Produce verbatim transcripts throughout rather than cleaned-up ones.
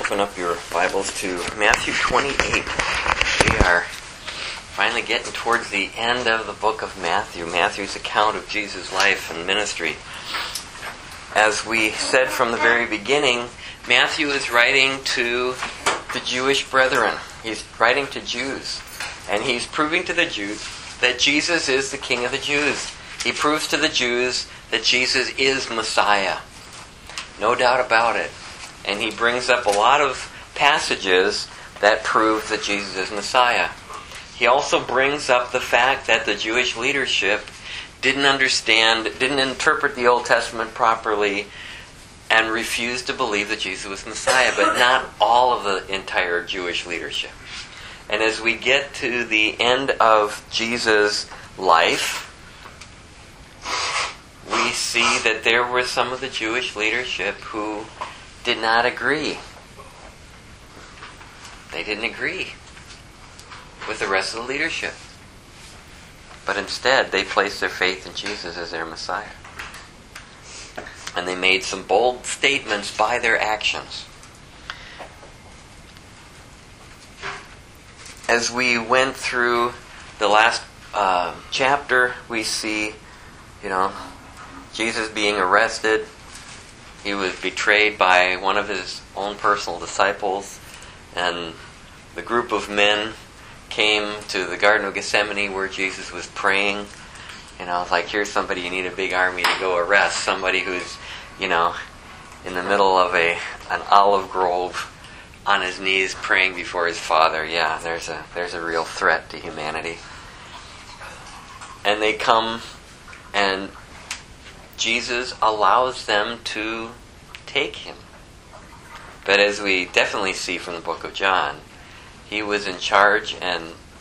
Open up your Bibles to Matthew twenty-eight. We are finally getting towards the end of the book of Matthew, Matthew's account of Jesus' life and ministry. As we said from the very beginning, Matthew is writing to the Jewish brethren. He's writing to Jews. And he's proving to the Jews that Jesus is the King of the Jews. He proves to the Jews that Jesus is Messiah. No doubt about it. And he brings up a lot of passages that prove that Jesus is Messiah. He also brings up the fact that the Jewish leadership didn't understand, didn't interpret the Old Testament properly, and refused to believe that Jesus was Messiah, but not all of the entire Jewish leadership. And as we get to the end of Jesus' life, we see that there were some of the Jewish leadership who did not agree. They didn't agree with the rest of the leadership. But instead, they placed their faith in Jesus as their Messiah. And they made some bold statements by their actions. As we went through the last uh, chapter, we see, you know, Jesus being arrested. He was betrayed by one of his own personal disciples, and the group of men came to the Garden of Gethsemane where Jesus was praying. You know, it's like, here's somebody you need a big army to go arrest. Somebody who's, you know, in the middle of a an olive grove on his knees praying before his Father. Yeah, there's a there's a real threat to humanity. And they come, and Jesus allows them to take him. But as we definitely see from the book of John, he was in charge and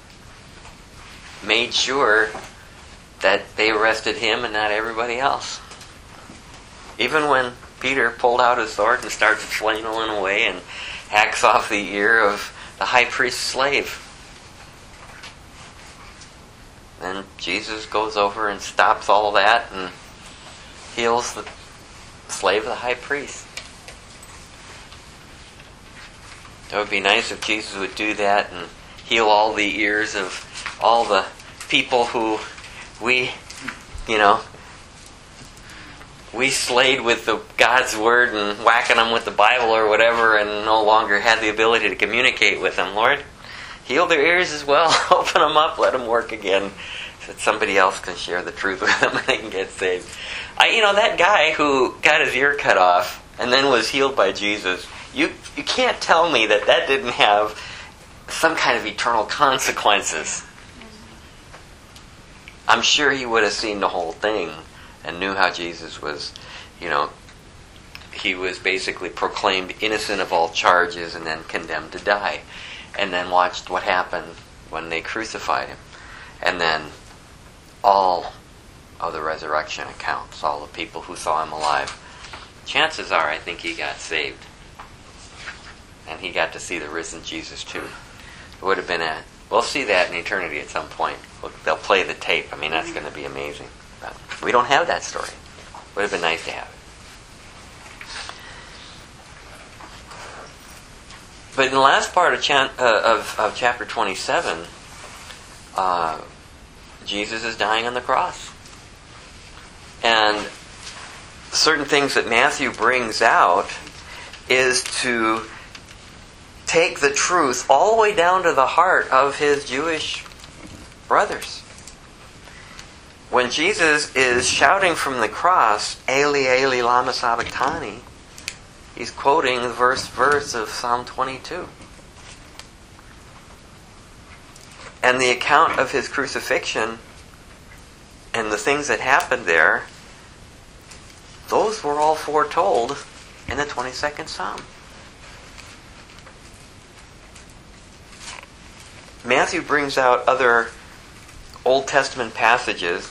made sure that they arrested him and not everybody else. Even when Peter pulled out his sword and starts flailing away and hacks off the ear of the high priest's slave. Then Jesus goes over and stops all of that and heals the slave of the high priest. It would be nice if Jesus would do that and heal all the ears of all the people who we, you know, we slayed with the God's Word and whacking them with the Bible or whatever, and no longer had the ability to communicate with them. Lord, heal their ears as well. Open them up. Let them work again, so that somebody else can share the truth with them and they can get saved. I, you know, that guy who got his ear cut off and then was healed by Jesus, you you can't tell me that that didn't have some kind of eternal consequences. I'm sure he would have seen the whole thing and knew how Jesus was, you know, he was basically proclaimed innocent of all charges and then condemned to die. And then watched what happened when they crucified him. And then all of the resurrection accounts, all the people who saw him alive. Chances are, I think he got saved. And he got to see the risen Jesus too. It would have been a... We'll see that in eternity at some point. They'll play the tape. I mean, that's going to be amazing. But we don't have that story. Would have been nice to have it. But in the last part of, cha- uh, of, of chapter twenty-seven, uh, Jesus is dying on the cross. And certain things that Matthew brings out is to take the truth all the way down to the heart of his Jewish brothers. When Jesus is shouting from the cross, Eli, Eli, lama sabachthani, he's quoting the first verse of Psalm twenty-two. And the account of his crucifixion and the things that happened there, those were all foretold in the twenty-second Psalm. Matthew brings out other Old Testament passages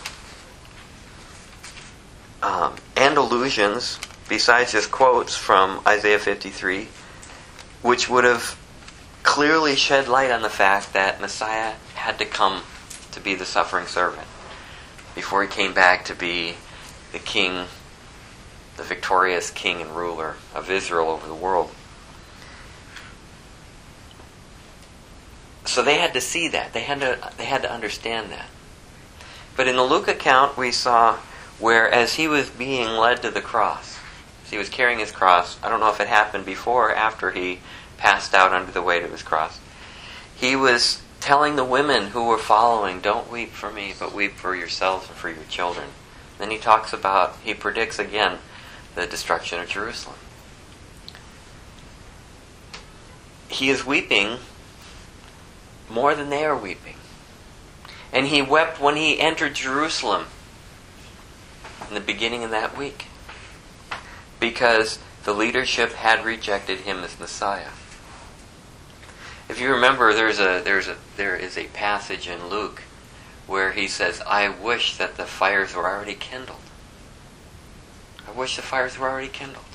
um, and allusions, besides just quotes from Isaiah fifty-three, which would have clearly shed light on the fact that Messiah had to come to be the suffering servant before he came back to be the king the victorious king and ruler of Israel over the world. So they had to see that. They had to, they had to understand that. But in the Luke account, we saw where as he was being led to the cross, as he was carrying his cross, I don't know if it happened before or after he passed out under the weight of his cross, he was telling the women who were following, don't weep for me, but weep for yourselves and for your children. Then he talks about, he predicts again the destruction of Jerusalem. He is weeping more than they are weeping. And he wept when he entered Jerusalem in the beginning of that week, because the leadership had rejected him as Messiah. If you remember, there's a there's a there is a passage in Luke where he says, "I wish that the fires were already kindled. I wish the fires were already kindled."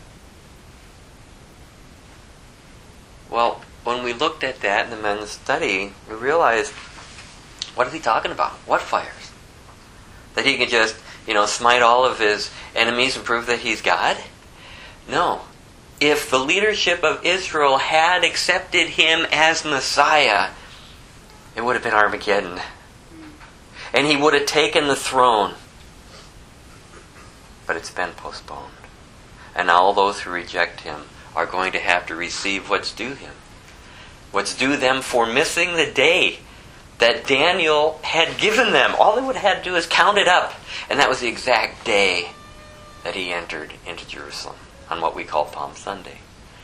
Well, when we looked at that in the men's study, we realized, what is he talking about? What fires? That he can just, you know, smite all of his enemies and prove that he's God? No. If the leadership of Israel had accepted him as Messiah, it would have been Armageddon. And he would have taken the throne. But it's been postponed. And all those who reject him are going to have to receive what's due him. What's due them for missing the day that Daniel had given them. All they would have had to do is count it up. And that was the exact day that he entered into Jerusalem, on what we call Palm Sunday.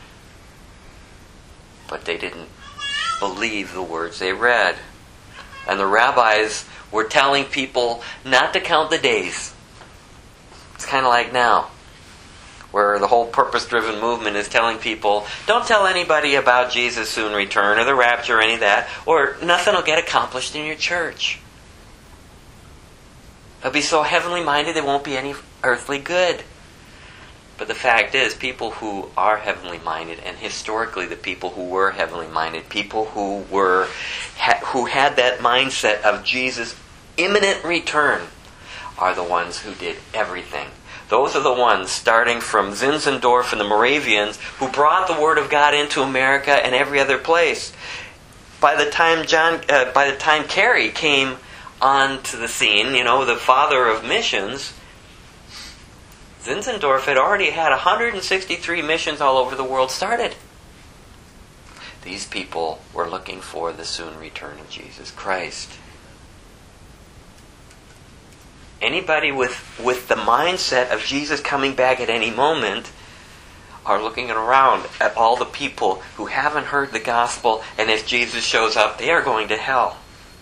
But they didn't believe the words they read. And the rabbis were telling people not to count the days. It's kind of like now, where the whole purpose-driven movement is telling people, don't tell anybody about Jesus' soon return or the rapture or any of that, or nothing will get accomplished in your church. They'll be so heavenly minded there won't be any earthly good. But the fact is, people who are heavenly minded, and historically the people who were heavenly minded, people who were ha, who had that mindset of Jesus' imminent return, are the ones who did everything. Those are the ones, starting from Zinzendorf and the Moravians, who brought the Word of God into America and every other place. By the time John, uh, by the time Carey came onto the scene, you know, the father of missions, Zinzendorf had already had one hundred sixty-three missions all over the world started. These people were looking for the soon return of Jesus Christ. Anybody with, with the mindset of Jesus coming back at any moment are looking around at all the people who haven't heard the gospel, and if Jesus shows up, they are going to hell.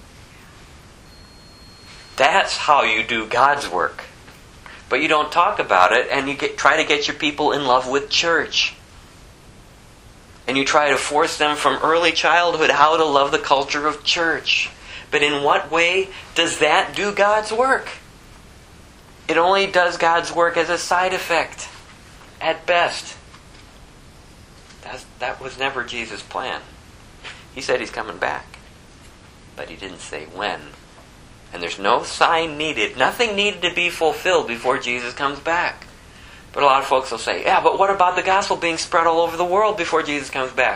That's how you do God's work. But you don't talk about it, and you get, try to get your people in love with church. And you try to force them from early childhood how to love the culture of church. But in what way does that do God's work? It only does God's work as a side effect, at best. That's, that was never Jesus' plan. He said he's coming back, but he didn't say when. And there's no sign needed. Nothing needed to be fulfilled before Jesus comes back. But a lot of folks will say, yeah, but what about the gospel being spread all over the world before Jesus comes back?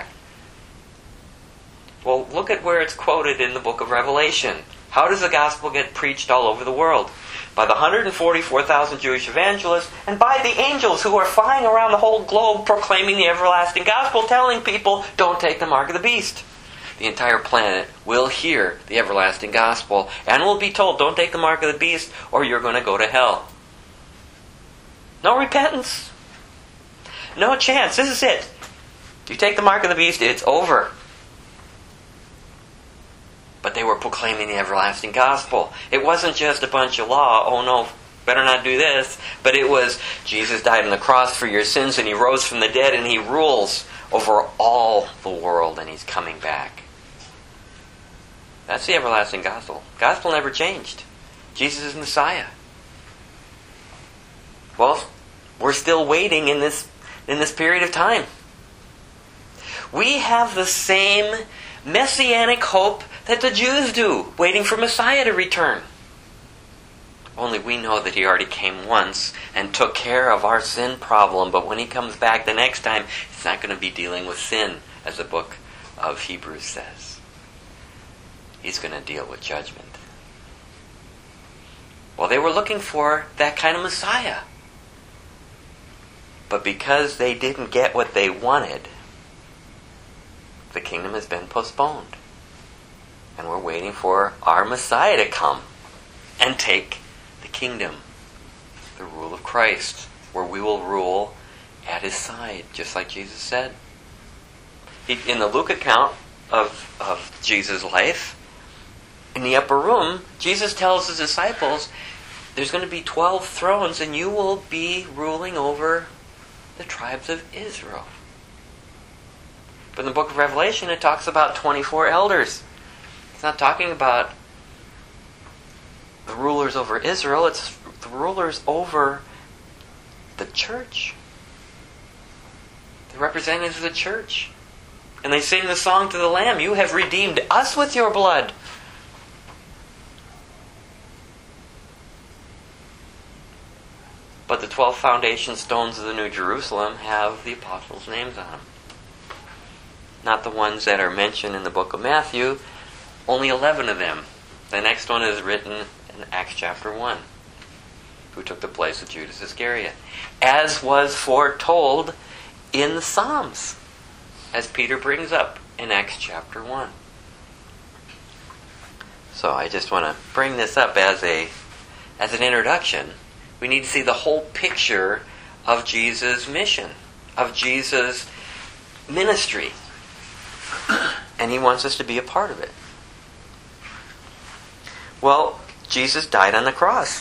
Well, look at where it's quoted in the book of Revelation. How does the gospel get preached all over the world? By the one hundred forty-four thousand Jewish evangelists, and by the angels who are flying around the whole globe proclaiming the everlasting gospel, telling people, don't take the mark of the beast. The entire planet will hear the everlasting gospel and will be told, don't take the mark of the beast or you're going to go to hell. No repentance. No chance. This is it. You take the mark of the beast, it's over. But they were proclaiming the everlasting gospel. It wasn't just a bunch of law. Oh no, better not do this. But it was, Jesus died on the cross for your sins and He rose from the dead and He rules over all the world and He's coming back. That's the everlasting gospel. Gospel never changed. Jesus is Messiah. Well, we're still waiting in this in this period of time. We have the same messianic hope that the Jews do, waiting for Messiah to return. Only we know that He already came once and took care of our sin problem, but when He comes back the next time, He's not going to be dealing with sin, as the book of Hebrews says. He's going to deal with judgment. Well, they were looking for that kind of Messiah. But because they didn't get what they wanted, the kingdom has been postponed. And we're waiting for our Messiah to come and take the kingdom, the rule of Christ, where we will rule at His side, just like Jesus said. He, in the Luke account of, of Jesus' life, in the upper room, Jesus tells His disciples, there's going to be twelve thrones and you will be ruling over the tribes of Israel. But in the book of Revelation, it talks about twenty-four elders. It's not talking about the rulers over Israel, it's the rulers over the church. The representatives of the church. And they sing the song to the Lamb, you have redeemed us with your blood. But the twelve foundation stones of the New Jerusalem have the apostles' names on them. Not the ones that are mentioned in the book of Matthew, only eleven of them. The next one is written in Acts chapter one, who took the place of Judas Iscariot, as was foretold in the Psalms, as Peter brings up in Acts chapter one. So I just want to bring this up as a as an introduction. We need to see the whole picture of Jesus' mission, of Jesus' ministry. And He wants us to be a part of it. Well, Jesus died on the cross.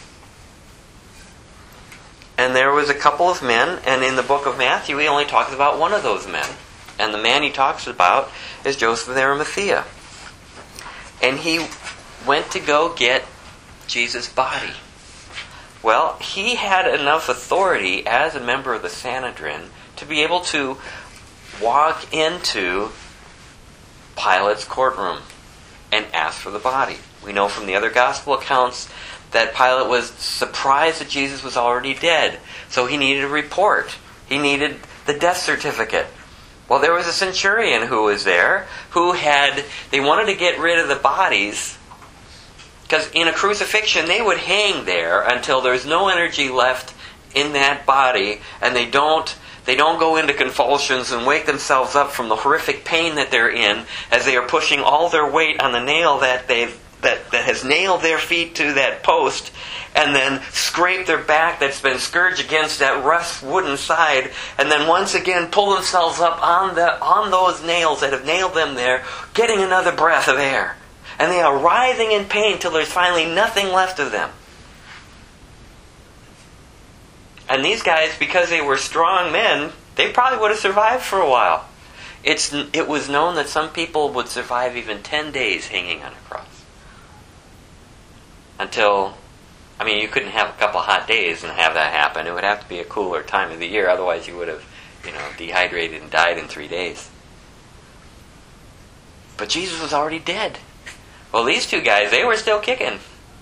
And there was a couple of men, and in the book of Matthew, He only talks about one of those men. And the man He talks about is Joseph of Arimathea. And he went to go get Jesus' body. Well, he had enough authority as a member of the Sanhedrin to be able to walk into Pilate's courtroom and ask for the body. We know from the other gospel accounts that Pilate was surprised that Jesus was already dead. So he needed a report. He needed the death certificate. Well, there was a centurion who was there who had, they wanted to get rid of the bodies. Because in a crucifixion, they would hang there until there's no energy left in that body, and they don't they don't go into convulsions and wake themselves up from the horrific pain that they're in as they are pushing all their weight on the nail that they've that, that has nailed their feet to that post, and then scrape their back that's been scourged against that rough wooden side, and then once again pull themselves up on the on those nails that have nailed them there, getting another breath of air. And they are writhing in pain till there's finally nothing left of them. And these guys, because they were strong men, they probably would have survived for a while. It's It was known that some people would survive even ten days hanging on a cross. Until, I mean, you couldn't have a couple hot days and have that happen. It would have to be a cooler time of the year. Otherwise you would have, you know, dehydrated and died in three days. But Jesus was already dead. Well, these two guys, they were still kicking.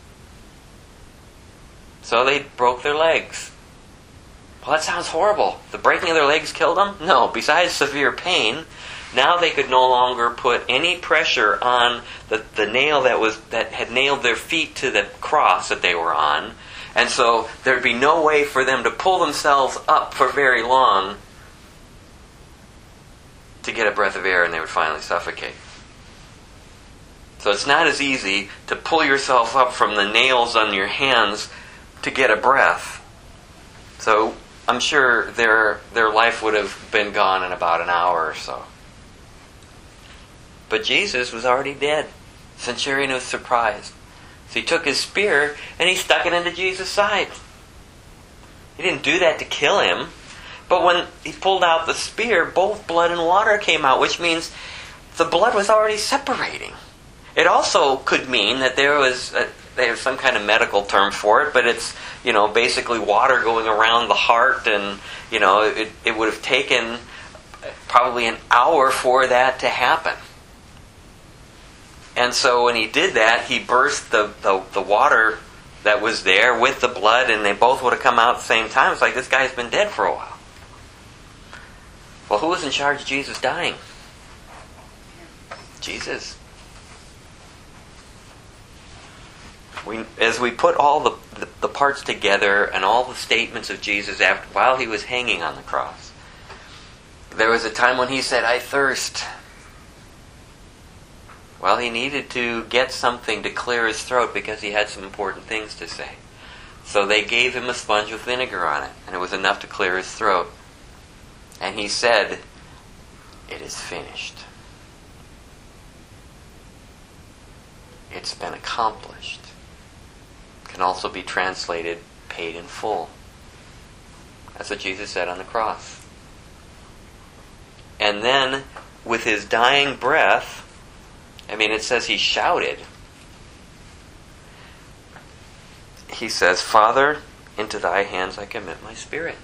So they broke their legs. Well, that sounds horrible. The breaking of their legs killed them? No, besides severe pain, now they could no longer put any pressure on the, the nail that was that had nailed their feet to the cross that they were on. And so there'd be no way for them to pull themselves up for very long to get a breath of air, and they would finally suffocate. So it's not as easy to pull yourself up from the nails on your hands to get a breath. So I'm sure their their life would have been gone in about an hour or so. But Jesus was already dead. The centurion was surprised. So he took his spear and he stuck it into Jesus' side. He didn't do that to kill him. But when he pulled out the spear, both blood and water came out, which means the blood was already separating. It also could mean that there was a, there's some kind of medical term for it, but it's, you know, basically water going around the heart, and, you know, it, it would have taken probably an hour for that to happen. And so when he did that, he burst the, the, the water that was there with the blood, and they both would have come out at the same time. It's like, this guy's been dead for a while. Well, who was in charge of Jesus dying? Jesus. we, as we put all the, the, the parts together and all the statements of Jesus after, while he was hanging on the cross, there was a time when he said, "I thirst." Well, he needed to get something to clear his throat because he had some important things to say. So they gave him a sponge with vinegar on it, and it was enough to clear his throat. And he said, "It is finished. It's been accomplished." Can also be translated, paid in full. That's what Jesus said on the cross. And then, with his dying breath, I mean, it says he shouted. He says, "Father, into thy hands I commit my spirit."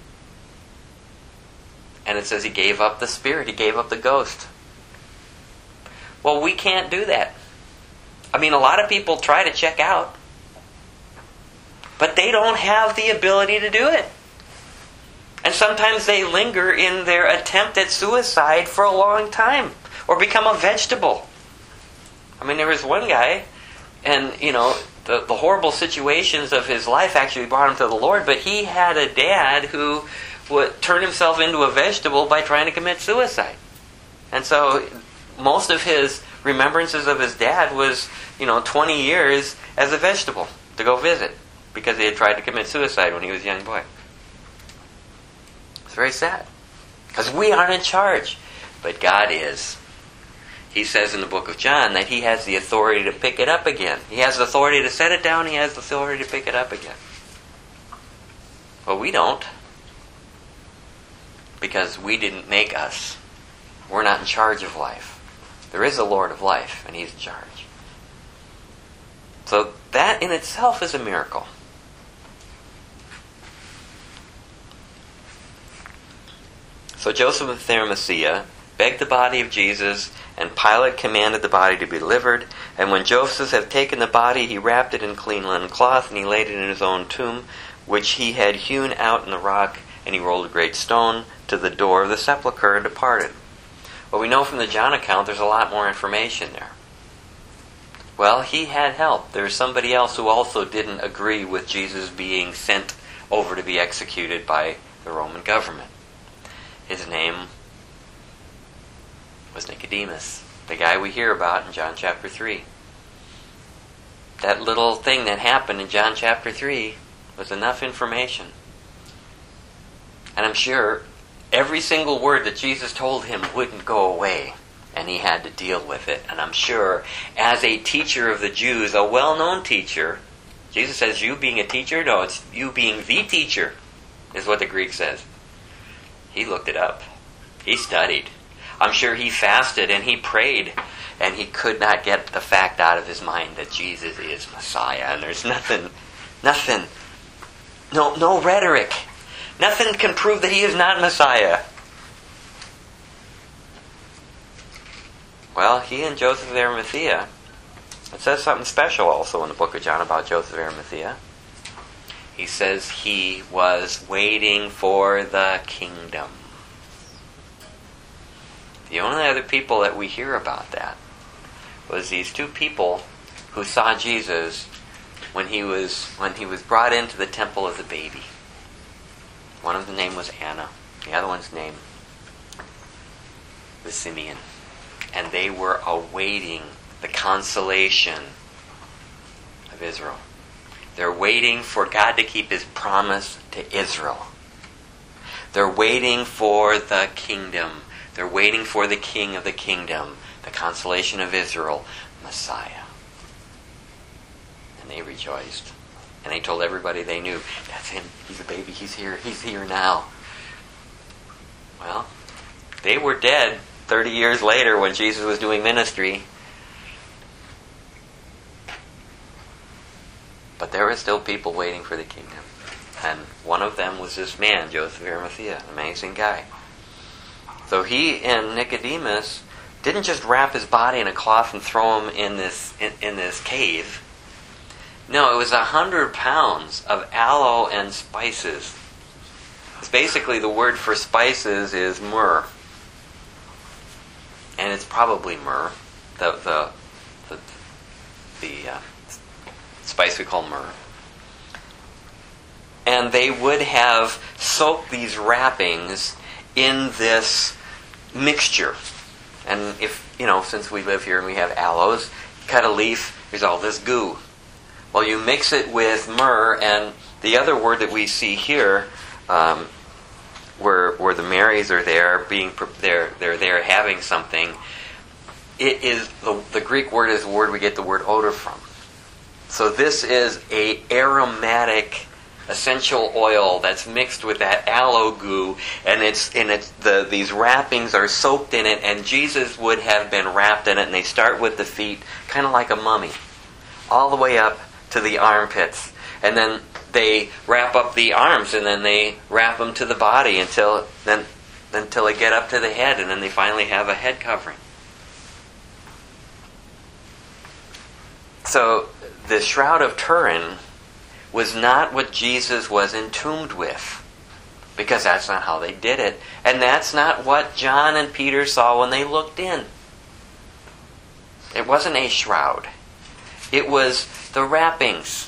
And it says he gave up the spirit. He gave up the ghost. Well, we can't do that. I mean, a lot of people try to check out, but they don't have the ability to do it. And sometimes they linger in their attempt at suicide for a long time, or become a vegetable. I mean, there was one guy, and, you know, the, the horrible situations of his life actually brought him to the Lord, but he had a dad who would turn himself into a vegetable by trying to commit suicide. And so most of his remembrances of his dad was, you know, twenty years as a vegetable to go visit, because he had tried to commit suicide when he was a young boy. It's very sad, because we aren't in charge, but God is. He says in the book of John that he has the authority to pick it up again. He has the authority to set it down. He has the authority to pick it up again. But we don't, because we didn't make us. We're not in charge of life. There is a Lord of life, and He's in charge. So that in itself is a miracle. So Joseph of Arimathea begged the body of Jesus, and Pilate commanded the body to be delivered. And when Joseph had taken the body, he wrapped it in clean linen cloth, and he laid it in his own tomb, which he had hewn out in the rock, and he rolled a great stone to the door of the sepulchre and departed. Well, we know from the John account there's a lot more information there. Well, he had help. There's somebody else who also didn't agree with Jesus being sent over to be executed by the Roman government. His name was Nicodemus, the guy we hear about in John chapter three. That little thing that happened in John chapter three was enough information. And I'm sure every single word that Jesus told him wouldn't go away, and he had to deal with it. And I'm sure, as a teacher of the Jews, a well-known teacher, Jesus says, you being a teacher? No, it's you being the teacher, is what the Greek says. He looked it up. He studied. I'm sure he fasted and he prayed, and he could not get the fact out of his mind that Jesus is Messiah. And there's nothing, nothing, no, no rhetoric. Nothing can prove that he is not Messiah. Well, he and Joseph of Arimathea, it says something special also in the book of John about Joseph of Arimathea. He says he was waiting for the kingdom. The only other people that we hear about that was these two people who saw Jesus when he was when he was brought into the temple as a baby. One of them name was Anna. The other one's name was Simeon. And they were awaiting the consolation of Israel. They're waiting for God to keep His promise to Israel. They're waiting for the kingdom. They're waiting for the King of the kingdom, the consolation of Israel, Messiah. And they rejoiced. And they told everybody they knew, that's him, he's a baby, he's here, he's here now. Well, they were dead thirty years later when Jesus was doing ministry. But there were still people waiting for the kingdom. And one of them was this man, Joseph of Arimathea, an amazing guy. So he and Nicodemus didn't just wrap his body in a cloth and throw him in this in, in this cave. No, it was a hundred pounds of aloe and spices. It's basically the word for spices is myrrh. And it's probably myrrh. The the the, the uh, spice we call myrrh. And they would have soaked these wrappings in this mixture. And if, you know, since we live here and we have aloes, cut a leaf, there's all this goo. Well, you mix it with myrrh, and the other word that we see here, um, where where the Marys are there, being they're they're there having something, it is the the Greek word is the word we get the word odor from. So this is a aromatic essential oil that's mixed with that aloe goo, and it's in it. The these wrappings are soaked in it, and Jesus would have been wrapped in it. And they start with the feet, kind of like a mummy, all the way up to the armpits, and then they wrap up the arms, and then they wrap them to the body until then until they get up to the head, and then they finally have a head covering. So the Shroud of Turin was not what Jesus was entombed with, because that's not how they did it, and that's not what John and Peter saw when they looked in. It wasn't a shroud. It was the wrappings.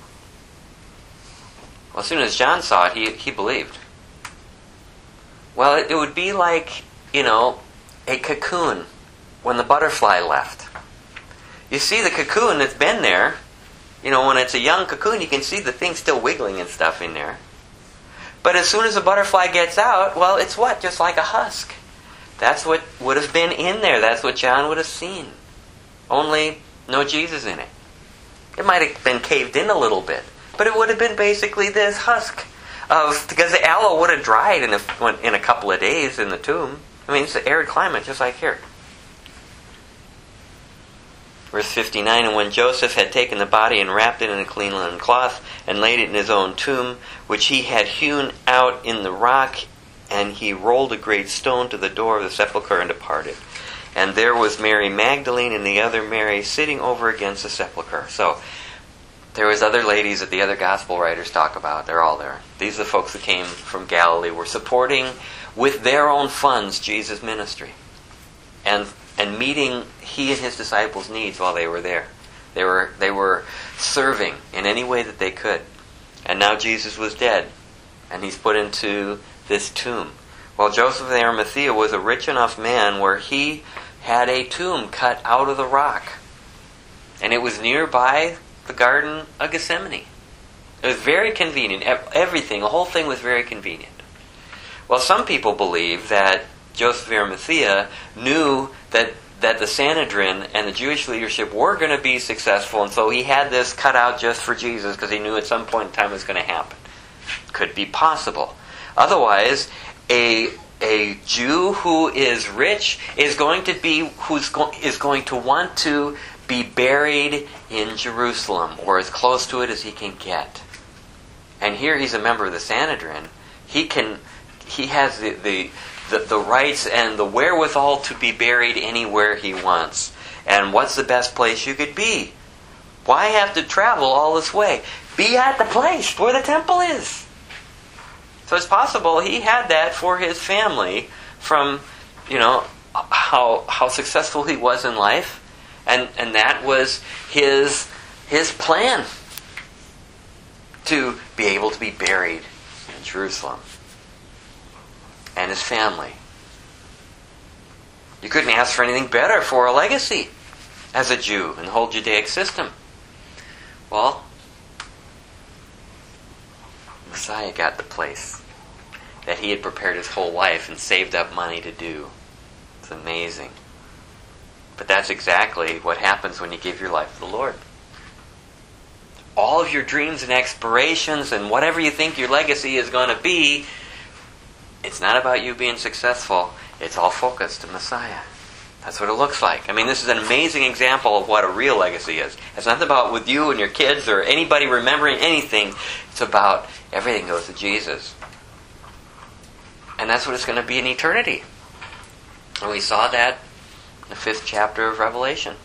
Well, as soon as John saw it, he, he believed. Well, it, it would be like, you know, a cocoon when the butterfly left. You see the cocoon that's been there. You know, when it's a young cocoon, you can see the thing still wiggling and stuff in there. But as soon as the butterfly gets out, well, it's what? Just like a husk. That's what would have been in there. That's what John would have seen. Only no Jesus in it. It might have been caved in a little bit, but it would have been basically this husk of, because the aloe would have dried in a, in a couple of days in the tomb. I mean, it's an arid climate, just like here. Verse fifty-nine, and when Joseph had taken the body and wrapped it in a clean linen cloth and laid it in his own tomb, which he had hewn out in the rock, and he rolled a great stone to the door of the sepulchre and departed. And there was Mary Magdalene and the other Mary sitting over against the sepulchre. So there was other ladies that the other gospel writers talk about. They're all there. These are the folks that came from Galilee, were supporting with their own funds Jesus' ministry. And and meeting he and his disciples' needs while they were there. They were they were serving in any way that they could. And now Jesus was dead, and he's put into this tomb. Well, Joseph of Arimathea was a rich enough man where he had a tomb cut out of the rock. And it was nearby the Garden of Gethsemane. It was very convenient. Everything, the whole thing was very convenient. Well, some people believe that Joseph of Arimathea knew that, that the Sanhedrin and the Jewish leadership were going to be successful, and so he had this cut out just for Jesus because he knew at some point in time it was going to happen. Could be possible. Otherwise, a a Jew who is rich is going to be who's go, is going to want to be buried in Jerusalem, or as close to it as he can get. And here he's a member of the Sanhedrin. He can he has the the The, the rights and the wherewithal to be buried anywhere he wants. And what's the best place you could be? Why have to travel all this way? Be at the place where the temple is. So it's possible he had that for his family from, you know, how how successful he was in life, and, and that was his his plan to be able to be buried in Jerusalem. And his family. You couldn't ask for anything better for a legacy as a Jew in the whole Judaic system. Well, Messiah got the place that he had prepared his whole life and saved up money to do. It's amazing. But that's exactly what happens when you give your life to the Lord. All of your dreams and aspirations and whatever you think your legacy is going to be, it's not about you being successful. It's all focused to Messiah. That's what it looks like. I mean, this is an amazing example of what a real legacy is. It's not about with you and your kids or anybody remembering anything. It's about everything goes to Jesus. And that's what it's going to be in eternity. And we saw that in the fifth chapter of Revelation.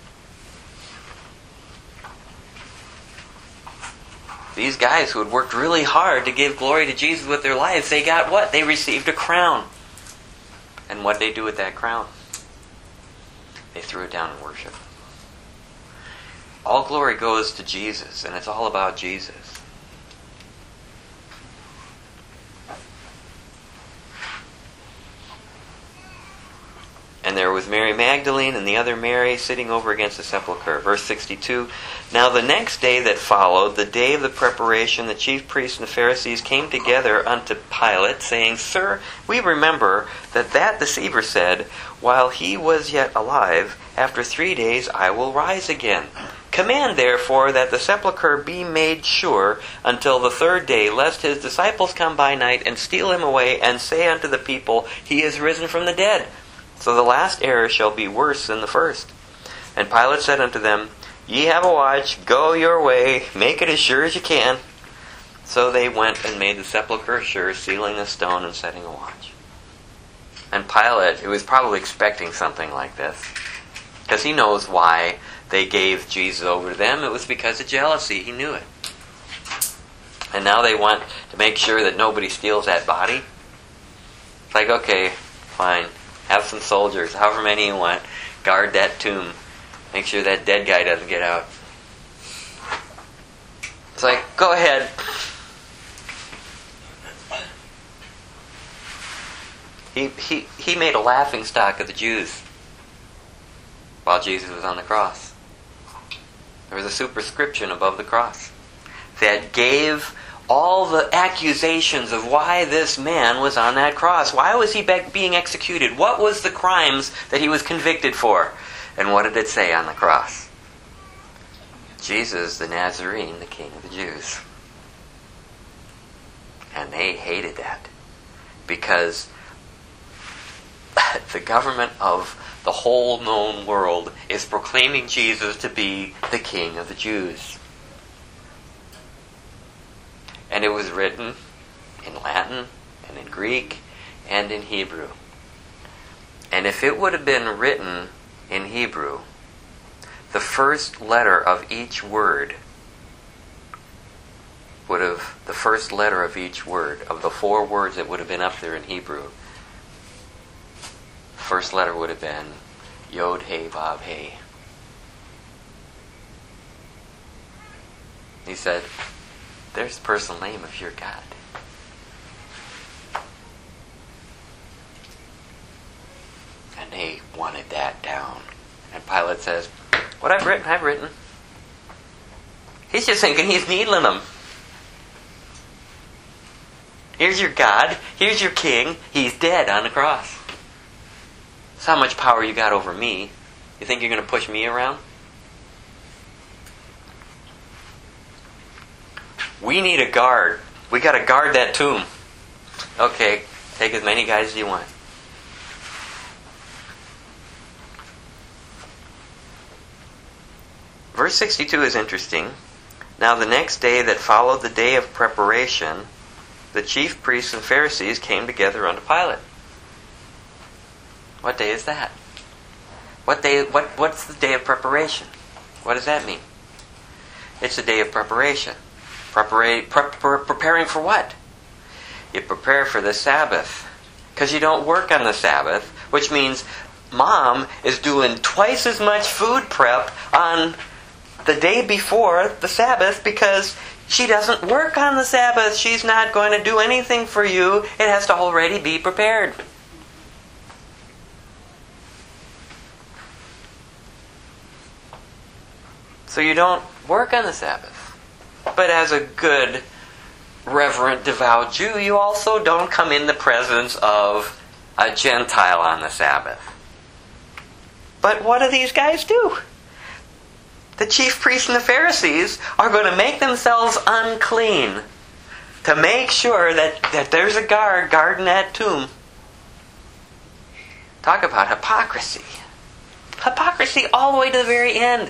These guys who had worked really hard to give glory to Jesus with their lives, they got what? They received a crown. And what did they do with that crown? They threw it down in worship. all glory goes to Jesus, and it's all about Jesus. And there was Mary Magdalene and the other Mary sitting over against the sepulchre. Verse sixty-two, now the next day that followed, the day of the preparation, the chief priests and the Pharisees came together unto Pilate, saying, Sir, we remember that that deceiver said, while he was yet alive, after three days I will rise again. Command therefore that the sepulchre be made sure until the third day, lest his disciples come by night and steal him away, and say unto the people, He is risen from the dead. So the last error shall be worse than the first. And Pilate said unto them, Ye have a watch, go your way, make it as sure as you can. So they went and made the sepulchre sure, sealing the stone and setting a watch. And Pilate, who was probably expecting something like this, because he knows why they gave Jesus over to them. It was because of jealousy. He knew it. And now they want to make sure that nobody steals that body. It's like, okay, fine. Have some soldiers, however many you want, guard that tomb. Make sure that dead guy doesn't get out. It's like, go ahead. He, he, he made a laughing stock of the Jews while Jesus was on the cross. There was a superscription above the cross that gave all the accusations of why this man was on that cross. Why was he be- being executed? What was the crimes that he was convicted for? And what did it say on the cross? Jesus the Nazarene, the King of the Jews. And they hated that because the government of the whole known world is proclaiming Jesus to be the King of the Jews. And it was written in Latin and in Greek and in Hebrew. And if it would have been written in Hebrew, the first letter of each word would have, the first letter of each word, of the four words that would have been up there in Hebrew, the first letter would have been Yod He Vav He. He said, there's the personal name of your God. And they wanted that down. And Pilate says, what I've written, I've written. He's just thinking he's needling them. Here's your God. Here's your king. He's dead on the cross. That's how much power you got over me. You think you're going to push me around? We need a guard. We got to guard that tomb. Okay, take as many guys as you want. Verse sixty-two is interesting. Now the next day that followed the day of preparation, the chief priests and Pharisees came together unto Pilate. What day is that? What day? What? What's the day of preparation? What does that mean? It's the day of preparation. Prepara- pre- pre- preparing for what? You prepare for the Sabbath. Because you don't work on the Sabbath, which means Mom is doing twice as much food prep on the day before the Sabbath because she doesn't work on the Sabbath. She's not going to do anything for you. It has to already be prepared. So you don't work on the Sabbath. But as a good, reverent, devout Jew, you also don't come in the presence of a Gentile on the Sabbath. But what do these guys do? The chief priests and the Pharisees are going to make themselves unclean to make sure that, that there's a guard guarding that tomb. Talk about hypocrisy. Hypocrisy all the way to the very end.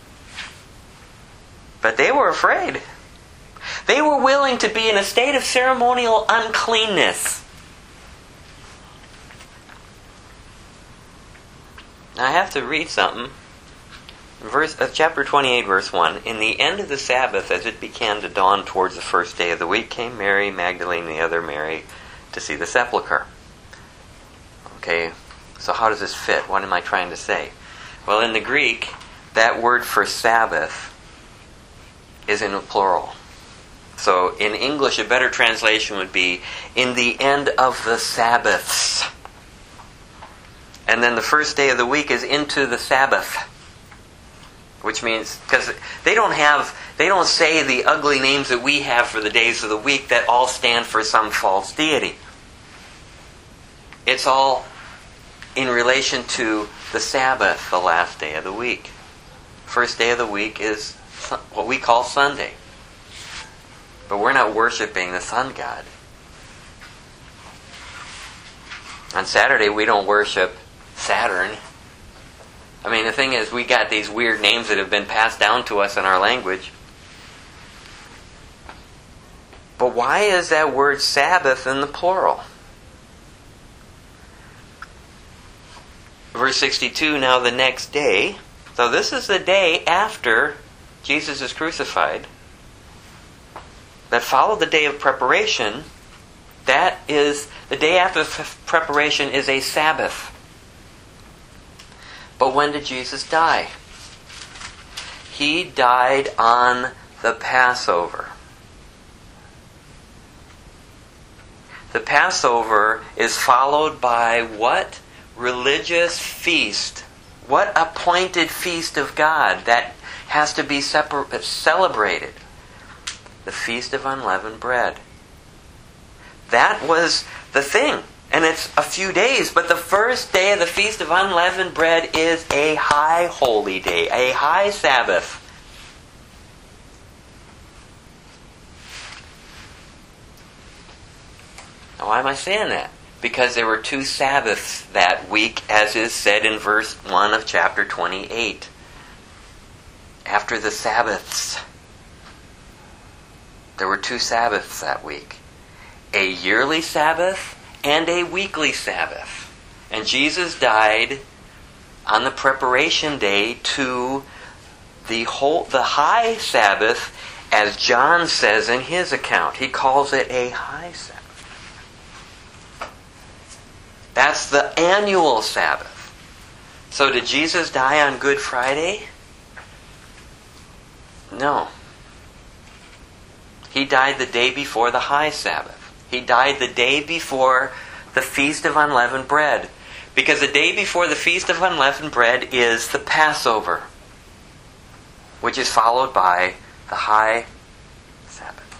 But they were afraid. They were willing to be in a state of ceremonial uncleanness. Now I have to read something. Verse, uh, chapter twenty-eight, verse one. In the end of the Sabbath, as it began to dawn towards the first day of the week, came Mary Magdalene and the other Mary to see the sepulchre. Okay, so how does this fit? What am I trying to say? Well, in the Greek, that word for Sabbath is in the plural. So in English, a better translation would be, in the end of the Sabbaths. And then the first day of the week is into the Sabbath. Which means, because they don't have, they don't say the ugly names that we have for the days of the week that all stand for some false deity. It's all in relation to the Sabbath, the last day of the week. First day of the week is what we call Sunday. But we're not worshiping the sun god. On Saturday, we don't worship Saturn. I mean, the thing is, we got these weird names that have been passed down to us in our language. But why is that word Sabbath in the plural? Verse sixty-two, now the next day. So this is the day after Jesus is crucified. That followed the day of preparation. That is, the day after preparation is a Sabbath. But when did Jesus die? He died on the Passover. The Passover is followed by what? Religious feast. What appointed feast of God that has to be separ- celebrated? The Feast of Unleavened Bread. That was the thing. And it's a few days, but the first day of the Feast of Unleavened Bread is a high holy day, a high Sabbath. Now, why am I saying that? Because there were two Sabbaths that week, as is said in verse one of chapter twenty-eight. After the Sabbaths, there were two Sabbaths that week. A yearly Sabbath and a weekly Sabbath. And Jesus died on the preparation day to the whole, the high Sabbath, as John says in his account. He calls it a high Sabbath. That's the annual Sabbath. So did Jesus die on Good Friday? No. He died the day before the high Sabbath. He died the day before the Feast of Unleavened Bread. Because the day before the Feast of Unleavened Bread is the Passover, which is followed by the high Sabbath.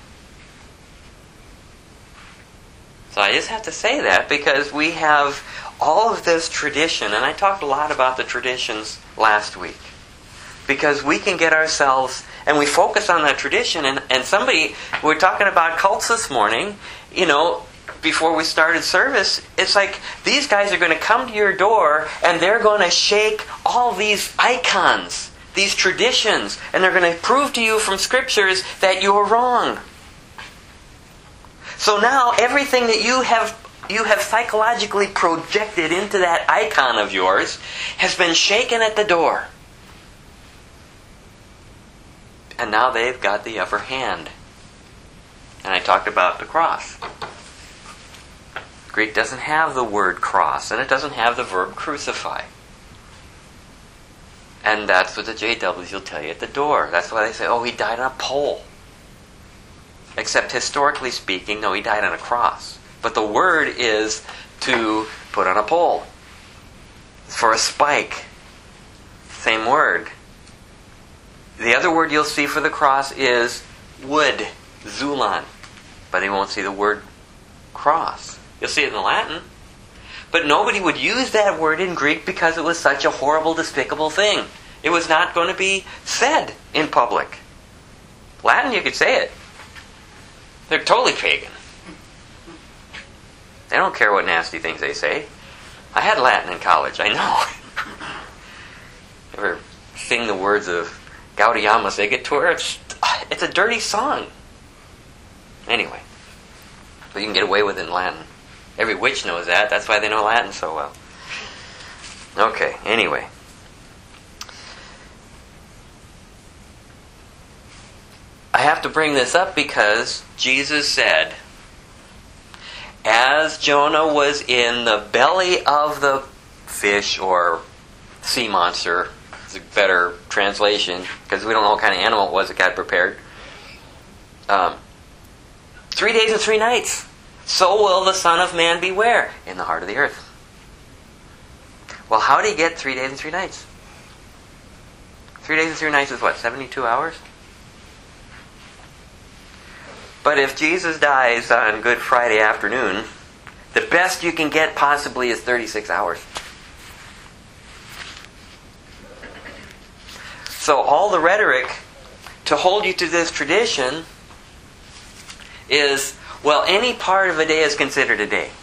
So I just have to say that because we have all of this tradition, and I talked a lot about the traditions last week. Because we can get ourselves, and we focus on that tradition, and, and somebody, we we're talking about cults this morning, you know, before we started service, it's like these guys are going to come to your door and they're going to shake all these icons, these traditions, and they're going to prove to you from scriptures that you're wrong. So now everything that you have you have psychologically projected into that icon of yours has been shaken at the door. And now they've got the upper hand. And I talked about the cross. Greek doesn't have the word cross, and it doesn't have the verb crucify. And that's what the J Ws will tell you at the door. That's why they say, oh, he died on a pole. Except historically speaking, no, he died on a cross. But the word is to put on a pole. It's for a spike. Same word. The other word you'll see for the cross is wood, zulon. But you won't see the word cross. You'll see it in Latin. But nobody would use that word in Greek because it was such a horrible, despicable thing. It was not going to be said in public. Latin, you could say it. They're totally pagan. They don't care what nasty things they say. I had Latin in college, I know. Ever sing the words of Gaudiamus Igitur? It's, it's a dirty song. Anyway. But you can get away with it in Latin. Every witch knows that. That's why they know Latin so well. Okay, anyway. I have to bring this up because Jesus said, as Jonah was in the belly of the fish or sea monster, a better translation, because we don't know what kind of animal it was that got prepared. Um, three days and three nights. So will the Son of Man be where? In the heart of the earth. Well, how did he get three days and three nights? Three days and three nights is what, seventy-two hours? But if Jesus dies on Good Friday afternoon, the best you can get possibly is thirty-six hours. So all the rhetoric to hold you to this tradition is, well, any part of a day is considered a day.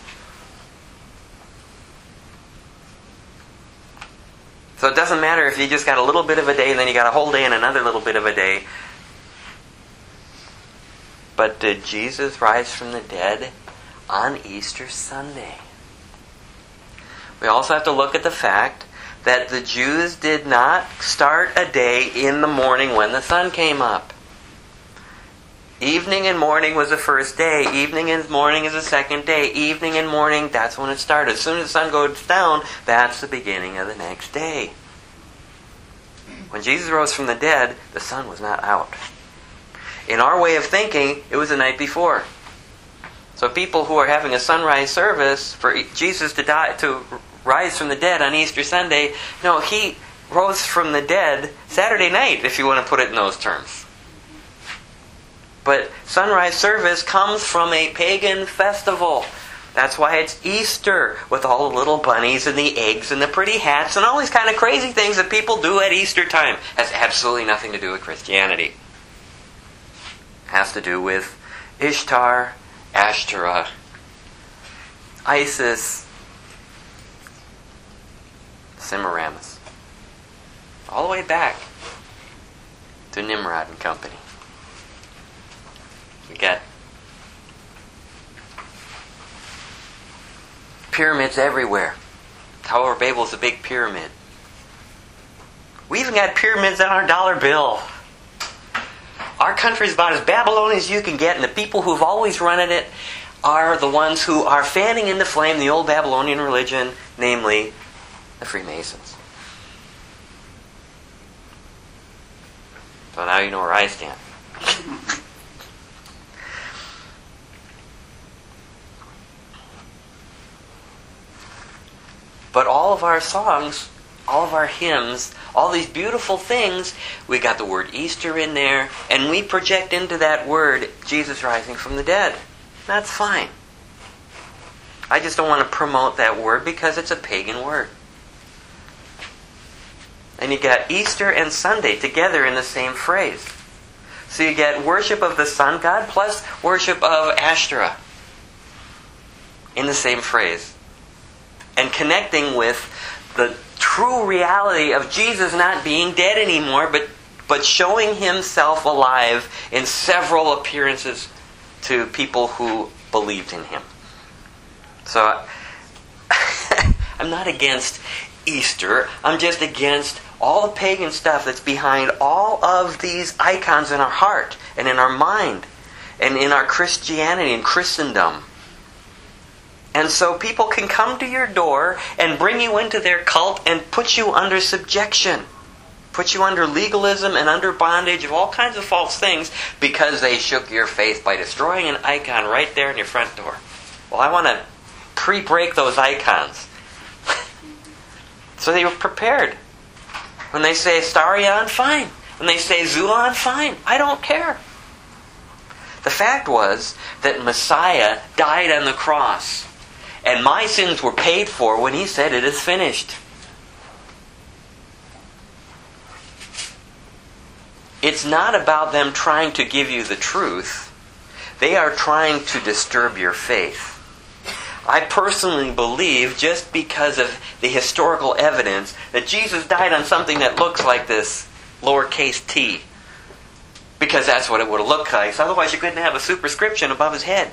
So it doesn't matter if you just got a little bit of a day and then you got a whole day and another little bit of a day. But did Jesus rise from the dead on Easter Sunday? We also have to look at the fact that the Jews did not start a day in the morning when the sun came up. Evening and morning was the first day. Evening and morning is the second day. Evening and morning, that's when it started. As soon as the sun goes down, that's the beginning of the next day. When Jesus rose from the dead, the sun was not out. In our way of thinking, it was the night before. So people who are having a sunrise service for Jesus to die, to rise from the dead on Easter Sunday, no, he rose from the dead Saturday night, if you want to put it in those terms. But sunrise service comes from a pagan festival. That's why it's Easter, with all the little bunnies and the eggs and the pretty hats and all these kind of crazy things that people do at Easter time. Has absolutely nothing to do with Christianity. It has to do with Ishtar, Ashtoreth, Isis, Semiramis. All the way back to Nimrod and company. We got pyramids everywhere. Tower of Babel is a big pyramid. We even got pyramids on our dollar bill. Our country is about as Babylonian as you can get, and the people who've always run it are the ones who are fanning into flame the old Babylonian religion, namely the Freemasons. So now you know where I stand. But all of our songs, all of our hymns, all these beautiful things, we got the word Easter in there, and we project into that word Jesus rising from the dead. That's fine. I just don't want to promote that word because it's a pagan word. And you got Easter and Sunday together in the same phrase. So you get worship of the sun god plus worship of Ashtoreth in the same phrase. And connecting with the true reality of Jesus not being dead anymore, but, but showing himself alive in several appearances to people who believed in him. So, I'm not against Easter. I'm just against all the pagan stuff that's behind all of these icons in our heart and in our mind and in our Christianity and Christendom. And so people can come to your door and bring you into their cult and put you under subjection. Put you under legalism and under bondage of all kinds of false things because they shook your faith by destroying an icon right there in your front door. Well, I want to pre-break those icons. So they were prepared. When they say Starion, fine. When they say Zulon, fine. I don't care. The fact was that Messiah died on the cross. And my sins were paid for when he said, "It is finished." It's not about them trying to give you the truth. They are trying to disturb your faith. I personally believe, just because of the historical evidence, that Jesus died on something that looks like this lowercase t. Because that's what it would have looked like. So otherwise you couldn't have a superscription above his head.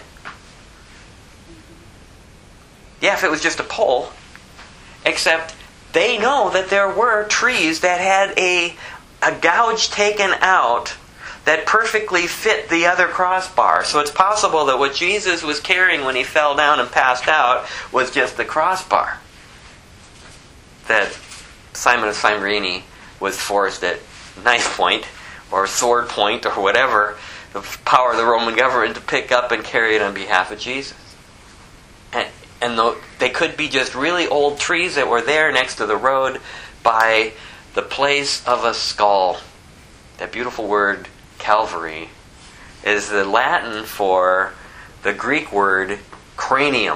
Yeah, if it was just a pole. Except they know that there were trees that had a, a gouge taken out that perfectly fit the other crossbar. So it's possible that what Jesus was carrying when he fell down and passed out was just the crossbar that Simon of Cyrene was forced at knife point or sword point or whatever, the power of the Roman government to pick up and carry it on behalf of Jesus. And, and the, they could be just really old trees that were there next to the road by the place of a skull. That beautiful word, Calvary, is the Latin for the Greek word cranium.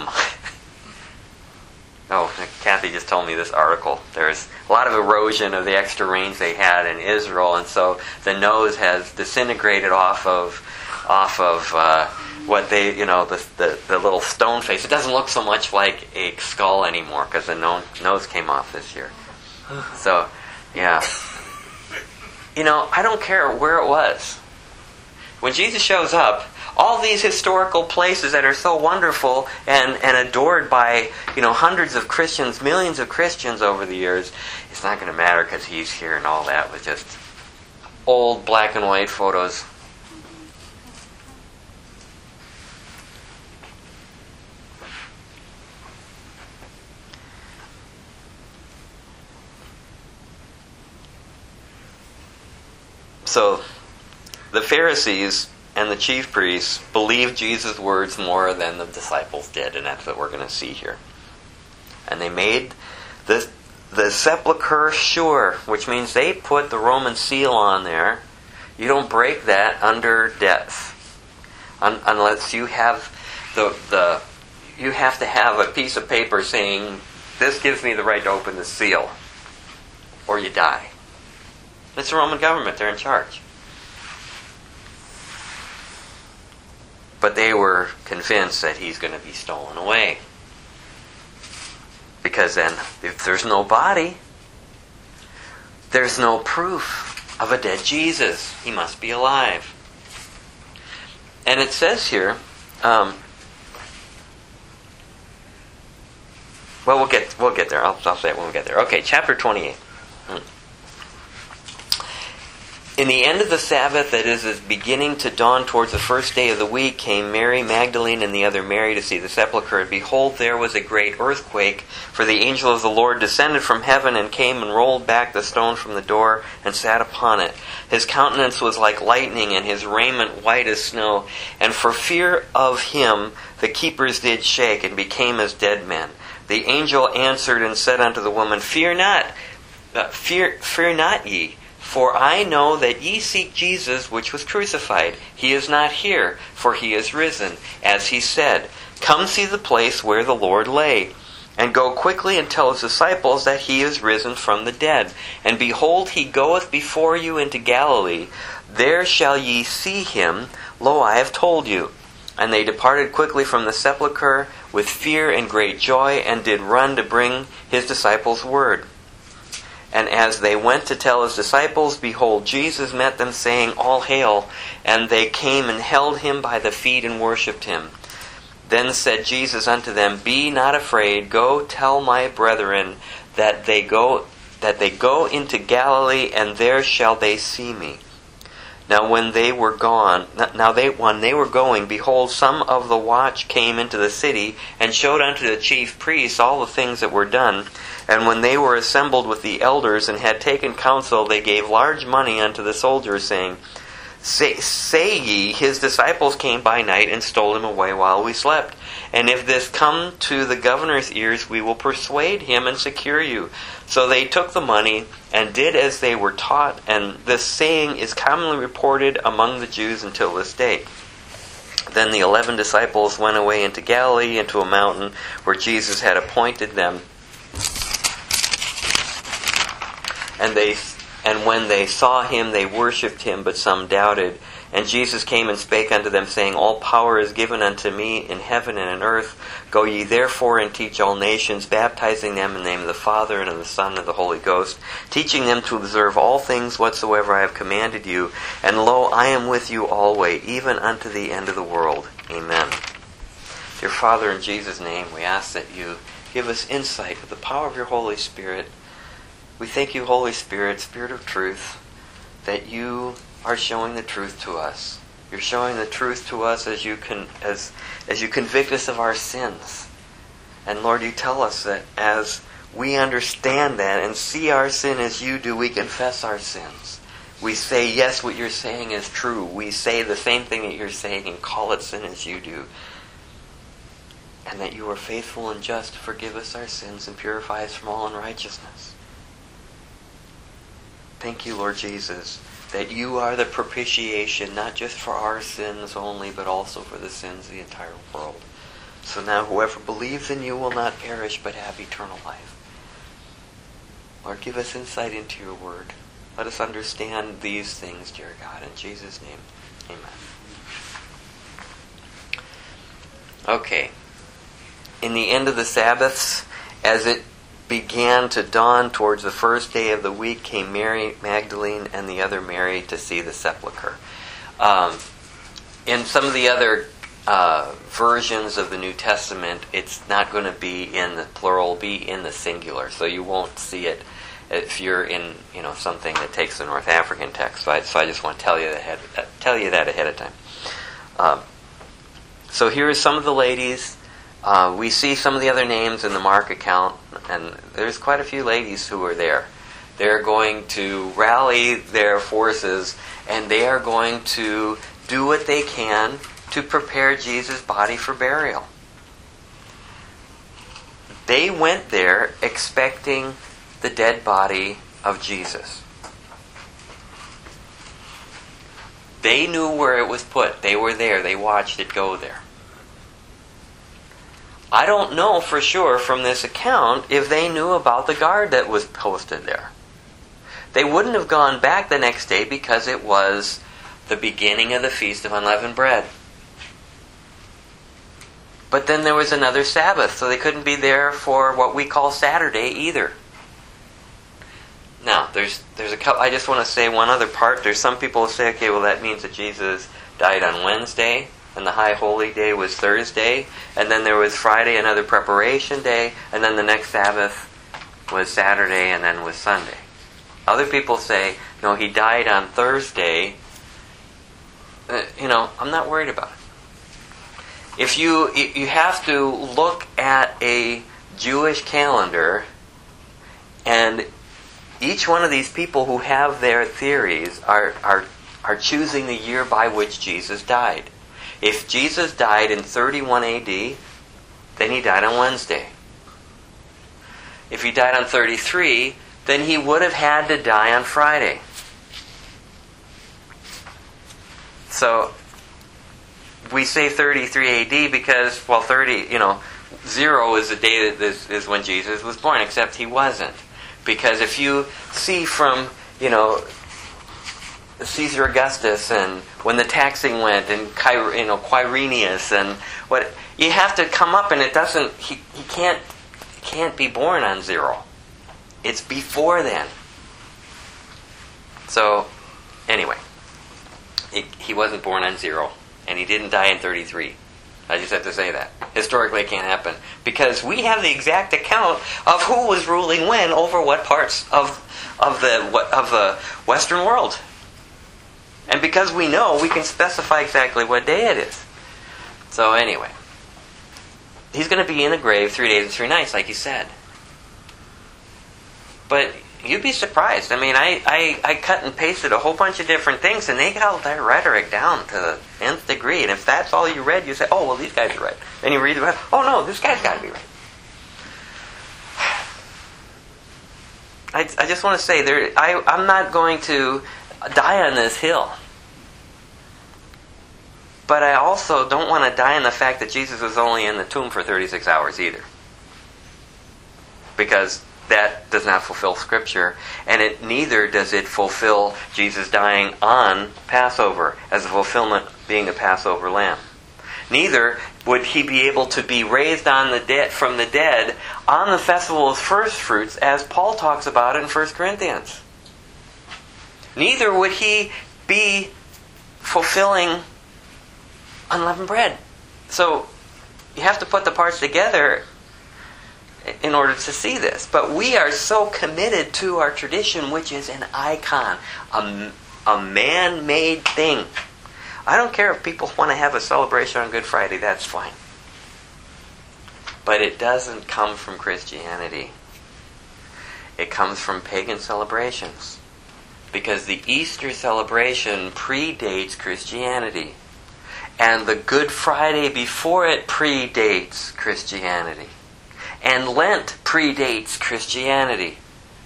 Oh, Kathy just told me this article. There's a lot of erosion of the extra rains they had in Israel, and so the nose has disintegrated off of off of uh, what they, you know, the, the the little stone face. It doesn't look so much like a skull anymore because the no, nose came off this year. So, yeah. You know, I don't care where it was. When Jesus shows up, all these historical places that are so wonderful and, and adored by, you know, hundreds of Christians, millions of Christians over the years, it's not going to matter because he's here and all that was just old black and white photos. So, the Pharisees and the chief priests believed Jesus' words more than the disciples did, and that's what we're going to see here. And they made the, the sepulchre sure, which means they put the Roman seal on there. You don't break that under death. Un, unless you have the, the you have to have a piece of paper saying, this gives me the right to open the seal, or you die. It's the Roman government, they're in charge. But they were convinced that he's going to be stolen away. Because then, if there's no body, there's no proof of a dead Jesus. He must be alive. And it says here, um, well, we'll get we'll get there. I'll, I'll say it when we get there. Okay, chapter twenty-eight. Hmm. In the end of the Sabbath, that is, as beginning to dawn towards the first day of the week, came Mary Magdalene and the other Mary to see the sepulchre. And behold, there was a great earthquake, for the angel of the Lord descended from heaven and came and rolled back the stone from the door and sat upon it. His countenance was like lightning, and his raiment white as snow. And for fear of him the keepers did shake, and became as dead men. The angel answered and said unto the woman, Fear not, uh, fear, fear not ye. For I know that ye seek Jesus, which was crucified. He is not here, for he is risen, as he said. Come see the place where the Lord lay, and go quickly and tell his disciples that he is risen from the dead. And behold, he goeth before you into Galilee. There shall ye see him. Lo, I have told you. And they departed quickly from the sepulchre with fear and great joy, and did run to bring his disciples word. And as they went to tell his disciples, behold, Jesus met them, saying, All hail! And they came and held him by the feet and worshipped him. Then said Jesus unto them, Be not afraid. Go tell my brethren that they go that they go into Galilee, and there shall they see me. Now when they were gone, now they when they were going, behold, some of the watch came into the city, and showed unto the chief priests all the things that were done. And when they were assembled with the elders, and had taken counsel, they gave large money unto the soldiers, saying, Say, say ye, his disciples came by night, and stole him away while we slept. And if this come to the governor's ears, we will persuade him and secure you. So they took the money, and did as they were taught, and this saying is commonly reported among the Jews until this day. Then the eleven disciples went away into Galilee, into a mountain where Jesus had appointed them. And they, and when they saw him, they worshipped him, but some doubted. And Jesus came and spake unto them, saying, All power is given unto me in heaven and in earth. Go ye therefore and teach all nations, baptizing them in the name of the Father and of the Son and of the Holy Ghost, teaching them to observe all things whatsoever I have commanded you. And lo, I am with you always, even unto the end of the world. Amen. Dear Father, in Jesus' name, we ask that you give us insight with the power of your Holy Spirit. We thank you, Holy Spirit, Spirit of truth, that you are showing the truth to us. You're showing the truth to us as you can, as as you convict us of our sins. And Lord, you tell us that as we understand that and see our sin as you do. We confess our sins. We say, yes, what you're saying is true. We say the same thing that you're saying and call it sin as you do. And that you are faithful and just to forgive us our sins and purify us from all unrighteousness. Thank you, Lord Jesus, that you are the propitiation, not just for our sins only, but also for the sins of the entire world. So now whoever believes in you will not perish, but have eternal life. Lord, give us insight into your word. Let us understand these things, dear God. In Jesus' name, amen. Okay. In the end of the Sabbaths, as it began to dawn towards the first day of the week, came Mary Magdalene and the other Mary to see the sepulchre. Um, in some of the other uh, versions of the New Testament, it's not going to be in the plural, it'll be in the singular, so you won't see it if you're in, you know, something that takes the North African text. So I, so I just want to tell you that ahead, uh, tell you that ahead of time. Um, so here are some of the ladies. Uh, we see some of the other names in the Mark account, and there's quite a few ladies who are there. They're going to rally their forces, and they are going to do what they can to prepare Jesus' body for burial. They went there expecting the dead body of Jesus. They knew where it was put. They were there. They watched it go there. I don't know for sure from this account if they knew about the guard that was posted there. They wouldn't have gone back the next day because it was the beginning of the Feast of Unleavened Bread. But then there was another Sabbath, so they couldn't be there for what we call Saturday either. Now, there's there's a couple, I just want to say one other part. There's some people who say, okay, well that means that Jesus died on Wednesday, and the High Holy Day was Thursday, and then there was Friday, another preparation day, and then the next Sabbath was Saturday, and then was Sunday. Other people say, no, he died on Thursday. Uh, you know, I'm not worried about it. If you you have to look at a Jewish calendar, and each one of these people who have their theories are are are choosing the year by which Jesus died. If Jesus died in thirty-one A D, then he died on Wednesday. If he died on thirty-three, then he would have had to die on Friday. So we say thirty-three A D because, well, thirty, you know, zero is the day that this is when Jesus was born, except he wasn't. Because if you see from, you know, Caesar Augustus and when the taxing went and Quir- you know Quirinius and what, you have to come up and it doesn't, he, he can't can't be born on zero. It's before then. So anyway, he, he wasn't born on zero and he didn't die in thirty-three. I just have to say that. Historically it can't happen. Because we have the exact account of who was ruling when over what parts of of the what, of the Western world. And because we know, we can specify exactly what day it is. So anyway, he's going to be in the grave three days and three nights, like he said. But you'd be surprised. I mean, I, I, I cut and pasted a whole bunch of different things, and they got their rhetoric down to the nth degree. And if that's all you read, you say, oh, well, these guys are right. Then you read about, oh, no, this guy's got to be right. I, I just want to say, there, I, I'm not going to die on this hill. But I also don't want to die on the fact that Jesus was only in the tomb for thirty-six hours either. Because that does not fulfill Scripture, and it neither does it fulfill Jesus dying on Passover as a fulfillment being a Passover lamb. Neither would he be able to be raised on the dead from the dead on the festival of first fruits, as Paul talks about it in First Corinthians. Neither would he be fulfilling unleavened bread. So you have to put the parts together in order to see this. But we are so committed to our tradition, which is an icon, a, a man-made thing. I don't care if people want to have a celebration on Good Friday, that's fine. But it doesn't come from Christianity. It comes from pagan celebrations. Because the Easter celebration predates Christianity. And the Good Friday before it predates Christianity. And Lent predates Christianity.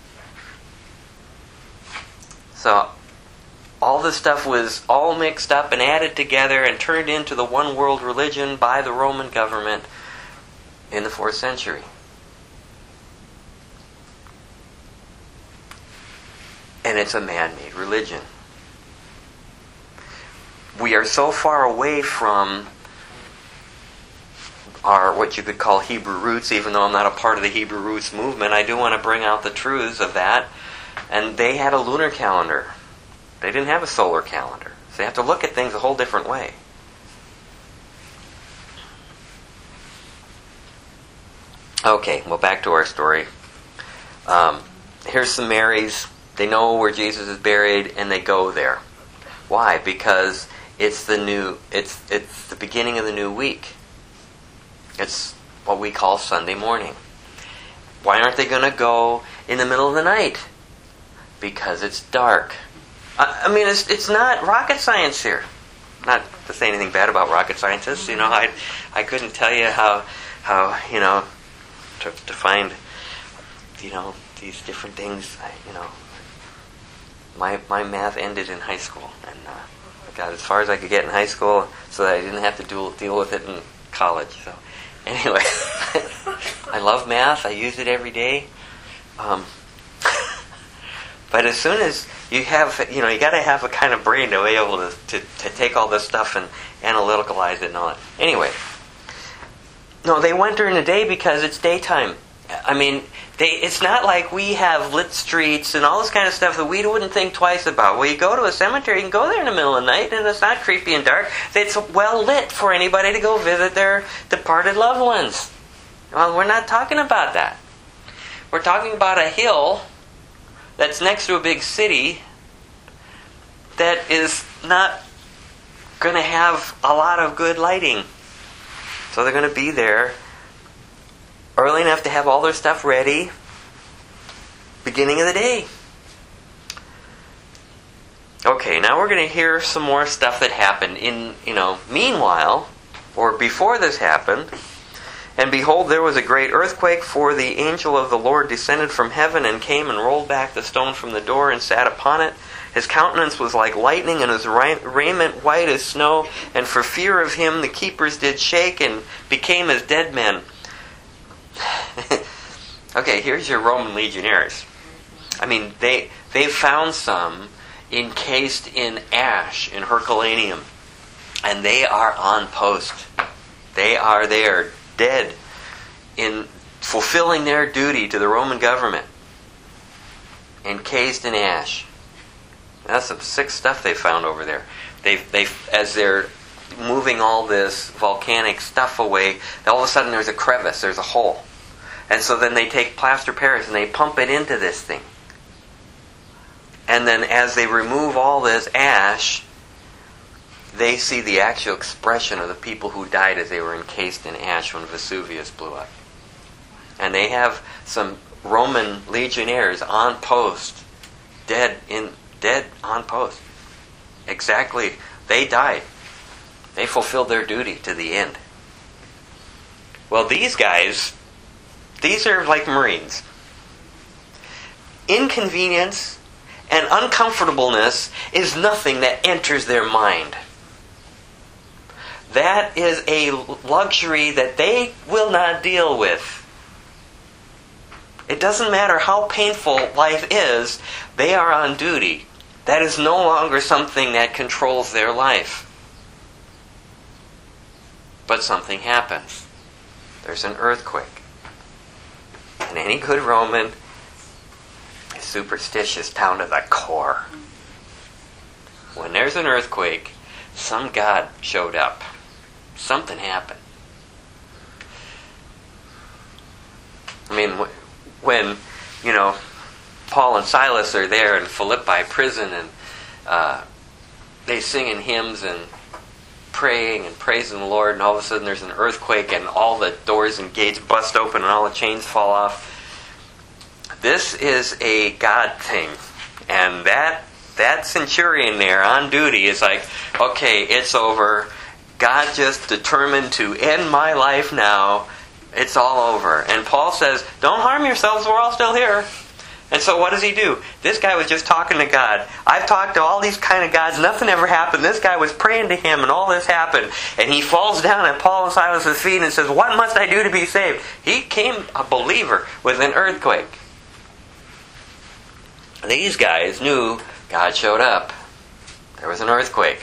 So all this stuff was all mixed up and added together and turned into the one world religion by the Roman government in the fourth century. And it's a man-made religion. We are so far away from our, what you could call Hebrew roots, even though I'm not a part of the Hebrew roots movement. I do want to bring out the truths of that. And they had a lunar calendar. They didn't have a solar calendar. So they have to look at things a whole different way. Okay, well, back to our story. Um, here's some Marys. They know where Jesus is buried, and they go there. Why? Because it's the new. It's it's the beginning of the new week. It's what we call Sunday morning. Why aren't they going to go in the middle of the night? Because it's dark. I, I mean, it's it's not rocket science here. Not to say anything bad about rocket scientists. You know, I I couldn't tell you how how you know to to find you know these different things. I, you know. My my math ended in high school, and uh, I got as far as I could get in high school, so that I didn't have to deal deal with it in college. So, anyway, I love math. I use it every day. Um, but as soon as you have, you know, you got to have a kind of brain to be able to, to to take all this stuff and analyticalize it and all that. Anyway, no, they went during the day because it's daytime. I mean, they, it's not like we have lit streets and all this kind of stuff that we wouldn't think twice about. Well, you go to a cemetery, you can go there in the middle of the night, and it's not creepy and dark. It's well lit for anybody to go visit their departed loved ones. Well, we're not talking about that. We're talking about a hill that's next to a big city that is not going to have a lot of good lighting. So they're going to be there early enough to have all their stuff ready, beginning of the day. Okay, now we're going to hear some more stuff that happened in, you know, meanwhile, or before this happened. And behold, there was a great earthquake, for the angel of the Lord descended from heaven and came and rolled back the stone from the door and sat upon it. His countenance was like lightning, and his raiment white as snow. And for fear of him the keepers did shake and became as dead men. Okay, here's your Roman legionaries. I mean, they they found some encased in ash in Herculaneum, and they are on post. They are there, dead, in fulfilling their duty to the Roman government, encased in ash. That's some sick stuff they found over there. They they as they're moving all this volcanic stuff away, all of a sudden there's a crevice, there's a hole. And so then they take plaster Paris and they pump it into this thing. And then as they remove all this ash, they see the actual expression of the people who died as they were encased in ash when Vesuvius blew up. And they have some Roman legionnaires on post, dead in dead on post. Exactly, they died. They fulfilled their duty to the end. Well, these guys, these are like Marines. Inconvenience and uncomfortableness is nothing that enters their mind. That is a luxury that they will not deal with. It doesn't matter how painful life is, they are on duty. That is no longer something that controls their life. But something happens. There's an earthquake. And any good Roman is superstitious down to the core. When there's an earthquake, some god showed up. Something happened. I mean, when, you know, Paul and Silas are there in Philippi prison, and uh, they singing hymns and praying and praising the Lord, and all of a sudden there's an earthquake and all the doors and gates bust open and all the chains fall off. This is a God thing. And that that centurion there on duty is like, okay, it's over. God just determined to end my life now. It's all over. And Paul says, don't harm yourselves, we're all still here. And so what does he do? This guy was just talking to God. I've talked to all these kind of gods. Nothing ever happened. This guy was praying to him and all this happened. And he falls down at Paul and Silas' feet and says, what must I do to be saved? He became a believer with an earthquake. These guys knew God showed up. There was an earthquake.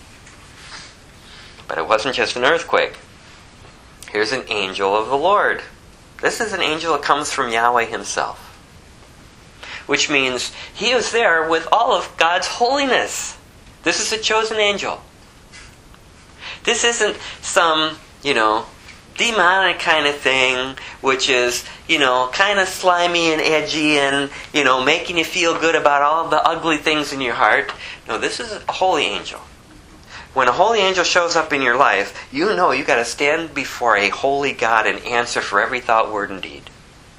But it wasn't just an earthquake. Here's an angel of the Lord. This is an angel that comes from Yahweh himself. Which means he was there with all of God's holiness. This is a chosen angel. This isn't some, you know, demonic kind of thing, which is, you know, kind of slimy and edgy and, you know, making you feel good about all the ugly things in your heart. No, this is a holy angel. When a holy angel shows up in your life, you know you've got to stand before a holy God and answer for every thought, word, and deed.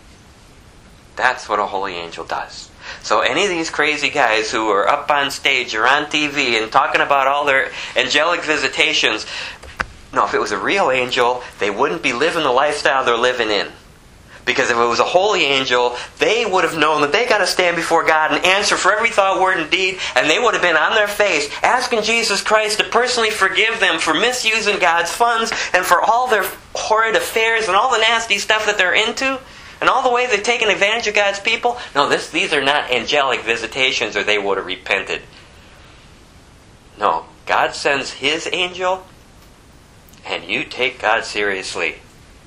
That's what a holy angel does. So any of these crazy guys who are up on stage or on T V and talking about all their angelic visitations, no, if it was a real angel, they wouldn't be living the lifestyle they're living in. Because if it was a holy angel, they would have known that they got to stand before God and answer for every thought, word, and deed, and they would have been on their face asking Jesus Christ to personally forgive them for misusing God's funds and for all their horrid affairs and all the nasty stuff that they're into. And all the way they've taken advantage of God's people. No, this, these are not angelic visitations or they would have repented. No, God sends His angel and you take God seriously.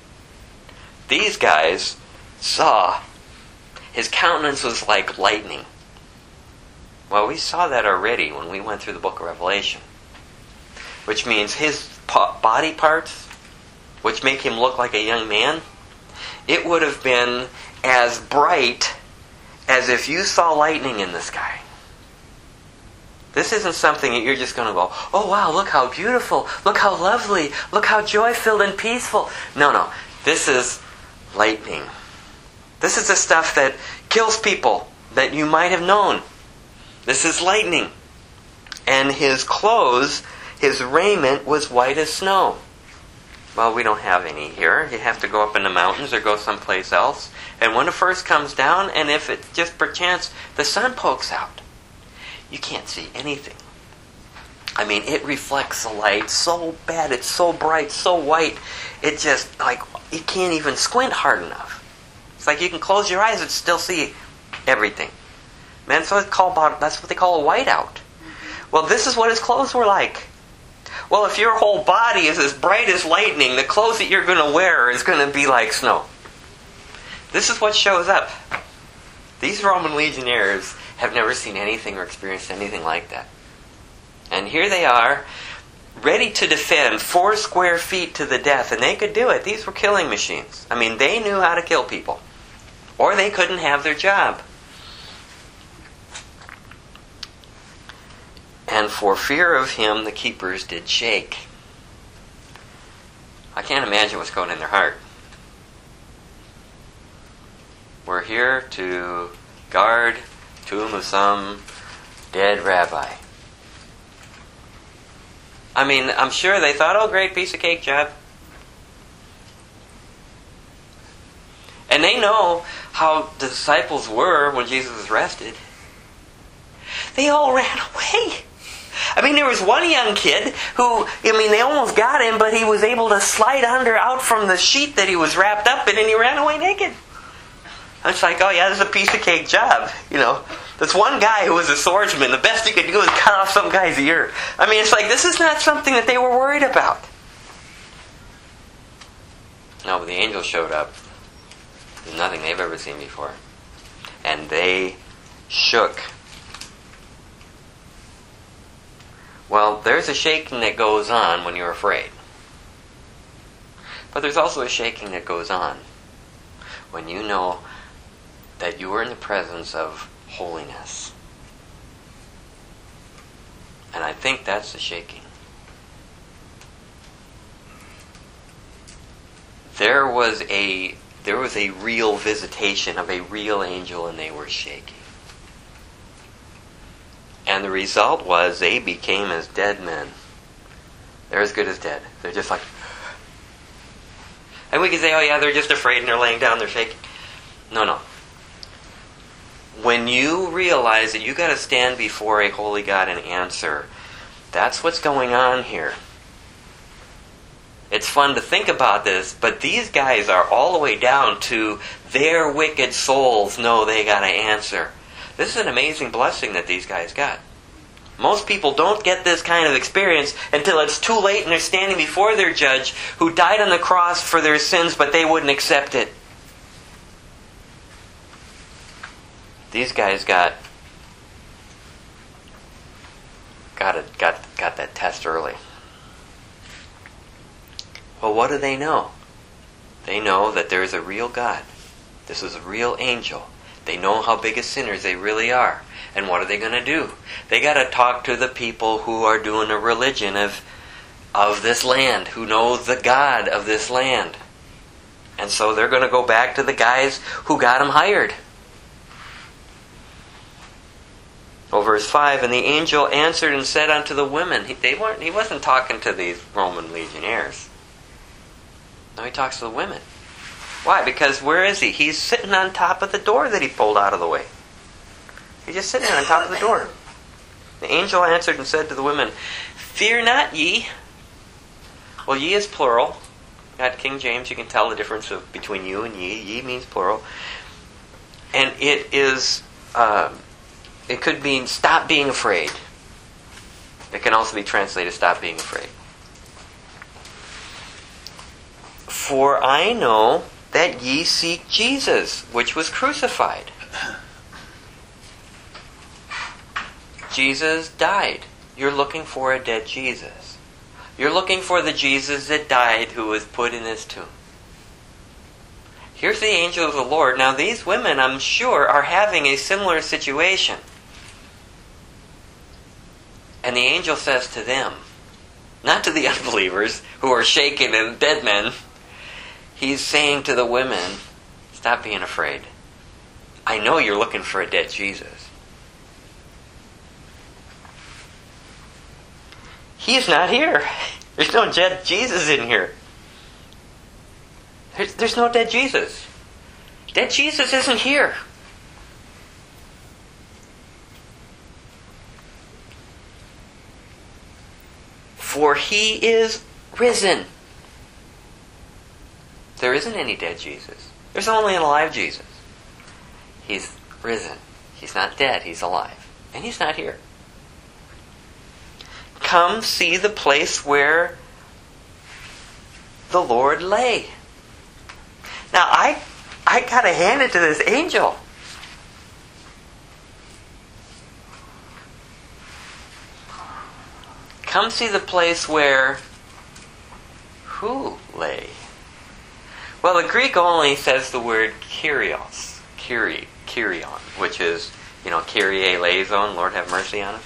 These guys saw His countenance was like lightning. Well, we saw that already when we went through the book of Revelation. Which means His body parts, which make Him look like a young man, it would have been as bright as if you saw lightning in the sky. This isn't something that you're just going to go, oh wow, look how beautiful, look how lovely, look how joy-filled and peaceful. No, no. This is lightning. This is the stuff that kills people that you might have known. This is lightning. And His clothes, His raiment was white as snow. Well, we don't have any here. You have to go up in the mountains or go someplace else. And when it first comes down, and if it just perchance the sun pokes out, you can't see anything. I mean, it reflects the light so bad, it's so bright, so white, it just, like, you can't even squint hard enough. It's like you can close your eyes and still see everything. Man, that's what, it's called, that's what they call a whiteout. Well, this is what His clothes were like. Well, if your whole body is as bright as lightning, the clothes that you're going to wear is going to be like snow. This is what shows up. These Roman legionnaires have never seen anything or experienced anything like that. And here they are, ready to defend four square feet to the death. And they could do it. These were killing machines. I mean, they knew how to kill people. Or they couldn't have their job. And for fear of Him, the keepers did shake. I can't imagine what's going in their heart. We're here to guard the tomb of some dead rabbi. I mean, I'm sure they thought, oh, great, piece of cake job. And they know how the disciples were when Jesus was arrested. They all ran away. I mean, there was one young kid who, I mean, they almost got him, but he was able to slide under out from the sheet that he was wrapped up in, and he ran away naked. It's like, oh yeah, this is a piece of cake job. You know, this one guy who was a swordsman, the best he could do was cut off some guy's ear. I mean, it's like, this is not something that they were worried about. No, but the angel showed up. There's nothing they've ever seen before. And they shook. Well, there's a shaking that goes on when you're afraid. But there's also a shaking that goes on when you know that you are in the presence of holiness. And I think that's the shaking. There was a there was a real visitation of a real angel, and they were shaking. And the result was they became as dead men. They're as good as dead. They're just like... And we can say, oh yeah, they're just afraid and they're laying down, they're shaking. No, no. When you realize that you got to stand before a holy God and answer, that's what's going on here. It's fun to think about this, but these guys are all the way down to their wicked souls know they got to answer. This is an amazing blessing that these guys got. Most people don't get this kind of experience until it's too late and they're standing before their judge who died on the cross for their sins, but they wouldn't accept it. These guys got got it, got got that test early. Well, what do they know? They know that there is a real God. This is a real angel. They know how big of sinners they really are. And what are they going to do? They got to talk to the people who are doing a religion of of this land, who know the God of this land. And so they're going to go back to the guys who got them hired. Well, verse five, and the angel answered and said unto the women, he, they weren't, he wasn't talking to these Roman legionnaires. No, he talks to the women. Why? Because where is he? He's sitting on top of the door that he pulled out of the way. He's just sitting on top of the door. The angel answered and said to the women, fear not ye. Well, ye is plural. At King James, you can tell the difference of between you and ye. Ye means plural. And it is... Uh, It could mean stop being afraid. It can also be translated stop being afraid. For I know that ye seek Jesus, which was crucified. Jesus died. You're looking for a dead Jesus. You're looking for the Jesus that died who was put in this tomb. Here's the angel of the Lord. Now these women, I'm sure, are having a similar situation. And the angel says to them, not to the unbelievers who are shaken and dead men, he's saying to the women, stop being afraid. I know you're looking for a dead Jesus. He's not here. There's no dead Jesus in here. There's, there's no dead Jesus. Dead Jesus isn't here. For he is risen. There isn't any dead Jesus. There's only an alive Jesus. He's risen. He's not dead. He's alive. And he's not here. Come see the place where the Lord lay. Now, I, I got to hand it to this angel. Come see the place where who lay? Well, the Greek only says the word Kyrios, Kyrie, Kyrion, which is, you know, Kyrie eleison, Lord have mercy on us.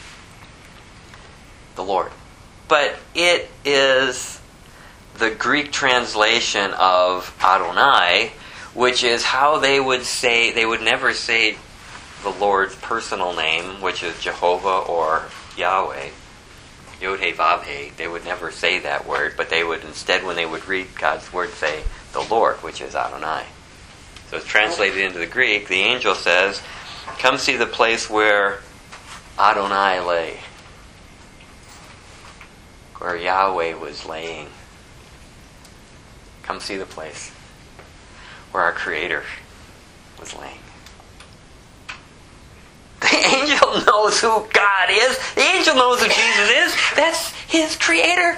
The Lord. But it is the Greek translation of Adonai, which is how they would say, they would never say the Lord's personal name, which is Jehovah or Yahweh. Yod-Heh-Vav-Heh, they would never say that word, but they would instead, when they would read God's word, say the Lord, which is Adonai. So it's translated into the Greek. The angel says, come see the place where Adonai lay, where Yahweh was laying. Come see the place where our Creator was laying. The angel knows who God is. The angel knows who Jesus is. That's his Creator.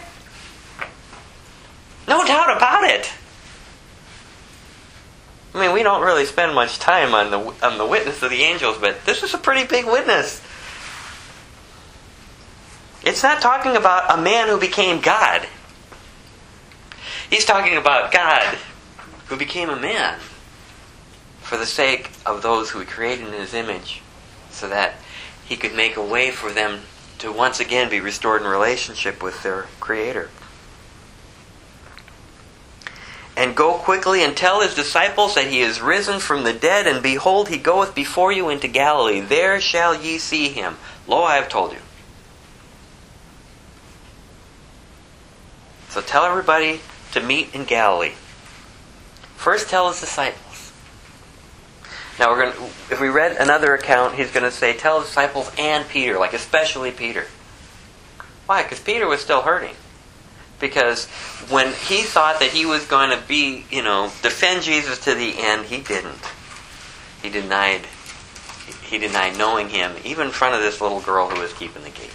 No doubt about it. I mean, we don't really spend much time on the on the witness of the angels, but this is a pretty big witness. It's not talking about a man who became God. He's talking about God who became a man for the sake of those who he created in his image, so that he could make a way for them to once again be restored in relationship with their Creator. And go quickly and tell his disciples that he is risen from the dead, and behold, he goeth before you into Galilee. There shall ye see him. Lo, I have told you. So tell everybody to meet in Galilee. First tell his disciples. Now we're going to, if we read another account, he's going to say, tell his disciples and Peter, like especially Peter. Why? Because Peter was still hurting. Because when he thought that he was going to be, you know, defend Jesus to the end, he didn't. He denied, he denied knowing him, even in front of this little girl who was keeping the gate.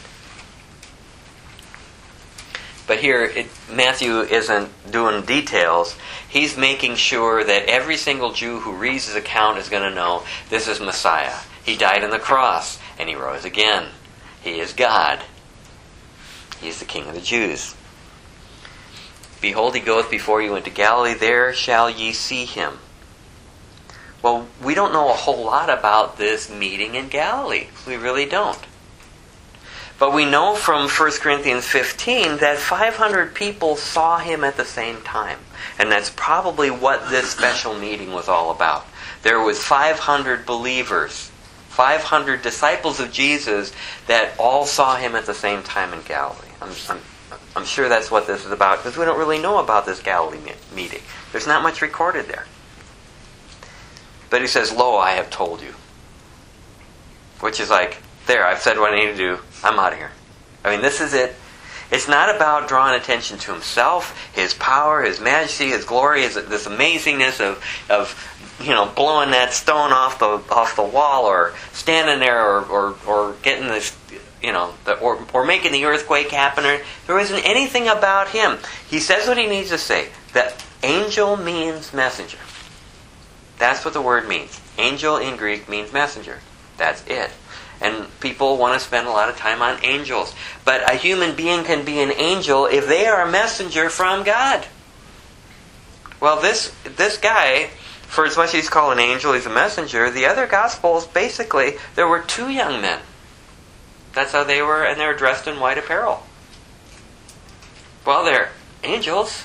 But here, it, Matthew isn't doing details. He's making sure that every single Jew who reads his account is going to know this is Messiah. He died on the cross, and he rose again. He is God. He is the King of the Jews. Behold, he goeth before you into Galilee, there shall ye see him. Well, we don't know a whole lot about this meeting in Galilee. We really don't. But we know from First Corinthians fifteen that five hundred people saw him at the same time. And that's probably what this special meeting was all about. There was five hundred believers, five hundred disciples of Jesus that all saw him at the same time in Galilee. I'm, I'm, I'm sure that's what this is about, because we don't really know about this Galilee meeting. There's not much recorded there. But he says, lo, I have told you. Which is like, there, I've said what I need to do. I'm out of here. I mean, this is it. It's not about drawing attention to himself, his power, his majesty, his glory, his, this amazingness of, of, you know, blowing that stone off the off the wall, or standing there, or or, or getting this, you know, the, or or making the earthquake happen. Or, there isn't anything about him. He says what he needs to say. That angel means messenger. That's what the word means. Angel in Greek means messenger. That's it. And people want to spend a lot of time on angels. But a human being can be an angel if they are a messenger from God. Well, this this guy, for as much as he's called an angel, he's a messenger. The other Gospels, basically, there were two young men. That's how they were, and they were dressed in white apparel. Well, they're angels.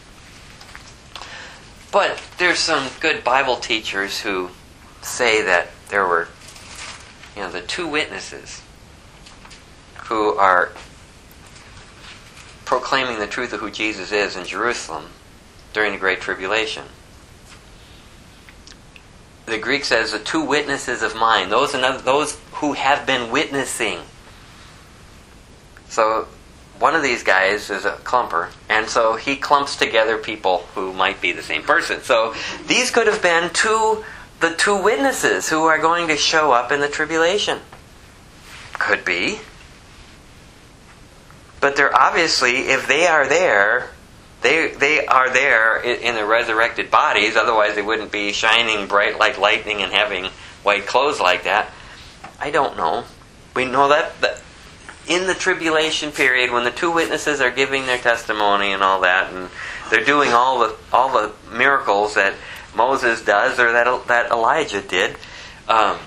But there's some good Bible teachers who say that there were, you know, the two witnesses who are proclaiming the truth of who Jesus is in Jerusalem during the Great Tribulation. The Greek says the two witnesses of mine, those and those who have been witnessing. So one of these guys is a clumper, and so he clumps together people who might be the same person. So these could have been two the two witnesses who are going to show up in the tribulation. Could be. But they're obviously, if they are there, they they are there in their resurrected bodies, otherwise they wouldn't be shining bright like lightning and having white clothes like that. I don't know. We know that, that in the tribulation period, when the two witnesses are giving their testimony and all that, and they're doing all the all the miracles that Moses does, or that that Elijah did, um,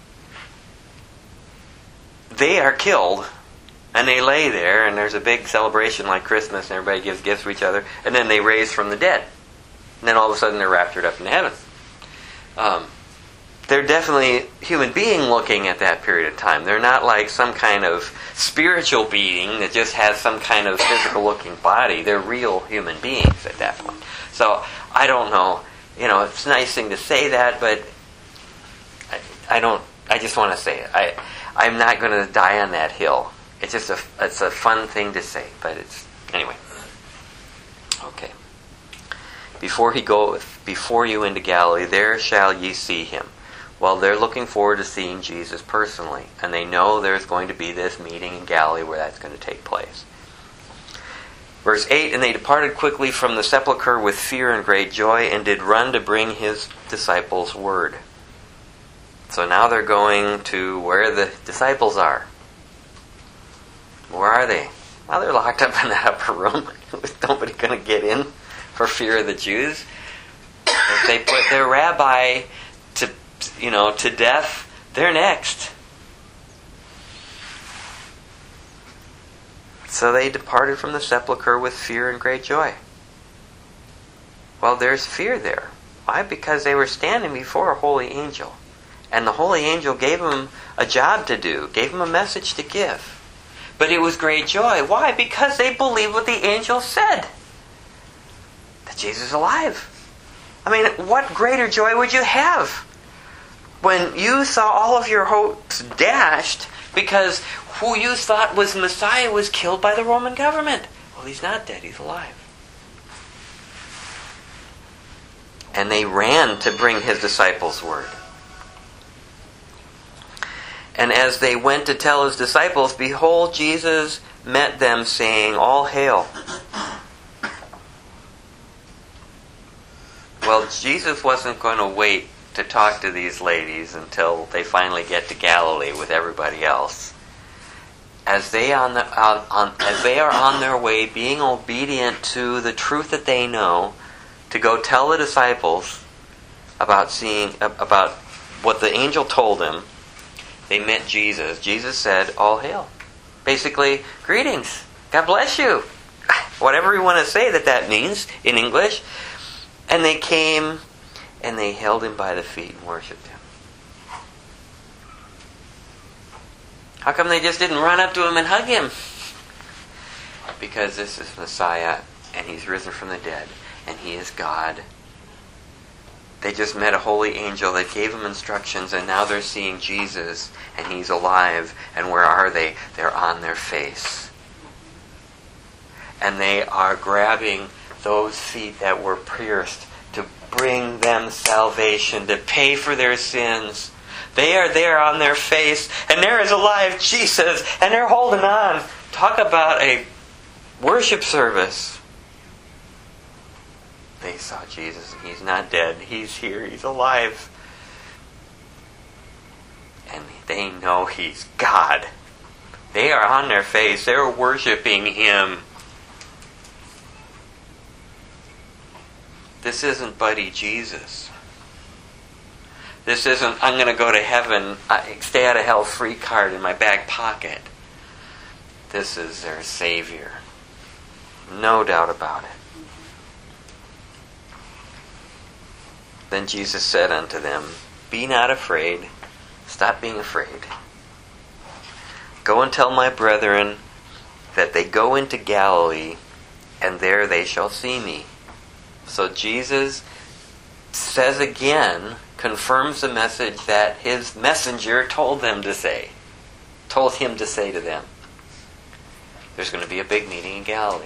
they are killed, and they lay there, and there's a big celebration like Christmas, and everybody gives gifts to each other, and then they raise from the dead. And then all of a sudden they're raptured up into heaven. Um, they're definitely human being looking at that period of time. They're not like some kind of spiritual being that just has some kind of physical looking body. They're real human beings at that point. So, I don't know. You know, it's a nice thing to say that, but I, I don't, I just want to say it. I, I'm not going to die on that hill. It's just a, it's a fun thing to say, but it's, anyway. Okay. Before he goeth before you into Galilee, there shall ye see him. Well, they're looking forward to seeing Jesus personally, and they know there's going to be this meeting in Galilee where that's going to take place. Verse eight, and they departed quickly from the sepulchre with fear and great joy, and did run to bring his disciples word. So now they're going to where the disciples are. Where are they? Well, they're locked up in that upper room with nobody going to get in for fear of the Jews. If they put their rabbi to, you know, to death, they're next. So they departed from the sepulchre with fear and great joy. Well, there's fear there. Why? Because they were standing before a holy angel. And the holy angel gave them a job to do, gave them a message to give. But it was great joy. Why? Because they believed what the angel said. That Jesus is alive. I mean, what greater joy would you have when you saw all of your hopes dashed because who you thought was Messiah was killed by the Roman government? Well, he's not dead. He's alive. And they ran to bring his disciples word. And as they went to tell his disciples, behold, Jesus met them, saying, All hail. Well, Jesus wasn't going to wait to talk to these ladies until they finally get to Galilee with everybody else. As they on the on, on as they are on their way, being obedient to the truth that they know, to go tell the disciples about seeing about what the angel told them, they met Jesus. Jesus said, All hail. Basically, greetings. God bless you. Whatever you want to say that that means in English. And they came and they held him by the feet and worshipped him. How come they just didn't run up to him and hug him? Because this is Messiah and he's risen from the dead and he is God. They just met a holy angel that gave them instructions, and now they're seeing Jesus, and he's alive. And where are they? They're on their face. And they are grabbing those feet that were pierced to bring them salvation, to pay for their sins. They are there on their face, and there is alive Jesus, and they're holding on. Talk about a worship service. They saw Jesus, and he's not dead. He's here. He's alive. And they know he's God. They are on their face. They're worshiping him. This isn't Buddy Jesus. This isn't, I'm going to go to heaven, I stay out of hell free card in my back pocket. This is their Savior. No doubt about it. Then Jesus said unto them, Be not afraid. Stop being afraid. Go and tell my brethren that they go into Galilee, and there they shall see me. So Jesus says again, confirms the message that his messenger told them to say. Told him to say to them. There's going to be a big meeting in Galilee.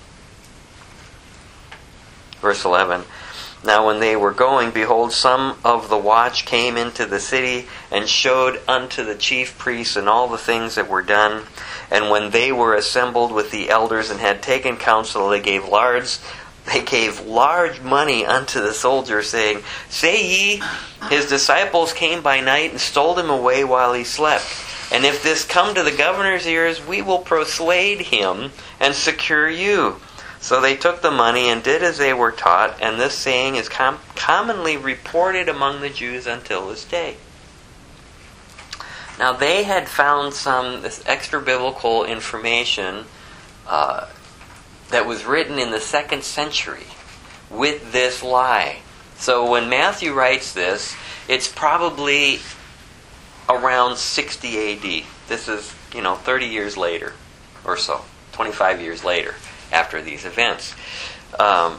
Verse eleven. Now when they were going, behold, some of the watch came into the city, and showed unto the chief priests and all the things that were done. And when they were assembled with the elders and had taken counsel, they gave large, they gave large money unto the soldiers, saying, Say ye, his disciples came by night and stole him away while he slept. And if this come to the governor's ears, we will persuade him and secure you. So they took the money and did as they were taught, and this saying is com- commonly reported among the Jews until this day. Now they had found some this extra biblical information uh, that was written in the second century with this lie. So when Matthew writes this, it's probably around sixty A D. This is, you know, thirty years later or so, twenty-five years later. After these events. Um,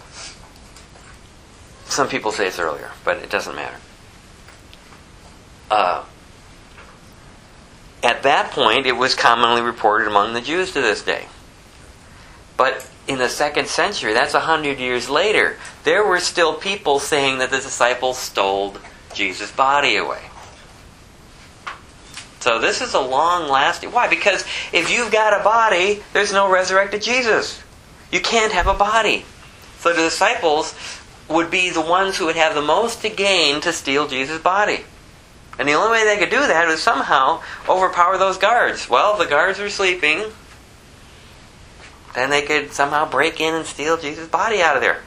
some people say it's earlier, but it doesn't matter. Uh, at that point, it was commonly reported among the Jews to this day. But in the second century, that's a hundred years later, there were still people saying that the disciples stole Jesus' body away. So this is a long-lasting... Why? Because if you've got a body, there's no resurrected Jesus. You can't have a body. So the disciples would be the ones who would have the most to gain to steal Jesus' body. And the only way they could do that was somehow overpower those guards. Well, the guards were sleeping. Then they could somehow break in and steal Jesus' body out of there.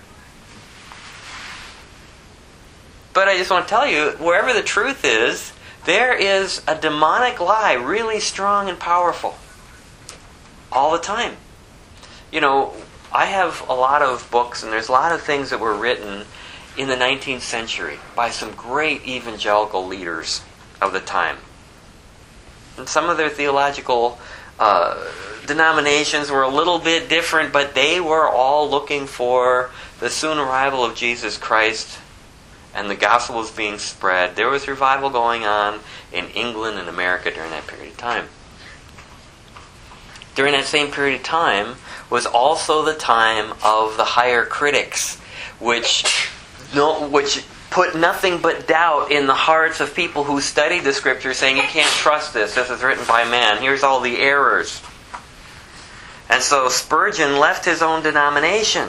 But I just want to tell you, wherever the truth is, there is a demonic lie, really strong and powerful. All the time. You know, I have a lot of books, and there's a lot of things that were written in the nineteenth century by some great evangelical leaders of the time. And some of their theological uh, denominations were a little bit different, but they were all looking for the soon arrival of Jesus Christ, and the gospel was being spread. There was revival going on in England and America during that period of time. During that same period of time was also the time of the higher critics, which no, which put nothing but doubt in the hearts of people who studied the Scripture, saying, you can't trust this, this is written by man, here's all the errors. And so Spurgeon left his own denomination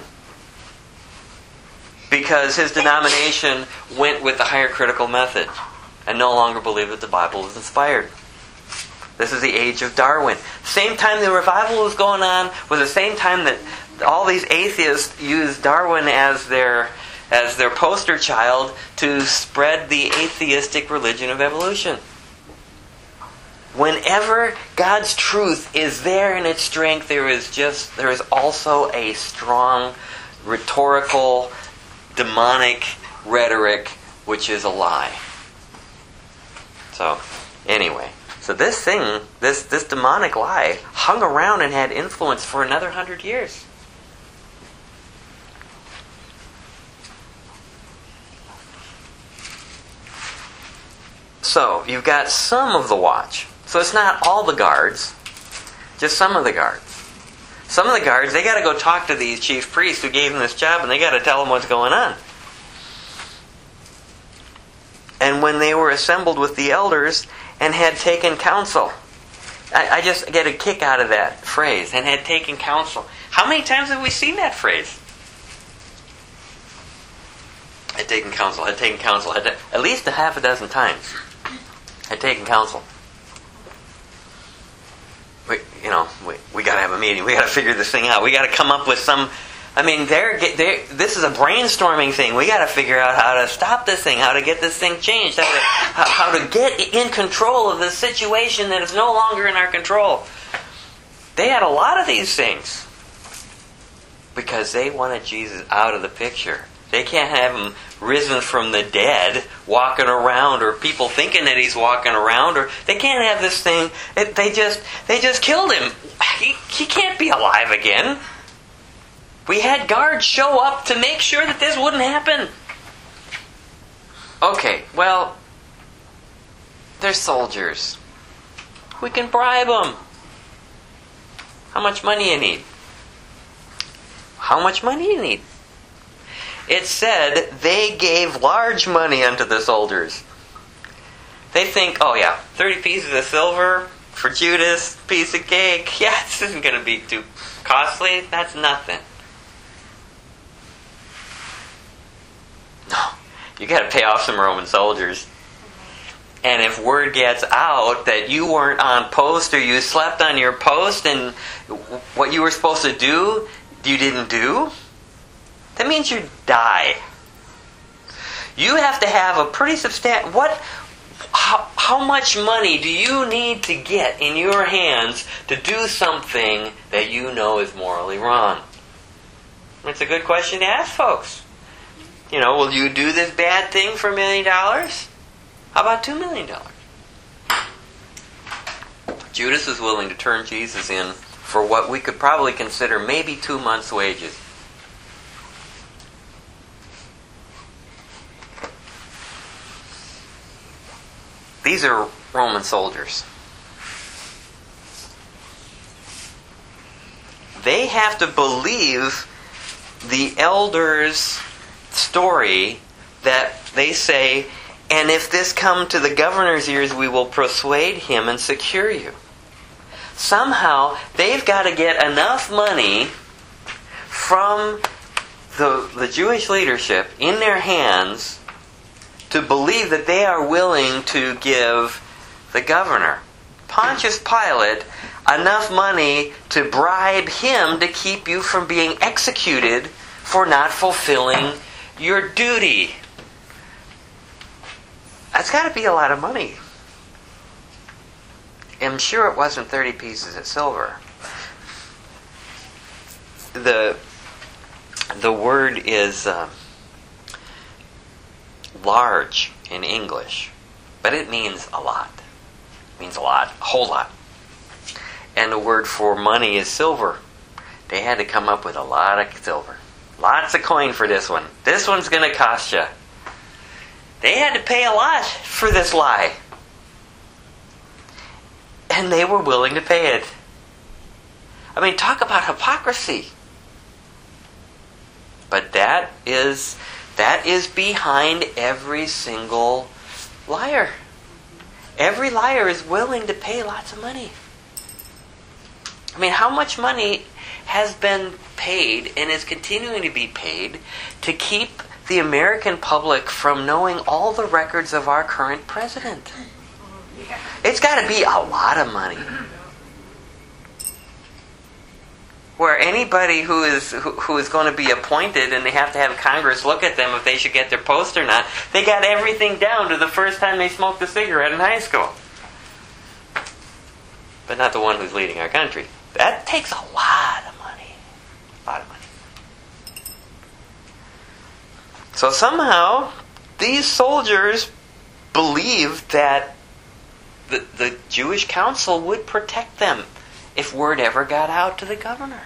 because his denomination went with the higher critical method and no longer believed that the Bible was inspired. This is the age of Darwin. Same time the revival was going on was the same time that all these atheists used Darwin as their as their poster child to spread the atheistic religion of evolution. Whenever God's truth is there in its strength, there is just there is also a strong rhetorical, demonic rhetoric which is a lie. So, anyway, so this thing, this this demonic lie, hung around and had influence for another hundred years. So, you've got some of the watch. So it's not all the guards, just some of the guards. Some of the guards, they got to go talk to these chief priests who gave them this job, and they got to tell them what's going on. And when they were assembled with the elders and had taken counsel, I, I just get a kick out of that phrase, and had taken counsel. How many times have we seen that phrase? Had taken counsel, had taken counsel, had ta- at least a half a dozen times. Had taken counsel. We, you know, we we got to have a meeting. We got to figure this thing out. We got to come up with some. I mean, they're, they're, this is a brainstorming thing. We got to figure out how to stop this thing, how to get this thing changed, how to, how, how to get in control of this situation that is no longer in our control. They had a lot of these things because they wanted Jesus out of the picture. They can't have him risen from the dead, walking around, or people thinking that he's walking around, or they can't have this thing. It, they just they just killed him. He, he can't be alive again. We had guards show up to make sure that this wouldn't happen. Okay, well, they're soldiers. We can bribe them. How much money you need? How much money you need? It said they gave large money unto the soldiers. They think, oh yeah, thirty pieces of silver for Judas, piece of cake. Yeah, this isn't going to be too costly. That's nothing. No, you got to pay off some Roman soldiers. And if word gets out that you weren't on post or you slept on your post and what you were supposed to do, you didn't do, that means you die. You have to have a pretty substantial... What? How, how much money do you need to get in your hands to do something that you know is morally wrong? It's a good question to ask folks. You know, will you do this bad thing for a million dollars? How about two million dollars? Judas was willing to turn Jesus in for what we could probably consider maybe two months' wages. These are Roman soldiers. They have to believe the elders' story that they say, and if this come to the governor's ears, we will persuade him and secure you. Somehow, they've got to get enough money from the, the Jewish leadership in their hands to believe that they are willing to give the governor, Pontius Pilate, enough money to bribe him to keep you from being executed for not fulfilling your duty. That's got to be a lot of money. I'm sure it wasn't thirty pieces of silver. The the word is uh, large in English, but it means a lot. It means a lot, a whole lot. And the word for money is silver. They had to come up with a lot of silver. Lots of coin for this one. This one's going to cost you. They had to pay a lot for this lie. And they were willing to pay it. I mean, talk about hypocrisy. But that is that is behind every single liar. Every liar is willing to pay lots of money. I mean, how much money has been paid and is continuing to be paid to keep the American public from knowing all the records of our current president? It's got to be a lot of money. Where anybody who is who, who is going to be appointed and they have to have Congress look at them if they should get their post or not, they got everything down to the first time they smoked a cigarette in high school. But not the one who's leading our country. That takes a lot of money. A lot of money. So somehow, these soldiers believed that the, the Jewish council would protect them if word ever got out to the governor.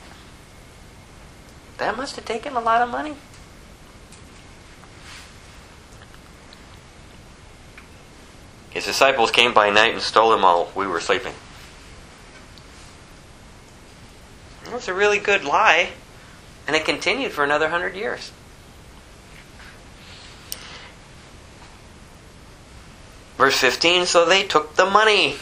That must have taken a lot of money. His disciples came by night and stole them while we were sleeping. It was a really good lie, and it continued for another hundred years. Verse fifteen, so they took the money.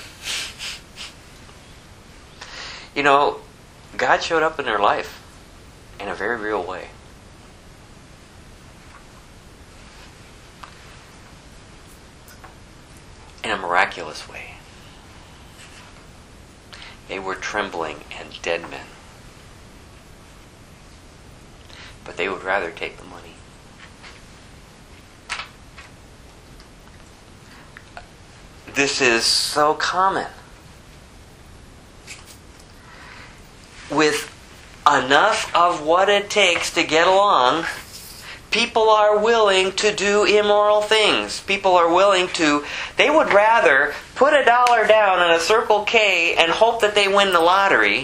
You know, God showed up in their life in a very real way. In a miraculous way. They were trembling and dead men. But they would rather take the money. This is so common. With enough of what it takes to get along, people are willing to do immoral things. People are willing to, they would rather put a dollar down on a Circle K and hope that they win the lottery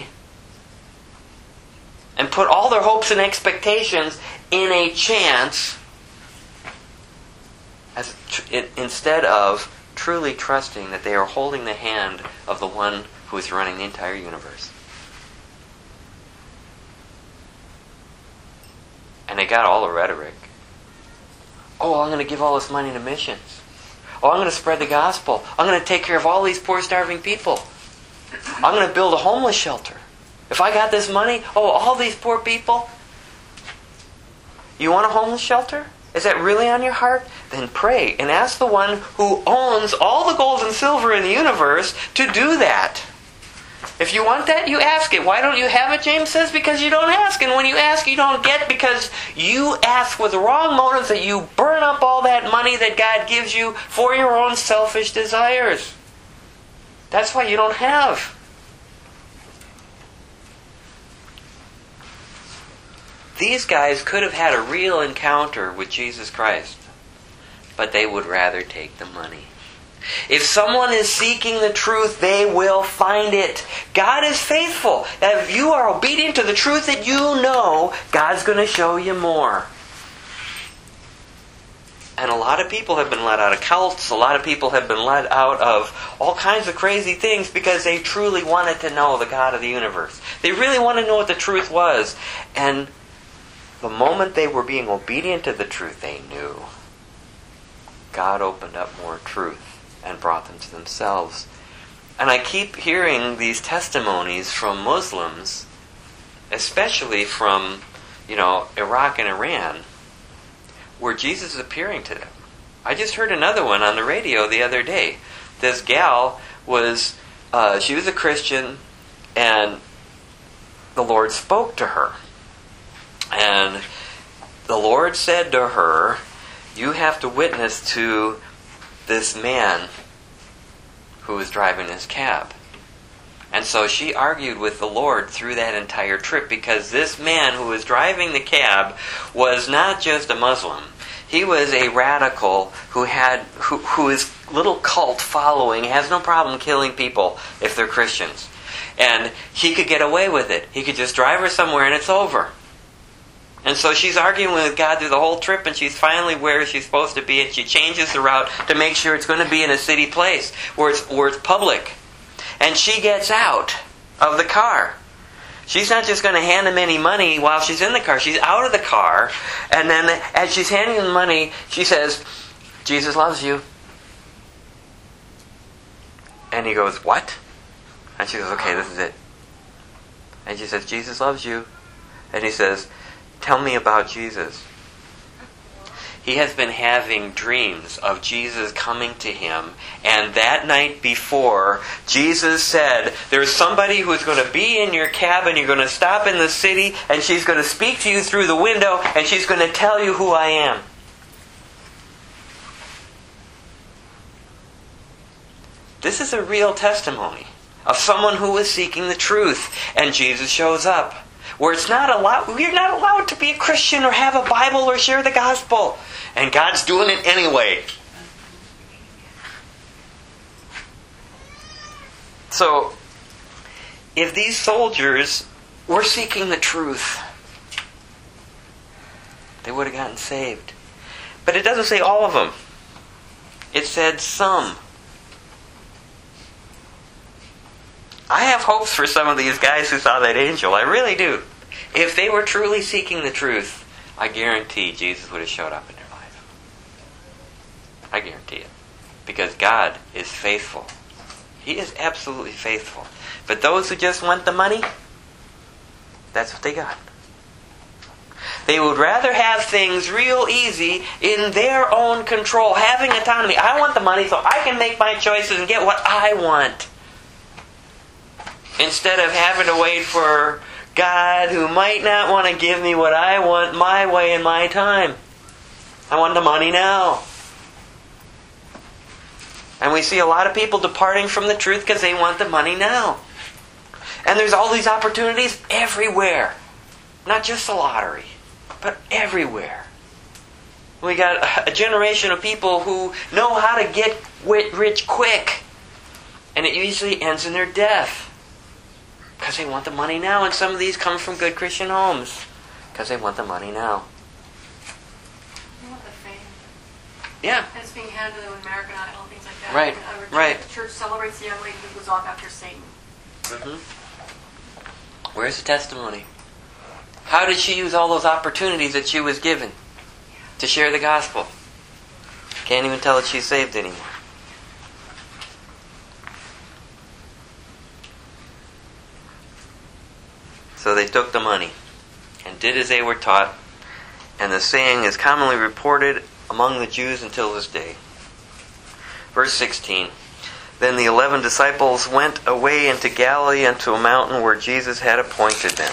and put all their hopes and expectations in a chance as, instead of truly trusting that they are holding the hand of the one who is running the entire universe. And they got all the rhetoric. Oh, I'm going to give all this money to missions. Oh, I'm going to spread the gospel. I'm going to take care of all these poor, starving people. I'm going to build a homeless shelter. If I got this money, oh, all these poor people. You want a homeless shelter? Is that really on your heart? Then pray and ask the one who owns all the gold and silver in the universe to do that. If you want that, you ask it. Why don't you have it, James says? Because you don't ask. And when you ask, you don't get, because you ask with the wrong motives, that you burn up all that money that God gives you for your own selfish desires. That's why you don't have. These guys could have had a real encounter with Jesus Christ, but they would rather take the money. If someone is seeking the truth, they will find it. God is faithful. If you are obedient to the truth that you know, God's going to show you more. And a lot of people have been let out of cults. A lot of people have been let out of all kinds of crazy things because they truly wanted to know the God of the universe. They really wanted to know what the truth was. And the moment they were being obedient to the truth, they knew. God opened up more truth and brought them to themselves. And I keep hearing these testimonies from Muslims, especially from, you know, Iraq and Iran, where Jesus is appearing to them. I just heard another one on the radio the other day. This gal was, uh, she was a Christian, and the Lord spoke to her. And the Lord said to her, you have to witness to this man who was driving his cab. And And so she argued with the Lord through that entire trip, because this man who was driving the cab was not just a Muslim. He was a radical who had who who is little cult following, has no problem killing people if they're Christians. And he could get away with it. He could just drive her somewhere and it's over. And so she's arguing with God through the whole trip, and she's finally where she's supposed to be, and she changes the route to make sure it's going to be in a city place where it's where it's public. And she gets out of the car. She's not just going to hand him any money while she's in the car. She's out of the car, and then as she's handing him the money, she says, "Jesus loves you." And he goes, "What?" And she goes, "Okay, this is it." And she says, "Jesus loves you." And he says, "Tell me about Jesus." He has been having dreams of Jesus coming to him. And that night before, Jesus said, there's somebody who's going to be in your cabin. You're going to stop in the city, and she's going to speak to you through the window, and she's going to tell you who I am. This is a real testimony of someone who is seeking the truth. And Jesus shows up. Where it's not allowed, you're not allowed to be a Christian or have a Bible or share the gospel. And God's doing it anyway. So, if these soldiers were seeking the truth, they would have gotten saved. But it doesn't say all of them. It said some. I have hopes for some of these guys who saw that angel. I really do. If they were truly seeking the truth, I guarantee Jesus would have showed up in their life. I guarantee it. Because God is faithful. He is absolutely faithful. But those who just want the money, that's what they got. They would rather have things real easy in their own control, having autonomy. I want the money so I can make my choices and get what I want. Instead of having to wait for God, who might not want to give me what I want my way in my time. I want the money now. And we see a lot of people departing from the truth because they want the money now. And there's all these opportunities everywhere. Not just the lottery, but everywhere. We got a generation of people who know how to get rich quick. And it usually ends in their death. Because they want the money now. And some of these come from good Christian homes. Because they want the money now. They want the fame. Yeah. And it's being handed in American Idol and things like that. Right, And, uh, right. The church celebrates the young lady who goes off after Satan. Mm-hmm. Where's the testimony? How did she use all those opportunities that she was given to share the gospel? Can't even tell that she's saved anymore. So they took the money and did as they were taught, and the saying is commonly reported among the Jews until this day. Verse sixteen. Then the eleven disciples went away into Galilee unto a mountain where Jesus had appointed them.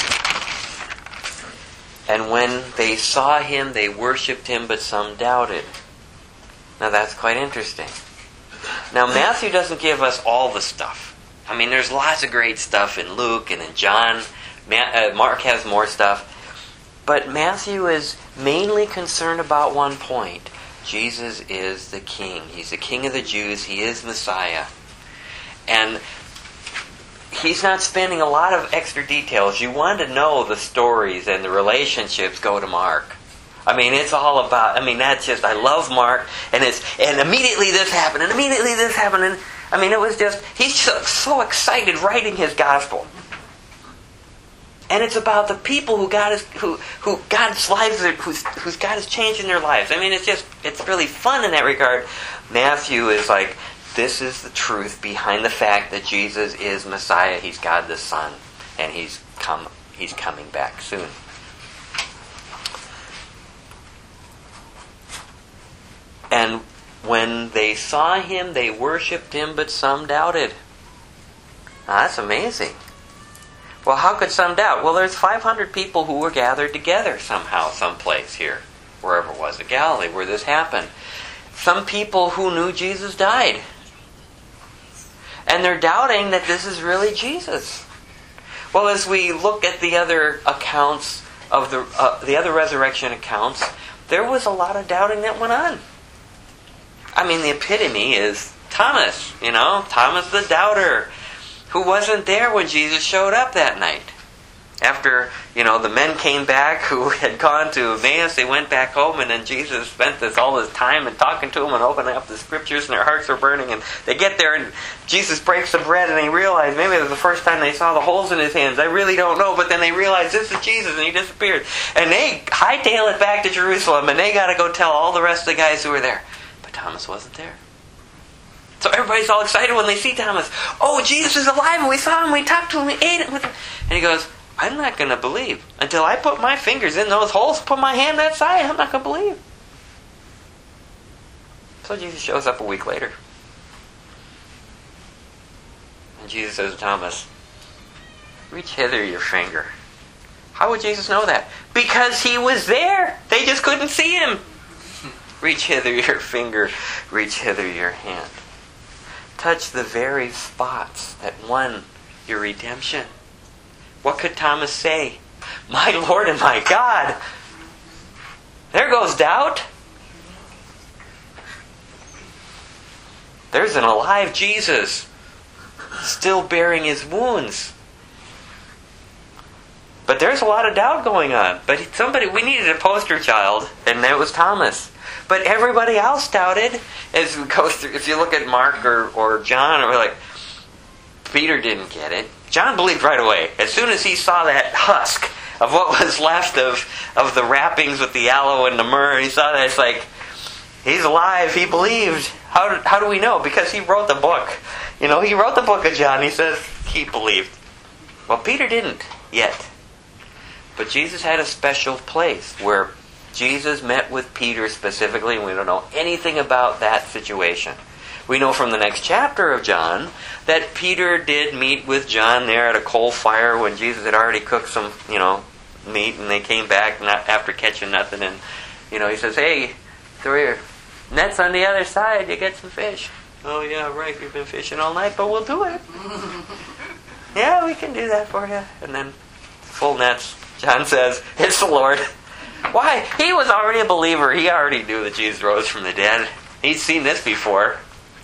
And when they saw him, they worshipped him, but some doubted. Now that's quite interesting. Now Matthew doesn't give us all the stuff. I mean, there's lots of great stuff in Luke and in John. Mark has more stuff. But Matthew is mainly concerned about one point. Jesus is the King. He's the King of the Jews. He is Messiah. And he's not spending a lot of extra details. You want to know the stories and the relationships, go to Mark. I mean, it's all about, I mean, that's just, I love Mark. And it's, and immediately this happened, and immediately this happened. And I mean, it was just, he's so, so excited writing his gospel. And it's about the people who God is, who, who God's lives, are, who's, who's God is changing their lives. I mean, it's just, it's really fun in that regard. Matthew is like, this is the truth behind the fact that Jesus is Messiah. He's God the Son, and he's come, he's coming back soon. And when they saw him, they worshipped him, but some doubted. Now, that's amazing. Well, how could some doubt? Well, there's five hundred people who were gathered together somehow, someplace here, wherever it was, in Galilee, where this happened. Some people who knew Jesus died. And they're doubting that this is really Jesus. Well, as we look at the other accounts of the uh, the other resurrection accounts, there was a lot of doubting that went on. I mean, the epitome is Thomas, you know, Thomas the doubter, who wasn't there when Jesus showed up that night. After, you know, the men came back who had gone to Emmaus, they went back home, and then Jesus spent this all this time and talking to them and opening up the scriptures, and their hearts are burning, and they get there, and Jesus breaks the bread, and they realize, maybe it was the first time they saw the holes in his hands, I really don't know, but then they realize this is Jesus, and he disappeared. And they hightail it back to Jerusalem, and they got to go tell all the rest of the guys who were there. But Thomas wasn't there. So everybody's all excited when they see Thomas. Oh, Jesus is alive, and we saw him, we talked to him, we ate it with him. And he goes, I'm not going to believe. Until I put my fingers in those holes, put my hand that side, I'm not going to believe. So Jesus shows up a week later. And Jesus says to Thomas, reach hither your finger. How would Jesus know that? Because he was there. They just couldn't see him. Reach hither your finger. Reach hither your hand. Touch the very spots that won your redemption. What could Thomas say? My Lord and my God. There goes doubt. There's an alive Jesus still bearing his wounds. But there's a lot of doubt going on. But somebody, we needed a poster child, and it was Thomas. But everybody else doubted. As we go through, if you look at Mark or, or John, or like, Peter didn't get it. John believed right away. As soon as he saw that husk of what was left of, of the wrappings with the aloe and the myrrh, he saw that, it's like, he's alive, he believed. How do, how do we know? Because he wrote the book. You know, he wrote the book of John. He says he believed. Well, Peter didn't yet. But Jesus had a special place where Jesus met with Peter specifically, and we don't know anything about that situation. We know from the next chapter of John that Peter did meet with John there at a coal fire when Jesus had already cooked some, you know, meat, and they came back not after catching nothing, and, you know, he says, hey, throw your nets on the other side, you get some fish. Oh yeah, right, we've been fishing all night, but we'll do it. Yeah, we can do that for you. And then, full nets, John says, it's the Lord. Why? He was already a believer. He already knew that Jesus rose from the dead. He'd seen this before.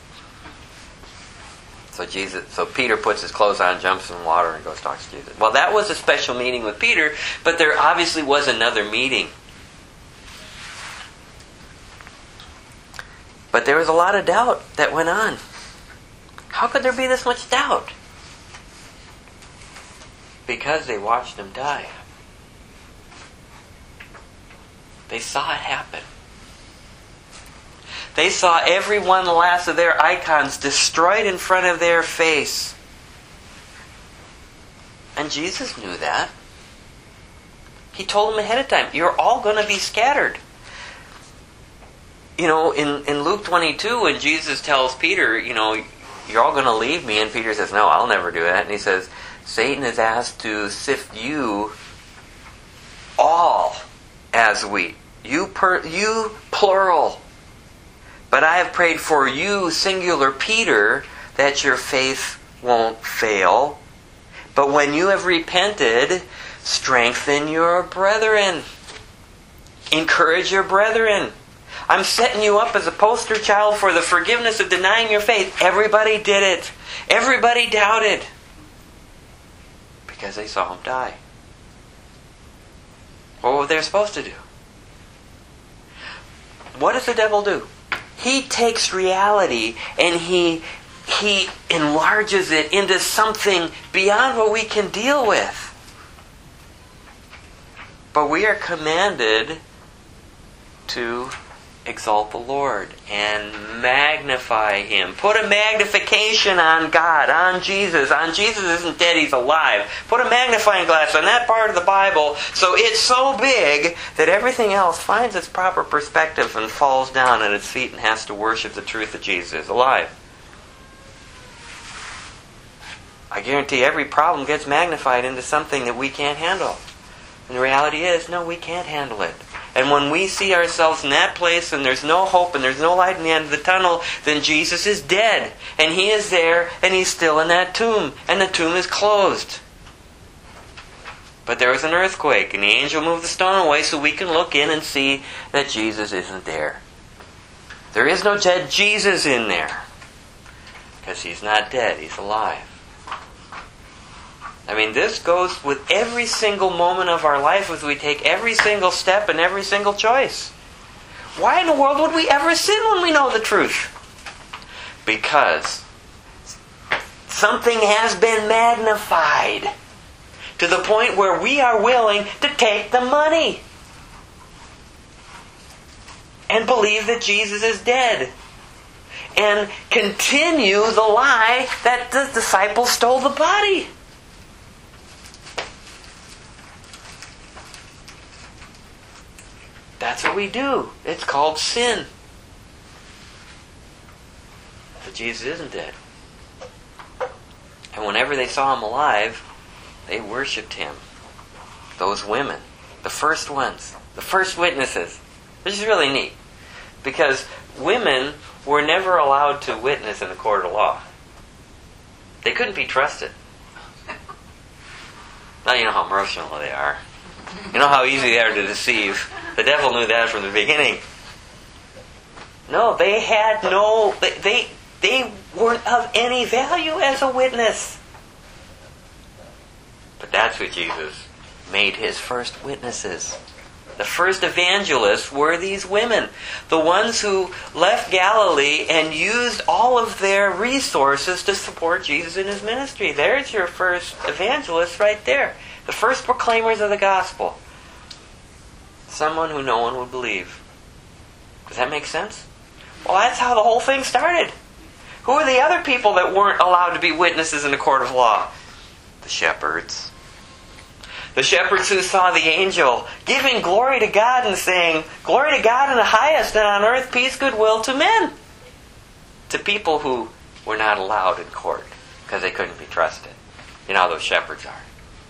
So Jesus, so Peter puts his clothes on, jumps in the water, and goes talks to Jesus. Well, that was a special meeting with Peter, but there obviously was another meeting. But there was a lot of doubt that went on. How could there be this much doubt? Because they watched him die. They saw it happen. They saw every one last of their icons destroyed in front of their face. And Jesus knew that. He told them ahead of time, you're all going to be scattered. You know, in, in Luke twenty-two, when Jesus tells Peter, you know, you're all going to leave me, and Peter says, no, I'll never do that. And he says, Satan is asked to sift you all as wheat. You, per, you plural. But I have prayed for you, singular Peter, that your faith won't fail. But when you have repented, strengthen your brethren. Encourage your brethren. I'm setting you up as a poster child for the forgiveness of denying your faith. Everybody did it. Everybody doubted. Because they saw him die. What were they supposed to do? What does the devil do? He takes reality and he he enlarges it into something beyond what we can deal with. But we are commanded to exalt the Lord and magnify Him. Put a magnification on God, on Jesus. On Jesus isn't dead, He's alive. Put a magnifying glass on that part of the Bible so it's so big that everything else finds its proper perspective and falls down at its feet and has to worship the truth that Jesus is alive. I guarantee every problem gets magnified into something that we can't handle. And the reality is, no, we can't handle it. And when we see ourselves in that place and there's no hope and there's no light in the end of the tunnel, then Jesus is dead. And He is there and He's still in that tomb. And the tomb is closed. But there was an earthquake and the angel moved the stone away so we can look in and see that Jesus isn't there. There is no dead Jesus in there. Because He's not dead, He's alive. I mean, this goes with every single moment of our life as we take every single step and every single choice. Why in the world would we ever sin when we know the truth? Because something has been magnified to the point where we are willing to take the money and believe that Jesus is dead and continue the lie that the disciples stole the body. That's what we do. It's called sin. But Jesus isn't dead. And whenever they saw Him alive, they worshipped Him. Those women. The first ones. The first witnesses. This is really neat. Because women were never allowed to witness in the court of law. They couldn't be trusted. Now you know how emotional they are. You know how easy they are to deceive. The devil knew that from the beginning. No, they had no... They, they, they weren't of any value as a witness. But that's what Jesus made His first witnesses. The first evangelists were these women. The ones who left Galilee and used all of their resources to support Jesus in His ministry. There's your first evangelists right there. The first proclaimers of the gospel. Someone who no one would believe. Does that make sense? Well, that's how the whole thing started. Who are the other people that weren't allowed to be witnesses in the court of law? The shepherds. The shepherds who saw the angel giving glory to God and saying, "Glory to God in the highest, and on earth peace, goodwill to men." To people who were not allowed in court because they couldn't be trusted. You know how those shepherds are.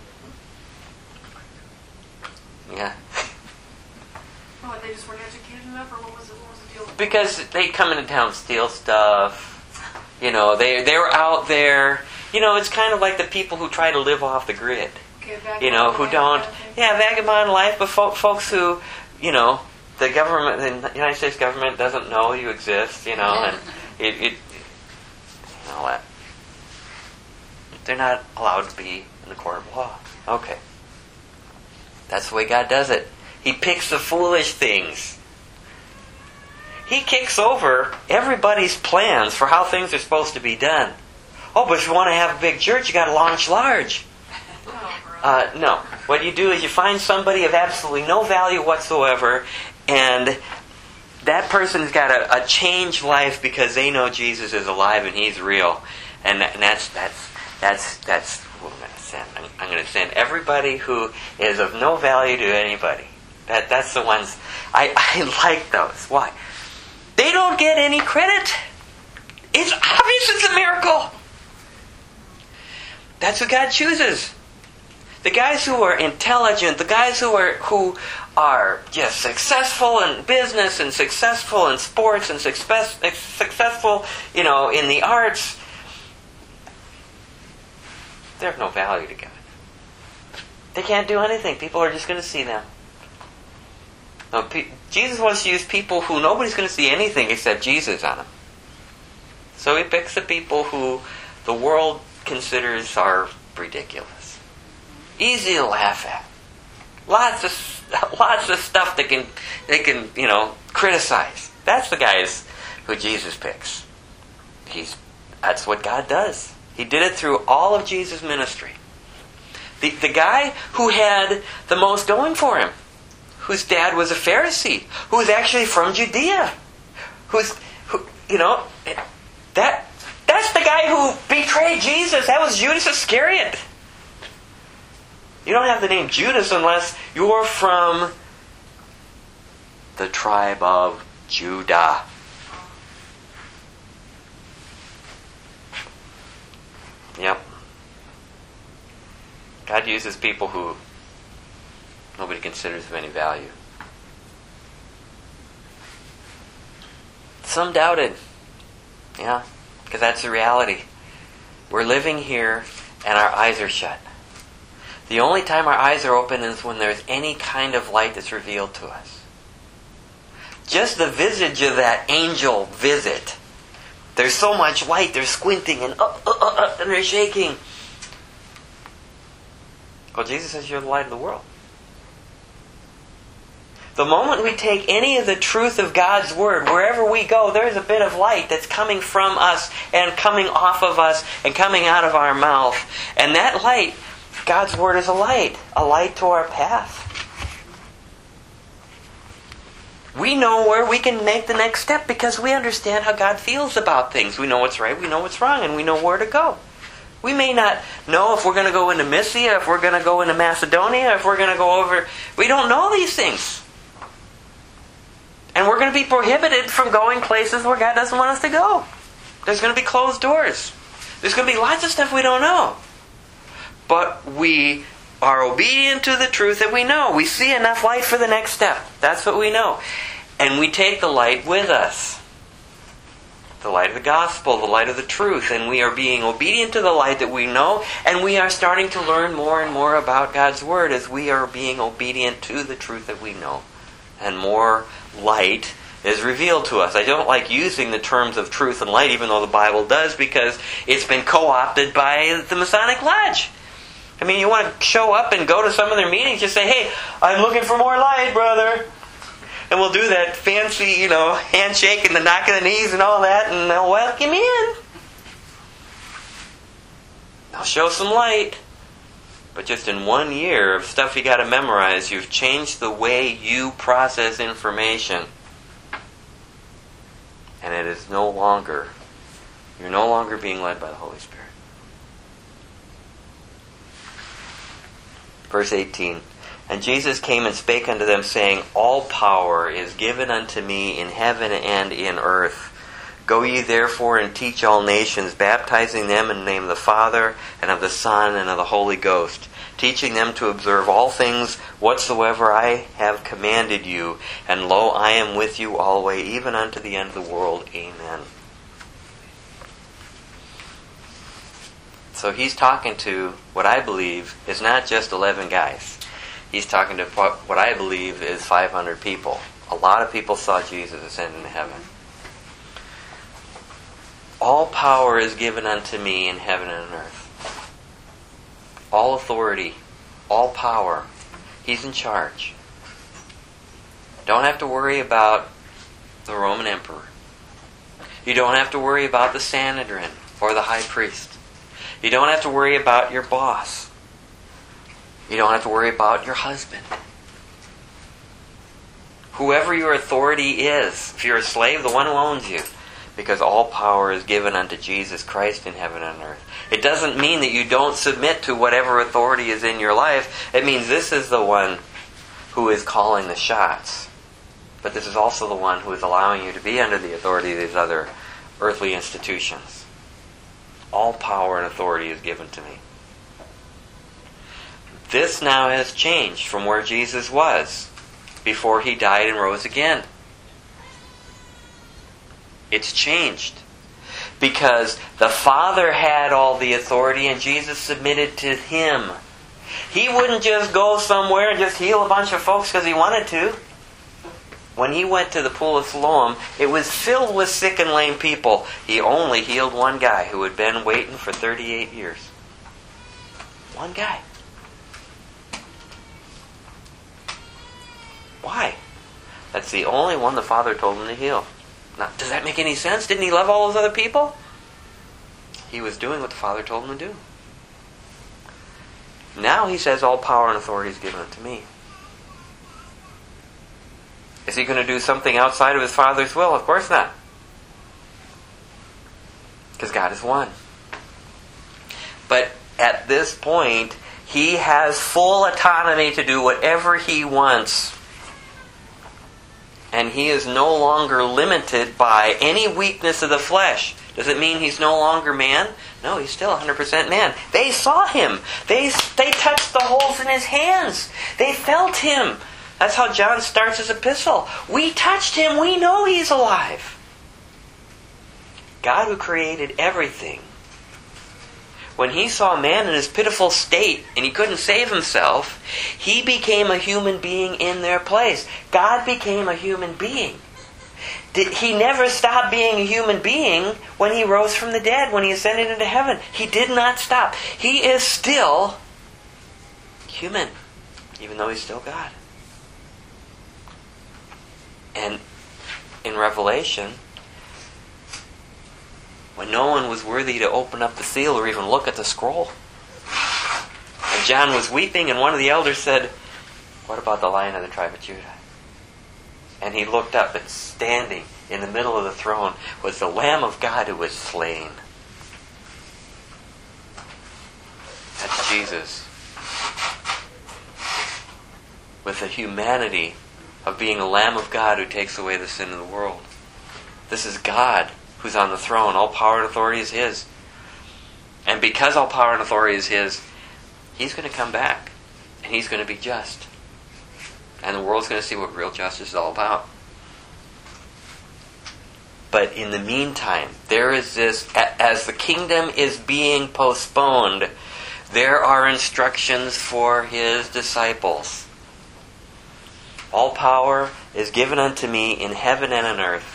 Yeah. Oh, they just weren't educated enough, or what was it? What was the deal? Because they come into town and steal stuff. You know, they they were out there. You know, it's kind of like the people who try to live off the grid. Okay, vagabond You know, who life, don't. kind of thing. Yeah, vagabond life, but fo- folks who, you know, the government, the United States government doesn't know you exist. You know, and it, it you know what? They're not allowed to be in the court of law. Okay. That's the way God does it. He picks the foolish things. He kicks over everybody's plans for how things are supposed to be done. Oh, but if you want to have a big church, you got to launch large. Uh, no. What you do is you find somebody of absolutely no value whatsoever, and that person's got a, a changed life because they know Jesus is alive and He's real, and, that, and that's that's that's that's what I'm going to send. I'm, I'm going to send everybody who is of no value to anybody. That that's the ones I, I like those. Why? They don't get any credit. It's obvious it's a miracle. That's what God chooses. The guys who are intelligent, the guys who are who are just successful in business and successful in sports and success, successful, you know, in the arts, they have no value to God. They can't do anything. People are just going to see them. No, P- Jesus wants to use people who nobody's going to see anything except Jesus on them. So He picks the people who the world considers are ridiculous, easy to laugh at, lots of lots of stuff that can they can you know criticize. That's the guys who Jesus picks. He's that's what God does. He did it through all of Jesus' ministry. The the guy who had the most going for him, whose dad was a Pharisee, who was actually from Judea, who's who you know that. That's the guy who betrayed Jesus. That was Judas Iscariot. You don't have the name Judas unless you're from the tribe of Judah. Yep. God uses people who nobody considers of any value. Some doubted. Yeah, because that's the reality. We're living here and our eyes are shut. The only time our eyes are open is when there's any kind of light that's revealed to us. Just the visage of that angel visit. There's so much light, they're squinting and uh, uh, uh, uh, and they're shaking. Well, Jesus says you're the light of the world. The moment we take any of the truth of God's Word, wherever we go, there's a bit of light that's coming from us and coming off of us and coming out of our mouth. And that light, God's Word is a light, a light to our path. We know where we can make the next step because we understand how God feels about things. We know what's right, we know what's wrong, and we know where to go. We may not know if we're going to go into Mysia, if we're going to go into Macedonia, if we're going to go over... We don't know these things. And we're going to be prohibited from going places where God doesn't want us to go. There's going to be closed doors. There's going to be lots of stuff we don't know. But we are obedient to the truth that we know. We see enough light for the next step. That's what we know. And we take the light with us. The light of the gospel, the light of the truth. And we are being obedient to the light that we know. And we are starting to learn more and more about God's Word as we are being obedient to the truth that we know. And more light is revealed to us. I don't like using the terms of truth and light, even though the Bible does, because it's been co-opted by the Masonic Lodge. I mean, you want to show up and go to some of their meetings, just say, hey, I'm looking for more light, brother. And we'll do that fancy, you know, handshake and the knock of the knees and all that, and they'll welcome you in. They'll show some light. But just in one year of stuff you got to memorize, you've changed the way you process information. And it is no longer, you're no longer being led by the Holy Spirit. Verse eighteen. And Jesus came and spake unto them, saying, all power is given unto me in heaven and in earth. Go ye therefore and teach all nations, baptizing them in the name of the Father, and of the Son, and of the Holy Ghost, teaching them to observe all things whatsoever I have commanded you. And lo, I am with you always, even unto the end of the world. Amen. So he's talking to what I believe is not just eleven guys. He's talking to what I believe is five hundred people. A lot of people saw Jesus ascend into heaven. All power is given unto me in heaven and on earth. All authority, all power. He's in charge. Don't have to worry about the Roman emperor. You don't have to worry about the Sanhedrin or the high priest. You don't have to worry about your boss. You don't have to worry about your husband. Whoever your authority is, if you're a slave, the one who owns you. Because all power is given unto Jesus Christ in heaven and earth. It doesn't mean that you don't submit to whatever authority is in your life. It means this is the one who is calling the shots. But this is also the one who is allowing you to be under the authority of these other earthly institutions. All power and authority is given to me. This now has changed from where Jesus was before he died and rose again. It's changed. Because the Father had all the authority and Jesus submitted to Him. He wouldn't just go somewhere and just heal a bunch of folks because He wanted to. When He went to the pool of Siloam, it was filled with sick and lame people. He only healed one guy who had been waiting for thirty-eight years. One guy. Why? That's the only one the Father told Him to heal. Now, does that make any sense? Didn't He love all those other people? He was doing what the Father told Him to do. Now He says all power and authority is given unto me. Is He going to do something outside of His Father's will? Of course not. Because God is one. But at this point, He has full autonomy to do whatever He wants. And He is no longer limited by any weakness of the flesh. Does it mean He's no longer man? No, He's still one hundred percent man. They saw Him. They, they touched the holes in His hands. They felt Him. That's how John starts his epistle. We touched Him. We know He's alive. God who created everything, when He saw man in his pitiful state and he couldn't save himself, He became a human being in their place. God became a human being. He never stopped being a human being when He rose from the dead, when He ascended into heaven. He did not stop. He is still human, even though He's still God. And in Revelation, when no one was worthy to open up the seal or even look at the scroll, and John was weeping, and one of the elders said, "What about the Lion of the tribe of Judah?" And he looked up, and standing in the middle of the throne was the Lamb of God who was slain. That's Jesus, with the humanity of being a Lamb of God who takes away the sin of the world. This is God who's on the throne. All power and authority is His. And because all power and authority is His, He's going to come back. And He's going to be just. And the world's going to see what real justice is all about. But in the meantime, there is this, as the kingdom is being postponed, there are instructions for His disciples. All power is given unto me in heaven and on earth.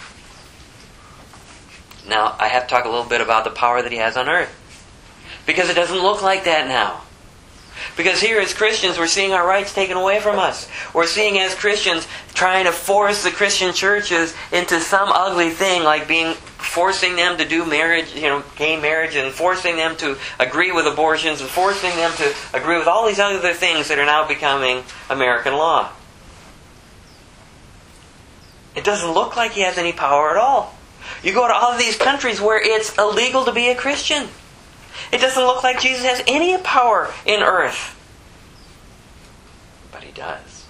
Now, I have to talk a little bit about the power that He has on earth. Because it doesn't look like that now. Because here as Christians, we're seeing our rights taken away from us. We're seeing as Christians trying to force the Christian churches into some ugly thing, like being forcing them to do marriage, you know, gay marriage, and forcing them to agree with abortions, and forcing them to agree with all these other things that are now becoming American law. It doesn't look like He has any power at all. You go to all of these countries where it's illegal to be a Christian. It doesn't look like Jesus has any power in earth. But He does.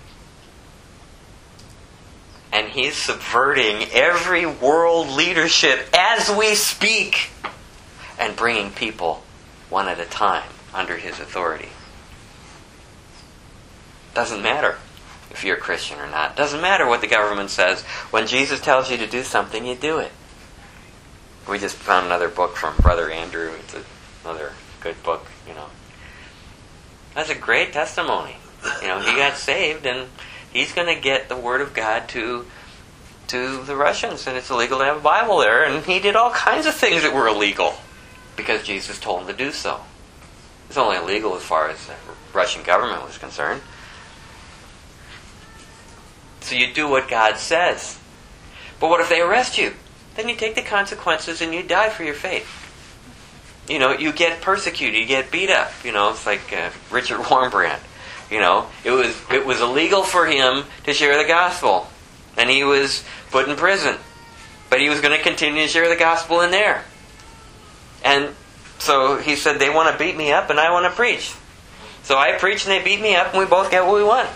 And He's subverting every world leadership as we speak and bringing people one at a time under His authority. Doesn't matter if you're a Christian or not. Doesn't matter what the government says. When Jesus tells you to do something, you do it. We just found another book from Brother Andrew. It's another good book, you know. That's a great testimony. You know, he got saved, and he's going to get the Word of God to to the Russians, and it's illegal to have a Bible there, and he did all kinds of things that were illegal because Jesus told him to do so. It's only illegal as far as the Russian government was concerned. So you do what God says. But what if they arrest you? Then you take the consequences and you die for your faith. You know, you get persecuted, you get beat up. You know, it's like uh, Richard Wurmbrand. You know, it was it was illegal for him to share the gospel. And he was put in prison. But he was going to continue to share the gospel in there. And so he said, they want to beat me up and I want to preach. So I preach and they beat me up and we both get what we want.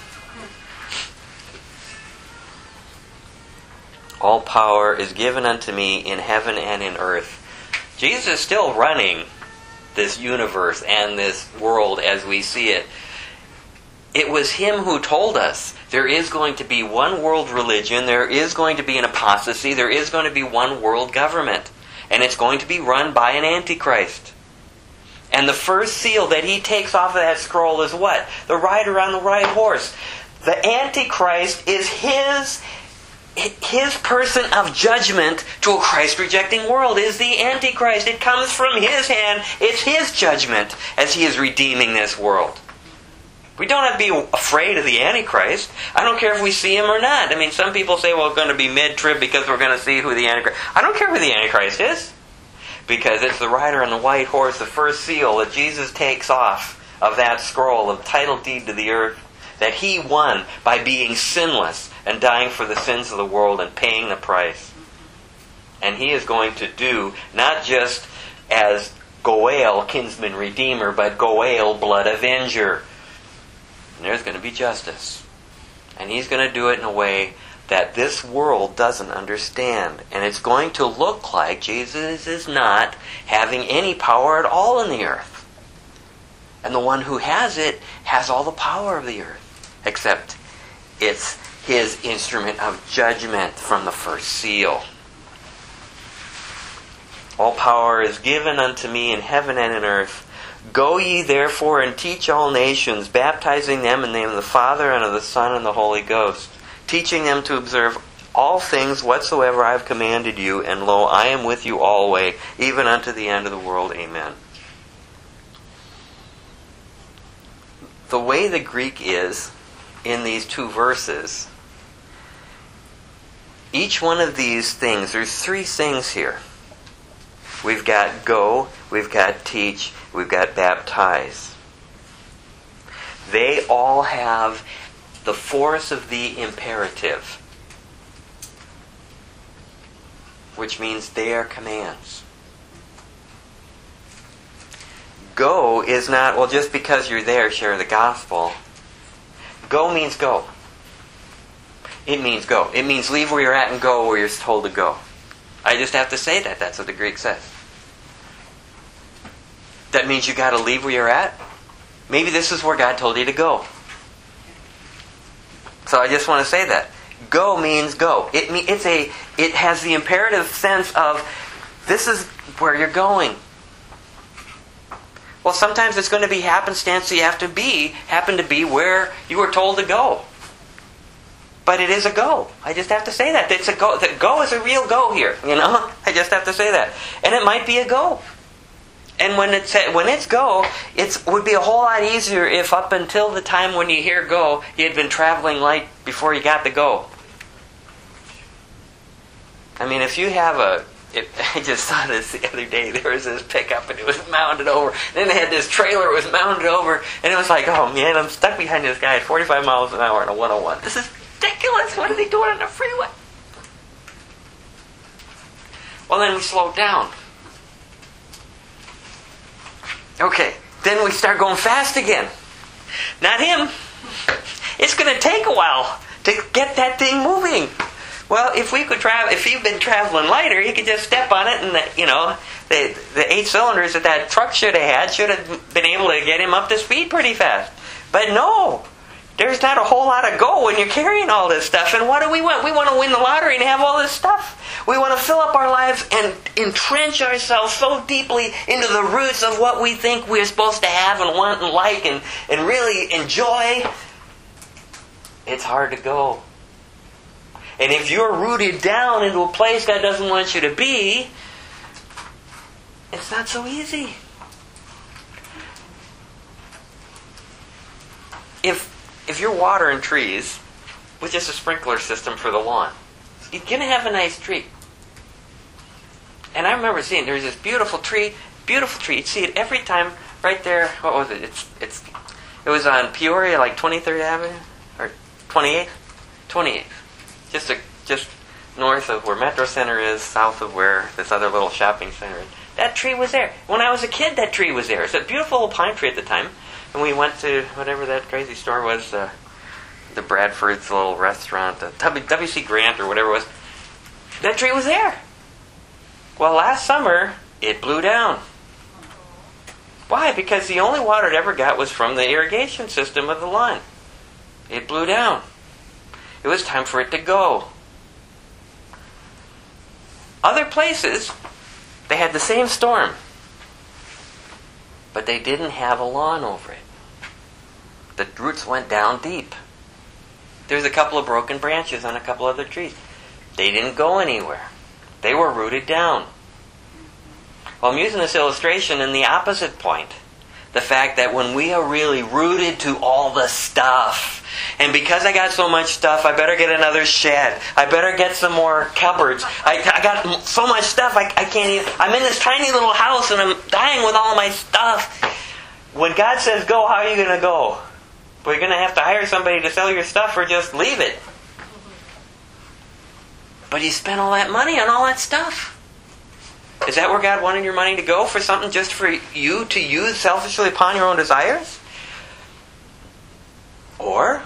All power is given unto me in heaven and in earth. Jesus is still running this universe and this world as we see it. It was Him who told us there is going to be one world religion, there is going to be an apostasy, there is going to be one world government. And it's going to be run by an antichrist. And the first seal that he takes off of that scroll is what? The rider on the white horse. The antichrist is his... His person of judgment to a Christ-rejecting world is the Antichrist. It comes from His hand. It's His judgment as He is redeeming this world. We don't have to be afraid of the Antichrist. I don't care if we see him or not. I mean, some people say, well, it's going to be mid-trib because we're going to see who the Antichrist... I don't care who the Antichrist is. Because it's the rider on the white horse, the first seal that Jesus takes off of that scroll of title deed to the earth that He won by being sinless and dying for the sins of the world and paying the price. And He is going to do, not just as Goel, kinsman redeemer, but Goel, blood avenger. And there's going to be justice. And He's going to do it in a way that this world doesn't understand. And it's going to look like Jesus is not having any power at all in the earth. And the one who has it has all the power of the earth. Except it's His instrument of judgment from the first seal. All power is given unto me in heaven and in earth. Go ye therefore and teach all nations, baptizing them in the name of the Father and of the Son and the Holy Ghost, teaching them to observe all things whatsoever I have commanded you, and lo, I am with you always, even unto the end of the world. Amen. The way the Greek is in these two verses, each one of these things, there's three things here. We've got go, we've got teach, we've got baptize. They all have the force of the imperative, which means they are commands. Go is not, well, just because you're there, share the gospel. Go means go. It means go. It means leave where you're at and go where you're told to go. I just have to say that. That's what the Greek says. That means you got to leave where you're at. Maybe this is where God told you to go. So I just want to say that. Go means go. It me, it's a. It has the imperative sense of this is where you're going. Well, sometimes it's going to be happenstance, so you have to be happen to be where you were told to go. But it is a go. I just have to say that. It's a go. The go is a real go here. You know, I just have to say that. And it might be a go. And when it's when it's go, it would be a whole lot easier if up until the time when you hear go, you had been traveling light before you got the go. I mean, if you have a... It, I just saw this the other day. There was this pickup and it was mounted over. And then they had this trailer it was mounted over. And it was like, oh man, I'm stuck behind this guy at forty-five miles an hour on a one oh one. This is ridiculous. What are they doing on the freeway? Well, then we slowed down. Okay, then we start going fast again. Not him. It's going to take a while to get that thing moving. Well, if we could travel, if you've been traveling lighter, you could just step on it, and the, you know, the the eight cylinders that that truck should have had should have been able to get him up to speed pretty fast. But no, there's not a whole lot of go when you're carrying all this stuff. And what do we want? We want to win the lottery and have all this stuff. We want to fill up our lives and entrench ourselves so deeply into the roots of what we think we're supposed to have and want and like and, and really enjoy. It's hard to go. And if you're rooted down into a place God doesn't want you to be, it's not so easy. If if you're watering trees with just a sprinkler system for the lawn, you're going to have a nice tree. And I remember seeing there's this beautiful tree, beautiful tree. You'd see it every time right there. What was it? It's it's it was on Peoria, like twenty-third Avenue or twenty-eighth, twenty-eighth. Just a, just north of where Metro Center is, south of where this other little shopping center is. That tree was there. When I was a kid, that tree was there. It's a beautiful little pine tree at the time. And we went to whatever that crazy store was, uh, the Bradford's little restaurant, the W C Grant or whatever it was. That tree was there. Well, last summer, it blew down. Why? Because the only water it ever got was from the irrigation system of the lawn. It blew down. It was time for it to go. Other places, they had the same storm, but they didn't have a lawn over it. The roots went down deep. There's a couple of broken branches on a couple other trees. They didn't go anywhere. They were rooted down. Well, I'm using this illustration in the opposite point. The fact that when we are really rooted to all the stuff, and because I got so much stuff, I better get another shed. I better get some more cupboards. I, I got so much stuff, I, I can't even... I'm in this tiny little house and I'm dying with all my stuff. When God says go, how are you going to go? Well, you're going to have to hire somebody to sell your stuff or just leave it. But you spent all that money on all that stuff. Is that where God wanted your money to go? For something just for you to use selfishly upon your own desires? Or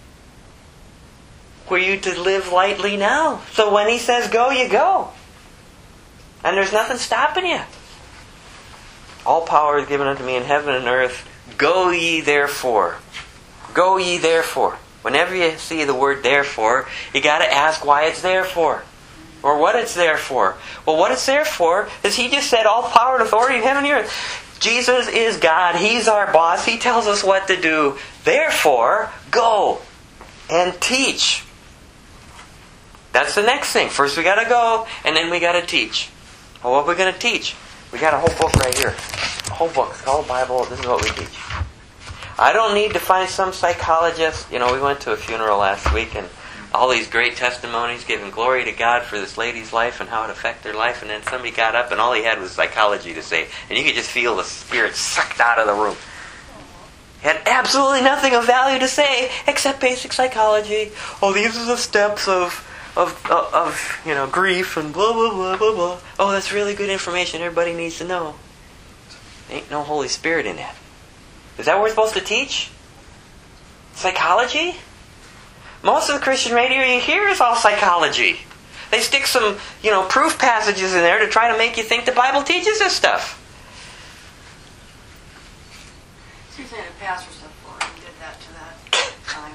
were you to live lightly now? So when He says go, you go. And there's nothing stopping you. All power is given unto me in heaven and earth. Go ye therefore. Go ye therefore. Whenever you see the word therefore, you got to ask why it's there for. or what it's there for. Well, what it's there for is He just said all power and authority in heaven and earth. Jesus is God. He's our boss. He tells us what to do. Therefore, go and teach. That's the next thing. First we got to go, and then we got to teach. Well, what are we going to teach? We got a whole book right here. A whole book. It's called Bible. This is what we teach. I don't need to find some psychologist. You know, we went to a funeral last week, and all these great testimonies giving glory to God for this lady's life and how it affected her life, and then somebody got up and all he had was psychology to say, and you could just feel the spirit sucked out of the room. He had absolutely nothing of value to say except basic psychology. Oh, these are the steps of of of, of you know grief and blah blah blah blah blah. Oh, that's really good information. Everybody needs to know. Ain't no Holy Spirit in that. Is that what we're supposed to teach? Psychology? Most of the Christian radio you hear is all psychology. They stick some, you know, proof passages in there to try to make you think the Bible teaches this stuff. So you're saying a pastor stepped forward and did that to that time.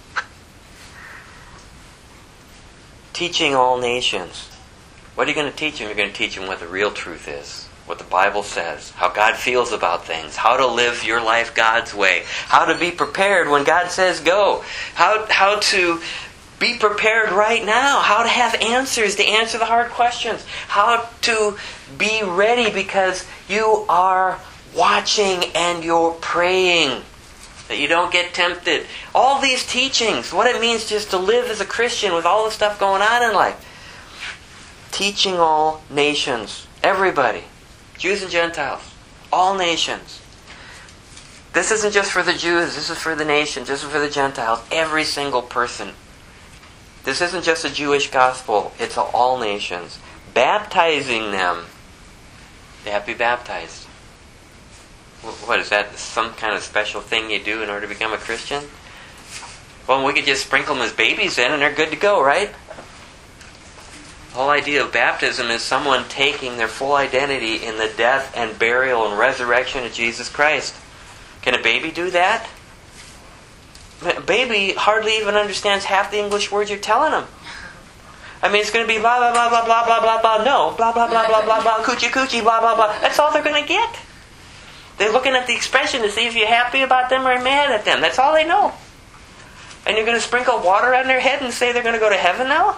Teaching all nations. What are you going to teach them? You're going to teach them what the real truth is. What the Bible says. How God feels about things. How to live your life God's way. How to be prepared when God says go. How, how to be prepared right now. How to have answers to answer the hard questions. How to be ready because you are watching and you're praying. That you don't get tempted. All these teachings. What it means just to live as a Christian with all the stuff going on in life. Teaching all nations. Everybody. Jews and Gentiles. All nations. This isn't just for the Jews. This is for the nations. This is for the Gentiles. Every single person. This isn't just a Jewish gospel. It's all nations. Baptizing them. They have to be baptized. What is that? Some kind of special thing you do in order to become a Christian? Well, we could just sprinkle them as babies in and they're good to go, right? The whole idea of baptism is someone taking their full identity in the death and burial and resurrection of Jesus Christ. Can a baby do that? A baby hardly even understands half the English words you're telling them. I mean, it's going to be blah, blah, blah, blah, blah, blah, blah, blah, no, blah, blah, blah, blah, blah, blah, coochie, coochie, blah, blah, blah. That's all they're going to get. They're looking at the expression to see if you're happy about them or mad at them. That's all they know. And you're going to sprinkle water on their head and say they're going to go to heaven now?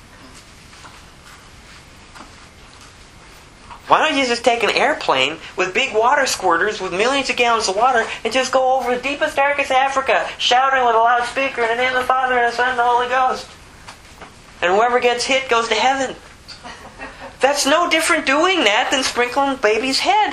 Why don't you just take an airplane with big water squirters with millions of gallons of water and just go over the deepest, darkest Africa, shouting with a loudspeaker in the name of the Father and the Son and the Holy Ghost. And whoever gets hit goes to heaven. That's no different doing that than sprinkling baby's head.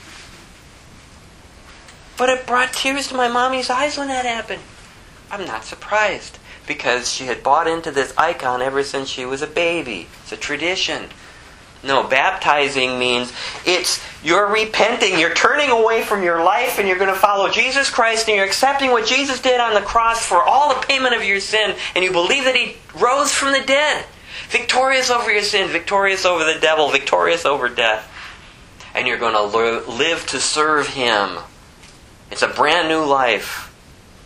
But it brought tears to my mommy's eyes when that happened. I'm not surprised, because she had bought into this icon ever since she was a baby. It's a tradition. No, baptizing means it's you're repenting, you're turning away from your life and you're going to follow Jesus Christ and you're accepting what Jesus did on the cross for all the payment of your sin, and you believe that He rose from the dead, victorious over your sin, victorious over the devil, victorious over death. And you're going to live to serve Him. It's a brand new life.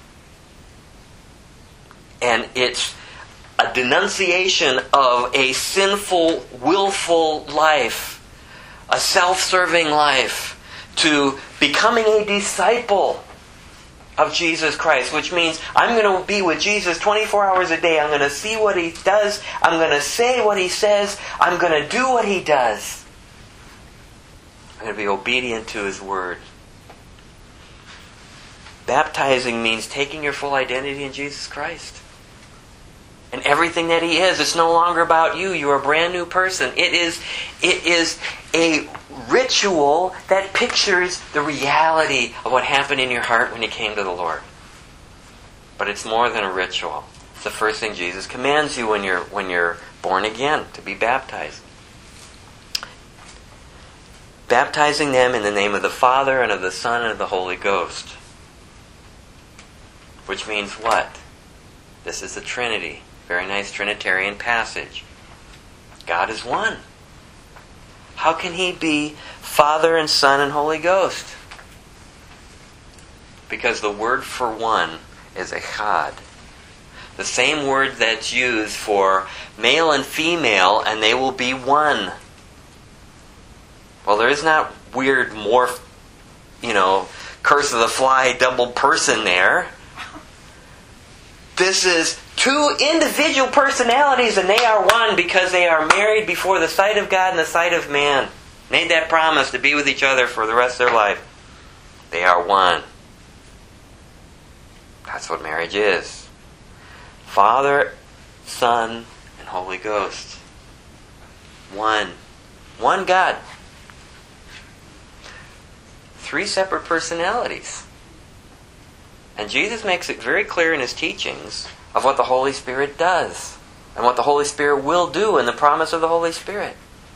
And it's a denunciation of a sinful, willful life, a self-serving life, to becoming a disciple of Jesus Christ, which means I'm going to be with Jesus twenty-four hours a day. I'm going to see what He does. I'm going to say what He says. I'm going to do what He does. I'm going to be obedient to His Word. Baptizing means taking your full identity in Jesus Christ. And everything that He is, it's no longer about you. You're a brand new person. It is, it is a ritual that pictures the reality of what happened in your heart when you came to the Lord. But it's more than a ritual. It's the first thing Jesus commands you when you're when you're born again, to be baptized. Baptizing them in the name of the Father and of the Son and of the Holy Ghost. Which means what? This is the Trinity. Very nice Trinitarian passage. God is one. How can He be Father and Son and Holy Ghost? Because the word for one is echad. The same word that's used for male and female, and they will be one. Well, there is not weird morph, you know, curse of the fly double person there. This is two individual personalities, and they are one because they are married before the sight of God and the sight of man. Made that promise to be with each other for the rest of their life. They are one. That's what marriage is. Father, Son, and Holy Ghost. One. One God. Three separate personalities. And Jesus makes it very clear in His teachings of what the Holy Spirit does and what the Holy Spirit will do in the promise of the Holy Spirit.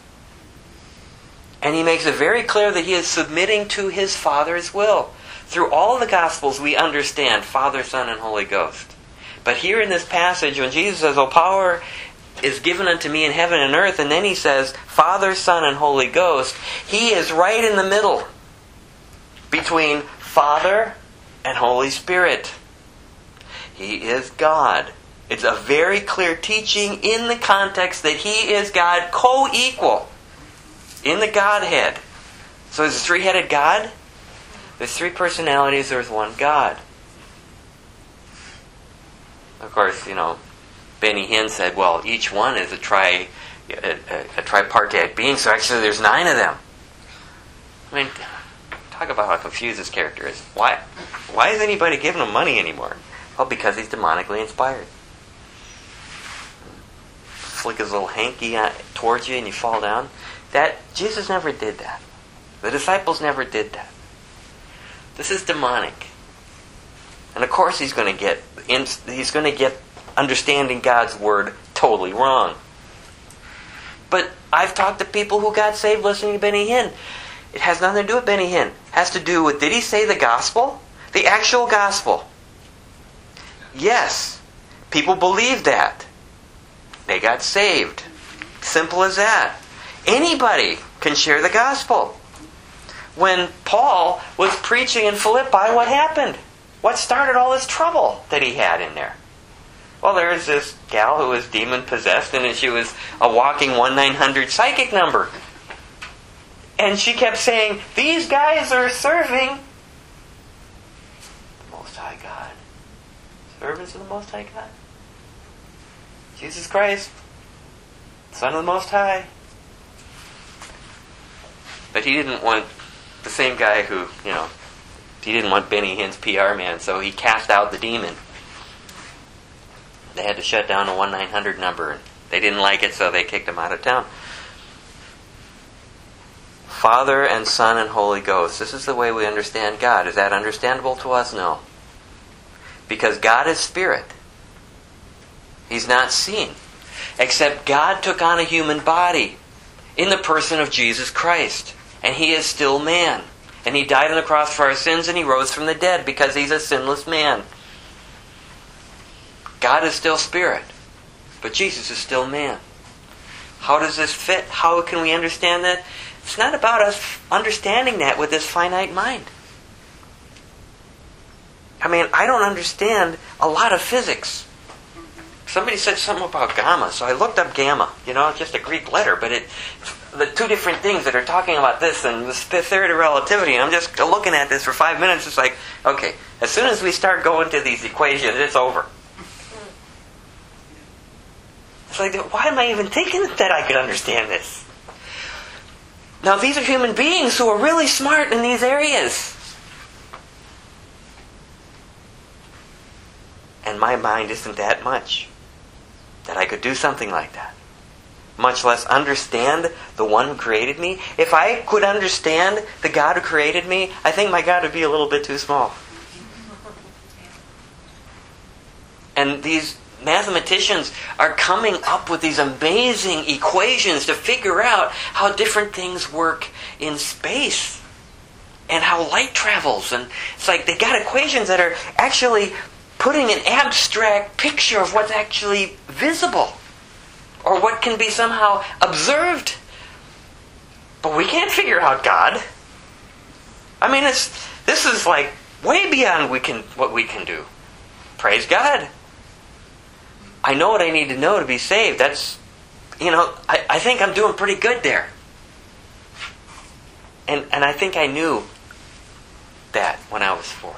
And He makes it very clear that He is submitting to His Father's will. Through all the Gospels we understand Father, Son, and Holy Ghost. But here in this passage when Jesus says, "Oh, power is given unto me in heaven and earth," and then He says, Father, Son, and Holy Ghost, He is right in the middle between Father and Holy Spirit. He is God. It's a very clear teaching in the context that He is God, co-equal in the Godhead. So is a three-headed God? There's three personalities, there's one God. Of course, you know, Benny Hinn said, well, each one is a tri a, a, a tripartite being, so actually there's nine of them. I mean, talk about how confused this character is. Why why is anybody giving him money anymore? Well, because he's demonically inspired. Flick his little hanky towards you and you fall down. That Jesus never did that. The disciples never did that. This is demonic. And of course he's going to get he's going to get understanding God's word totally wrong. But I've talked to people who got saved listening to Benny Hinn. It has nothing to do with Benny Hinn. It has to do with, did he say the gospel? The actual gospel. Yes. People believed that. They got saved. Simple as that. Anybody can share the gospel. When Paul was preaching in Philippi, what happened? What started all this trouble that he had in there? Well, there's this gal who was demon-possessed, and she was a walking one nine hundred psychic number. And she kept saying, these guys are serving the Most High God. Servants of the Most High God. Jesus Christ, Son of the Most High. But he didn't want the same guy who, you know, he didn't want Benny Hinn's P R man, so he cast out the demon. They had to shut down a one nine hundred number, and they didn't like it, so they kicked him out of town. Father and Son and Holy Ghost. This is the way we understand God. Is that understandable to us? No. Because God is spirit. He's not seen. Except God took on a human body in the person of Jesus Christ. And He is still man. And He died on the cross for our sins, and He rose from the dead because He's a sinless man. God is still spirit. But Jesus is still man. How does this fit? How can we understand that? It's not about us understanding that with this finite mind. I mean, I don't understand a lot of physics. Somebody said something about gamma, so I looked up gamma. You know, it's just a Greek letter, but it, the two different things that are talking about this and the theory of relativity, and I'm just looking at this for five minutes, it's like, okay, as soon as we start going to these equations, it's over. It's like, why am I even thinking that I could understand this? Now, these are human beings who are really smart in these areas. And my mind isn't that much that I could do something like that. Much less understand the one who created me. If I could understand the God who created me, I think my God would be a little bit too small. And these mathematicians are coming up with these amazing equations to figure out how different things work in space and how light travels. And it's like they got equations that are actually putting an abstract picture of what's actually visible or what can be somehow observed. But we can't figure out God. I mean, it's this is like way beyond we can what we can do. Praise God. I know what I need to know to be saved. That's, you know, I, I think I'm doing pretty good there. And and I think I knew that when I was four.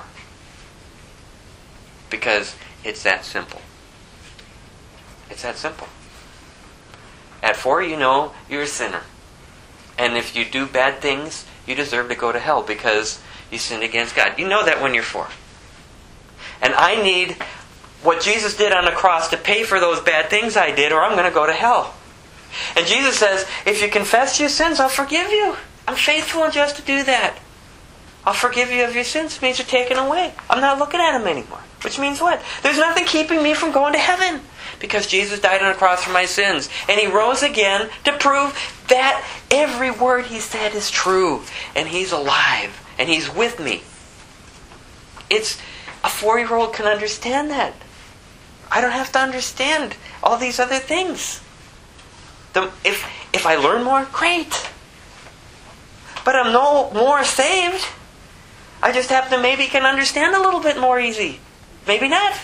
Because it's that simple. It's that simple. At four, you know you're a sinner. And if you do bad things, you deserve to go to hell because you sinned against God. You know that when you're four. And I need what Jesus did on the cross to pay for those bad things I did, or I'm going to go to hell. And Jesus says, if you confess your sins, I'll forgive you. I'm faithful and just to do that. I'll forgive you of your sins. It means they're taken away. I'm not looking at them anymore. Which means what? There's nothing keeping me from going to heaven. Because Jesus died on the cross for my sins. And He rose again to prove that every word He said is true. And He's alive. And He's with me. It's a four-year-old can understand that. I don't have to understand all these other things. The, if, if I learn more, great. But I'm no more saved. I just have to maybe can understand a little bit more easy. Maybe not.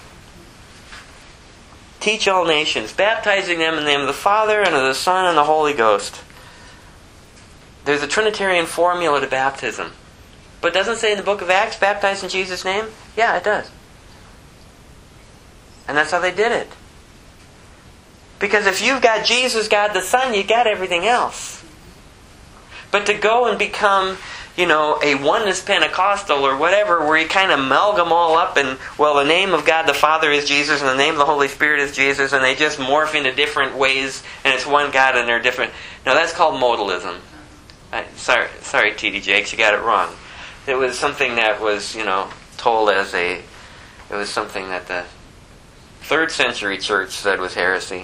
Teach all nations, baptizing them in the name of the Father, and of the Son, and the Holy Ghost. There's a Trinitarian formula to baptism. But it doesn't say in the book of Acts, baptize in Jesus' name? Yeah, it does. And that's how they did it. Because if you've got Jesus, God the Son, you got everything else. But to go and become, you know, a oneness Pentecostal or whatever, where you kind of amalgam all up and, well, the name of God the Father is Jesus and the name of the Holy Spirit is Jesus, and they just morph into different ways and it's one God and they're different. No, that's called modalism. I, sorry, sorry, T D Jakes, you got it wrong. It was something that was, you know, told as a, it was something that the third century church said was heresy.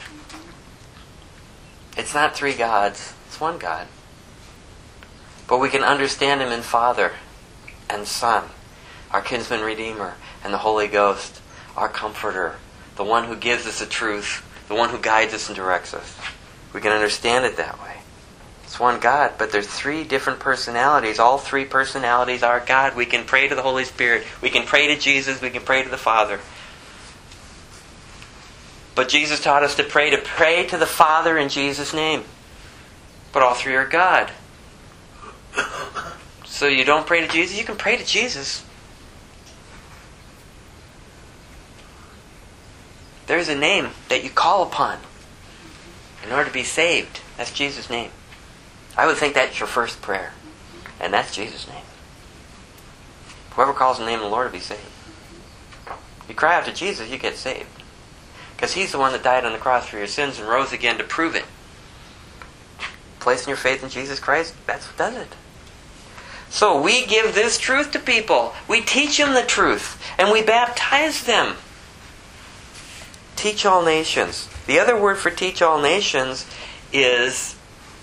It's not three gods, it's one God. But we can understand Him in Father and Son, our kinsman redeemer, and the Holy Ghost, our comforter, the one who gives us the truth, the one who guides us and directs us. We can understand it that way. It's one God, but there's three different personalities. All three personalities are God. We can pray to the Holy Spirit. We can pray to Jesus. We can pray to the Father. But Jesus taught us to pray, to pray to the Father in Jesus' name. But all three are God. So you don't pray to Jesus? You can pray to Jesus. There's a name that you call upon in order to be saved. That's Jesus' name. I would think that's your first prayer. And that's Jesus' name. Whoever calls the name of the Lord will be saved. You cry out to Jesus, you get saved. Because He's the one that died on the cross for your sins and rose again to prove it. Placing your faith in Jesus Christ, that's what does it. So we give this truth to people. We teach them the truth. And we baptize them. Teach all nations. The other word for teach all nations is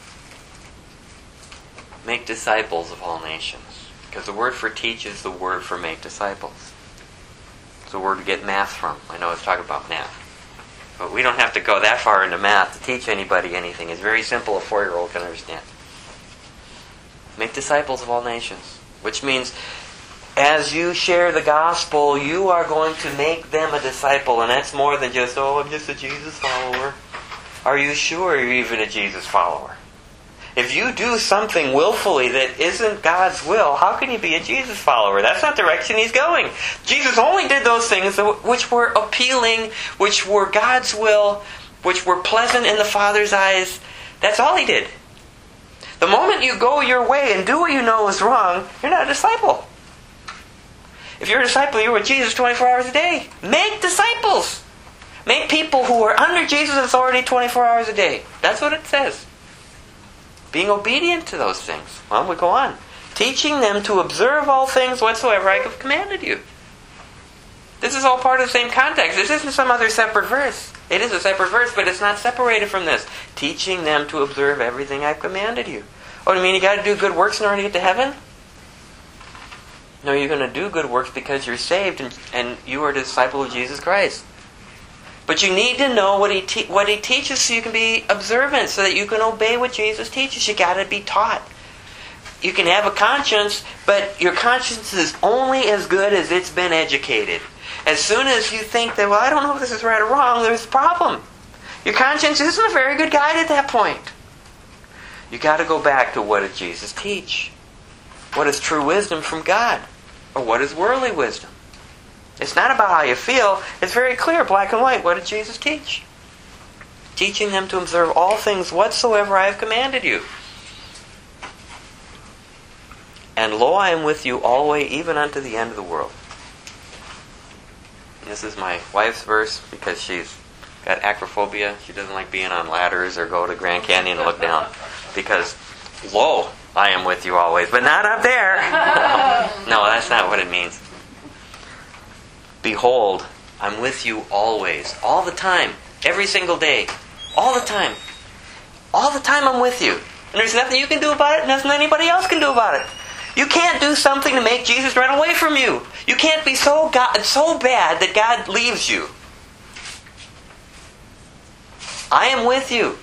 make disciples of all nations. Because the word for teach is the word for make disciples. It's a word to get math from. I know it's talking about math. But we don't have to go that far into math to teach anybody anything. It's very simple, a four-year-old can understand. Make disciples of all nations. Which means, as you share the gospel, you are going to make them a disciple. And that's more than just, oh, I'm just a Jesus follower. Are you sure you're even a Jesus follower? If you do something willfully that isn't God's will, how can you be a Jesus follower? That's not the direction He's going. Jesus only did those things which were appealing, which were God's will, which were pleasant in the Father's eyes. That's all He did. The moment you go your way and do what you know is wrong, you're not a disciple. If you're a disciple, you're with Jesus twenty-four hours a day. Make disciples. Make people who are under Jesus' authority twenty-four hours a day. That's what it says. Being obedient to those things. Well, we go on. Teaching them to observe all things whatsoever I have commanded you. This is all part of the same context. This isn't some other separate verse. It is a separate verse, but it's not separated from this. Teaching them to observe everything I've commanded you. Oh, do you mean you got to do good works in order to get to heaven? No, you're going to do good works because you're saved and, and you are a disciple of Jesus Christ. But you need to know what he te- what He teaches so you can be observant, so that you can obey what Jesus teaches. You got to be taught. you can have a conscience, but your conscience is only as good as it's been educated. As soon as you think that, well, I don't know if this is right or wrong, there's a problem. Your conscience isn't a very good guide at that point. You got to go back to, what did Jesus teach? What is true wisdom from God? Or what is worldly wisdom? It's not about how you feel. It's very clear, black and white. What did Jesus teach? Teaching them to observe all things whatsoever I have commanded you. And lo, I am with you always, even unto the end of the world. This is my wife's verse because she's got acrophobia. She doesn't like being on ladders or go to Grand Canyon and look down. Because, lo, I am with you always, but not up there. No, that's not what it means. Behold, I'm with you always, all the time, every single day, all the time. All the time I'm with you. And there's nothing you can do about it, and nothing anybody else can do about it. You can't do something to make Jesus run away from you. You can't be so God, so bad that God leaves you. I am with you.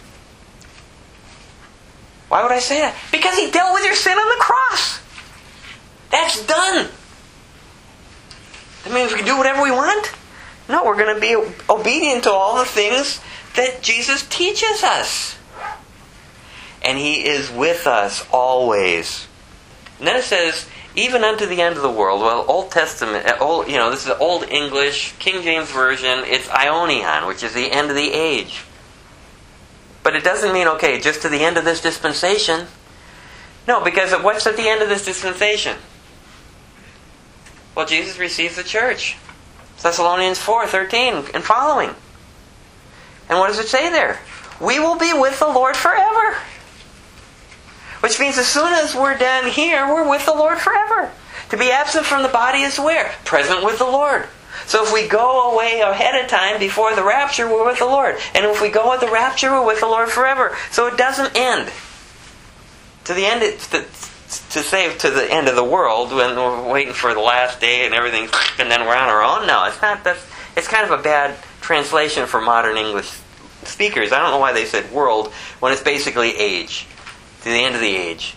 Why would I say that? Because He dealt with your sin on the cross. That's done. That means we can do whatever we want? No, we're going to be obedient to all the things that Jesus teaches us. And He is with us always. And then it says, even unto the end of the world. Well, Old Testament, old, you know, this is Old English, King James Version. It's Ionion, which is the end of the age. But it doesn't mean, okay, just to the end of this dispensation. No, because what's at the end of this dispensation? Well, Jesus receives the church. Thessalonians four thirteen and following. And what does it say there? We will be with the Lord forever. Which means as soon as we're done here, we're with the Lord forever. To be absent from the body is where? Present with the Lord. So if we go away ahead of time before the rapture, we're with the Lord. And if we go at the rapture, we're with the Lord forever. So it doesn't end. To the end, it's to, to say to the end of the world when we're waiting for the last day and everything, and then we're on our own. No, it's not. That's, it's kind of a bad translation for modern English speakers. I don't know why they said world when it's basically age. To the end of the age.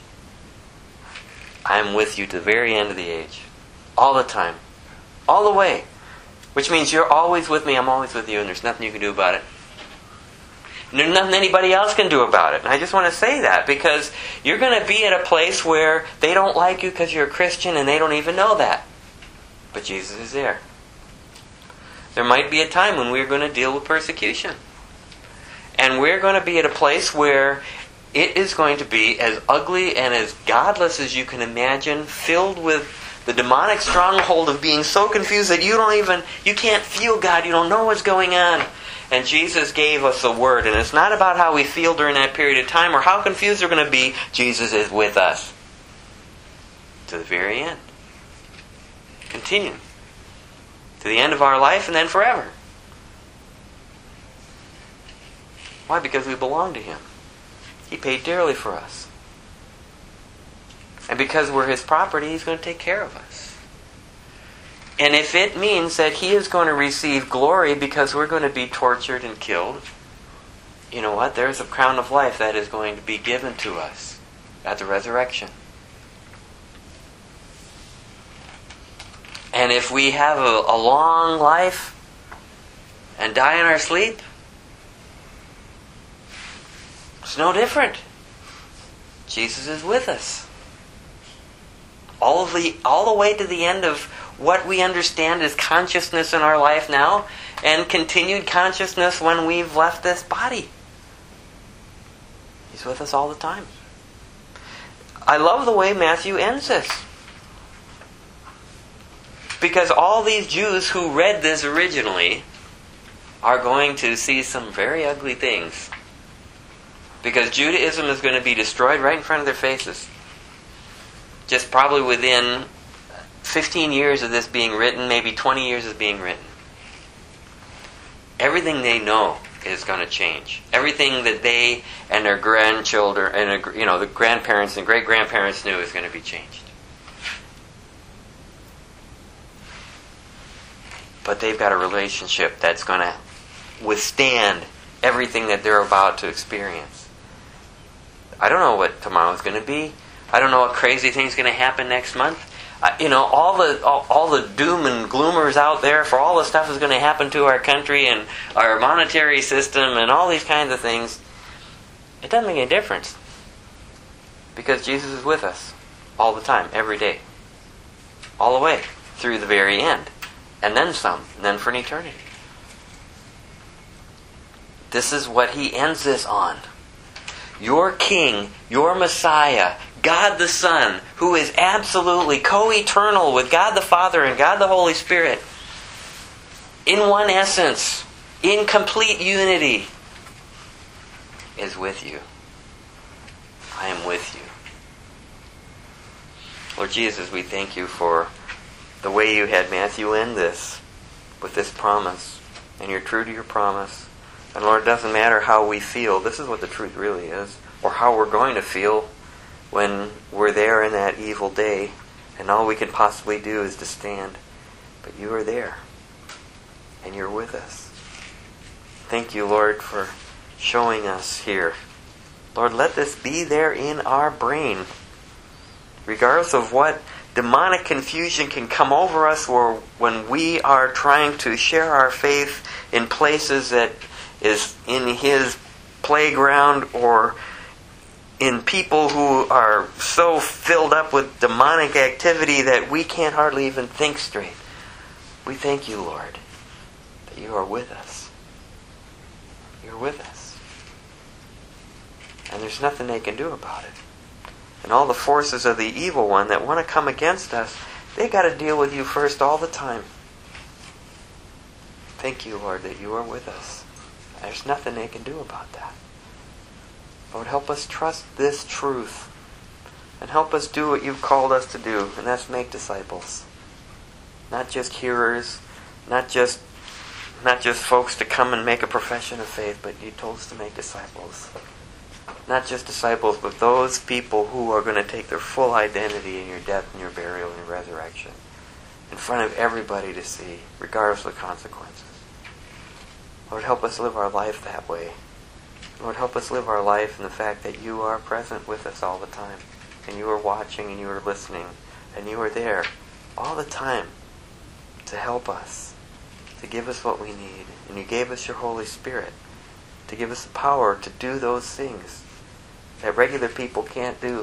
I am with you to the very end of the age. All the time. All the way. Which means you're always with me, I'm always with you, and there's nothing you can do about it. And there's nothing anybody else can do about it. And I just want to say that because you're going to be at a place where they don't like you because you're a Christian and they don't even know that. But Jesus is there. There might be a time when we're going to deal with persecution. And we're going to be at a place where it is going to be as ugly and as godless as you can imagine, filled with the demonic stronghold of being so confused that you don't even, you can't feel God, you don't know what's going on. And Jesus gave us a word, and it's not about how we feel during that period of time or how confused we're going to be. Jesus is with us to the very end. Continue. To the end of our life and then forever. Why? Because we belong to Him. He paid dearly for us. And because we're His property, He's going to take care of us. And if it means that He is going to receive glory because we're going to be tortured and killed, you know what? There's a crown of life that is going to be given to us at the resurrection. And if we have a, a long life and die in our sleep, it's no different. Jesus is with us. All of the, all the way to the end of what we understand as consciousness in our life now, and continued consciousness when we've left this body. He's with us all the time. I love the way Matthew ends this. Because all these Jews who read this originally are going to see some very ugly things. Because Judaism is going to be destroyed right in front of their faces. Just probably within fifteen years of this being written, maybe twenty years of being written. Everything they know is going to change. Everything that they and their grandchildren and you know the grandparents and great grandparents knew is going to be changed. But they've got a relationship that's going to withstand everything that they're about to experience. I don't know what tomorrow is going to be, I don't know what crazy thing's going to happen next month. Uh, you know, all the all, all the doom and gloomers out there for all the stuff that's going to happen to our country and our monetary system and all these kinds of things. It doesn't make any difference. Because Jesus is with us all the time, every day. All the way through the very end. And then some. And then for an eternity. This is what he ends this on. Your King, your Messiah, God the Son, who is absolutely co-eternal with God the Father and God the Holy Spirit, in one essence, in complete unity, is with you. I am with you. Lord Jesus, we thank you for the way you had Matthew end this, with this promise. And you're true to your promise. And Lord, it doesn't matter how we feel. This is what the truth really is. Or how we're going to feel when we're there in that evil day. And all we can possibly do is to stand. But you are there. And you're with us. Thank you, Lord, for showing us here. Lord, let this be there in our brain. Regardless of what demonic confusion can come over us or when we are trying to share our faith in places that is in His playground or in people who are so filled up with demonic activity that we can't hardly even think straight. We thank you, Lord, that you are with us. You're with us. And there's nothing they can do about it. And all the forces of the evil one that want to come against us, they got to deal with you first all the time. Thank you, Lord, that you are with us. There's nothing they can do about that. Lord, help us trust this truth. And help us do what you've called us to do. And that's make disciples. Not just hearers. Not just not just folks to come and make a profession of faith. But you told us to make disciples. Not just disciples, but those people who are going to take their full identity in your death and your burial and your resurrection. In front of everybody to see. Regardless of the consequences. Lord, help us live our life that way. Lord, help us live our life in the fact that you are present with us all the time. And you are watching and you are listening. And you are there all the time to help us. To give us what we need. And you gave us your Holy Spirit. To give us the power to do those things that regular people can't do.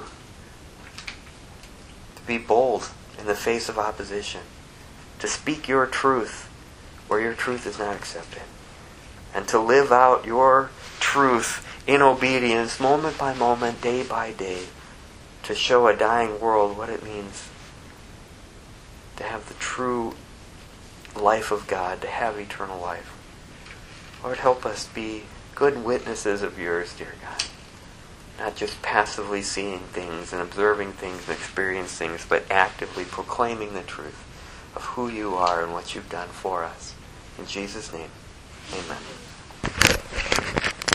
To be bold in the face of opposition. To speak your truth where your truth is not accepted. And to live out your truth in obedience, moment by moment, day by day, to show a dying world what it means to have the true life of God, to have eternal life. Lord, help us be good witnesses of yours, dear God. Not just passively seeing things and observing things and experiencing things, but actively proclaiming the truth of who you are and what you've done for us. In Jesus' name, amen.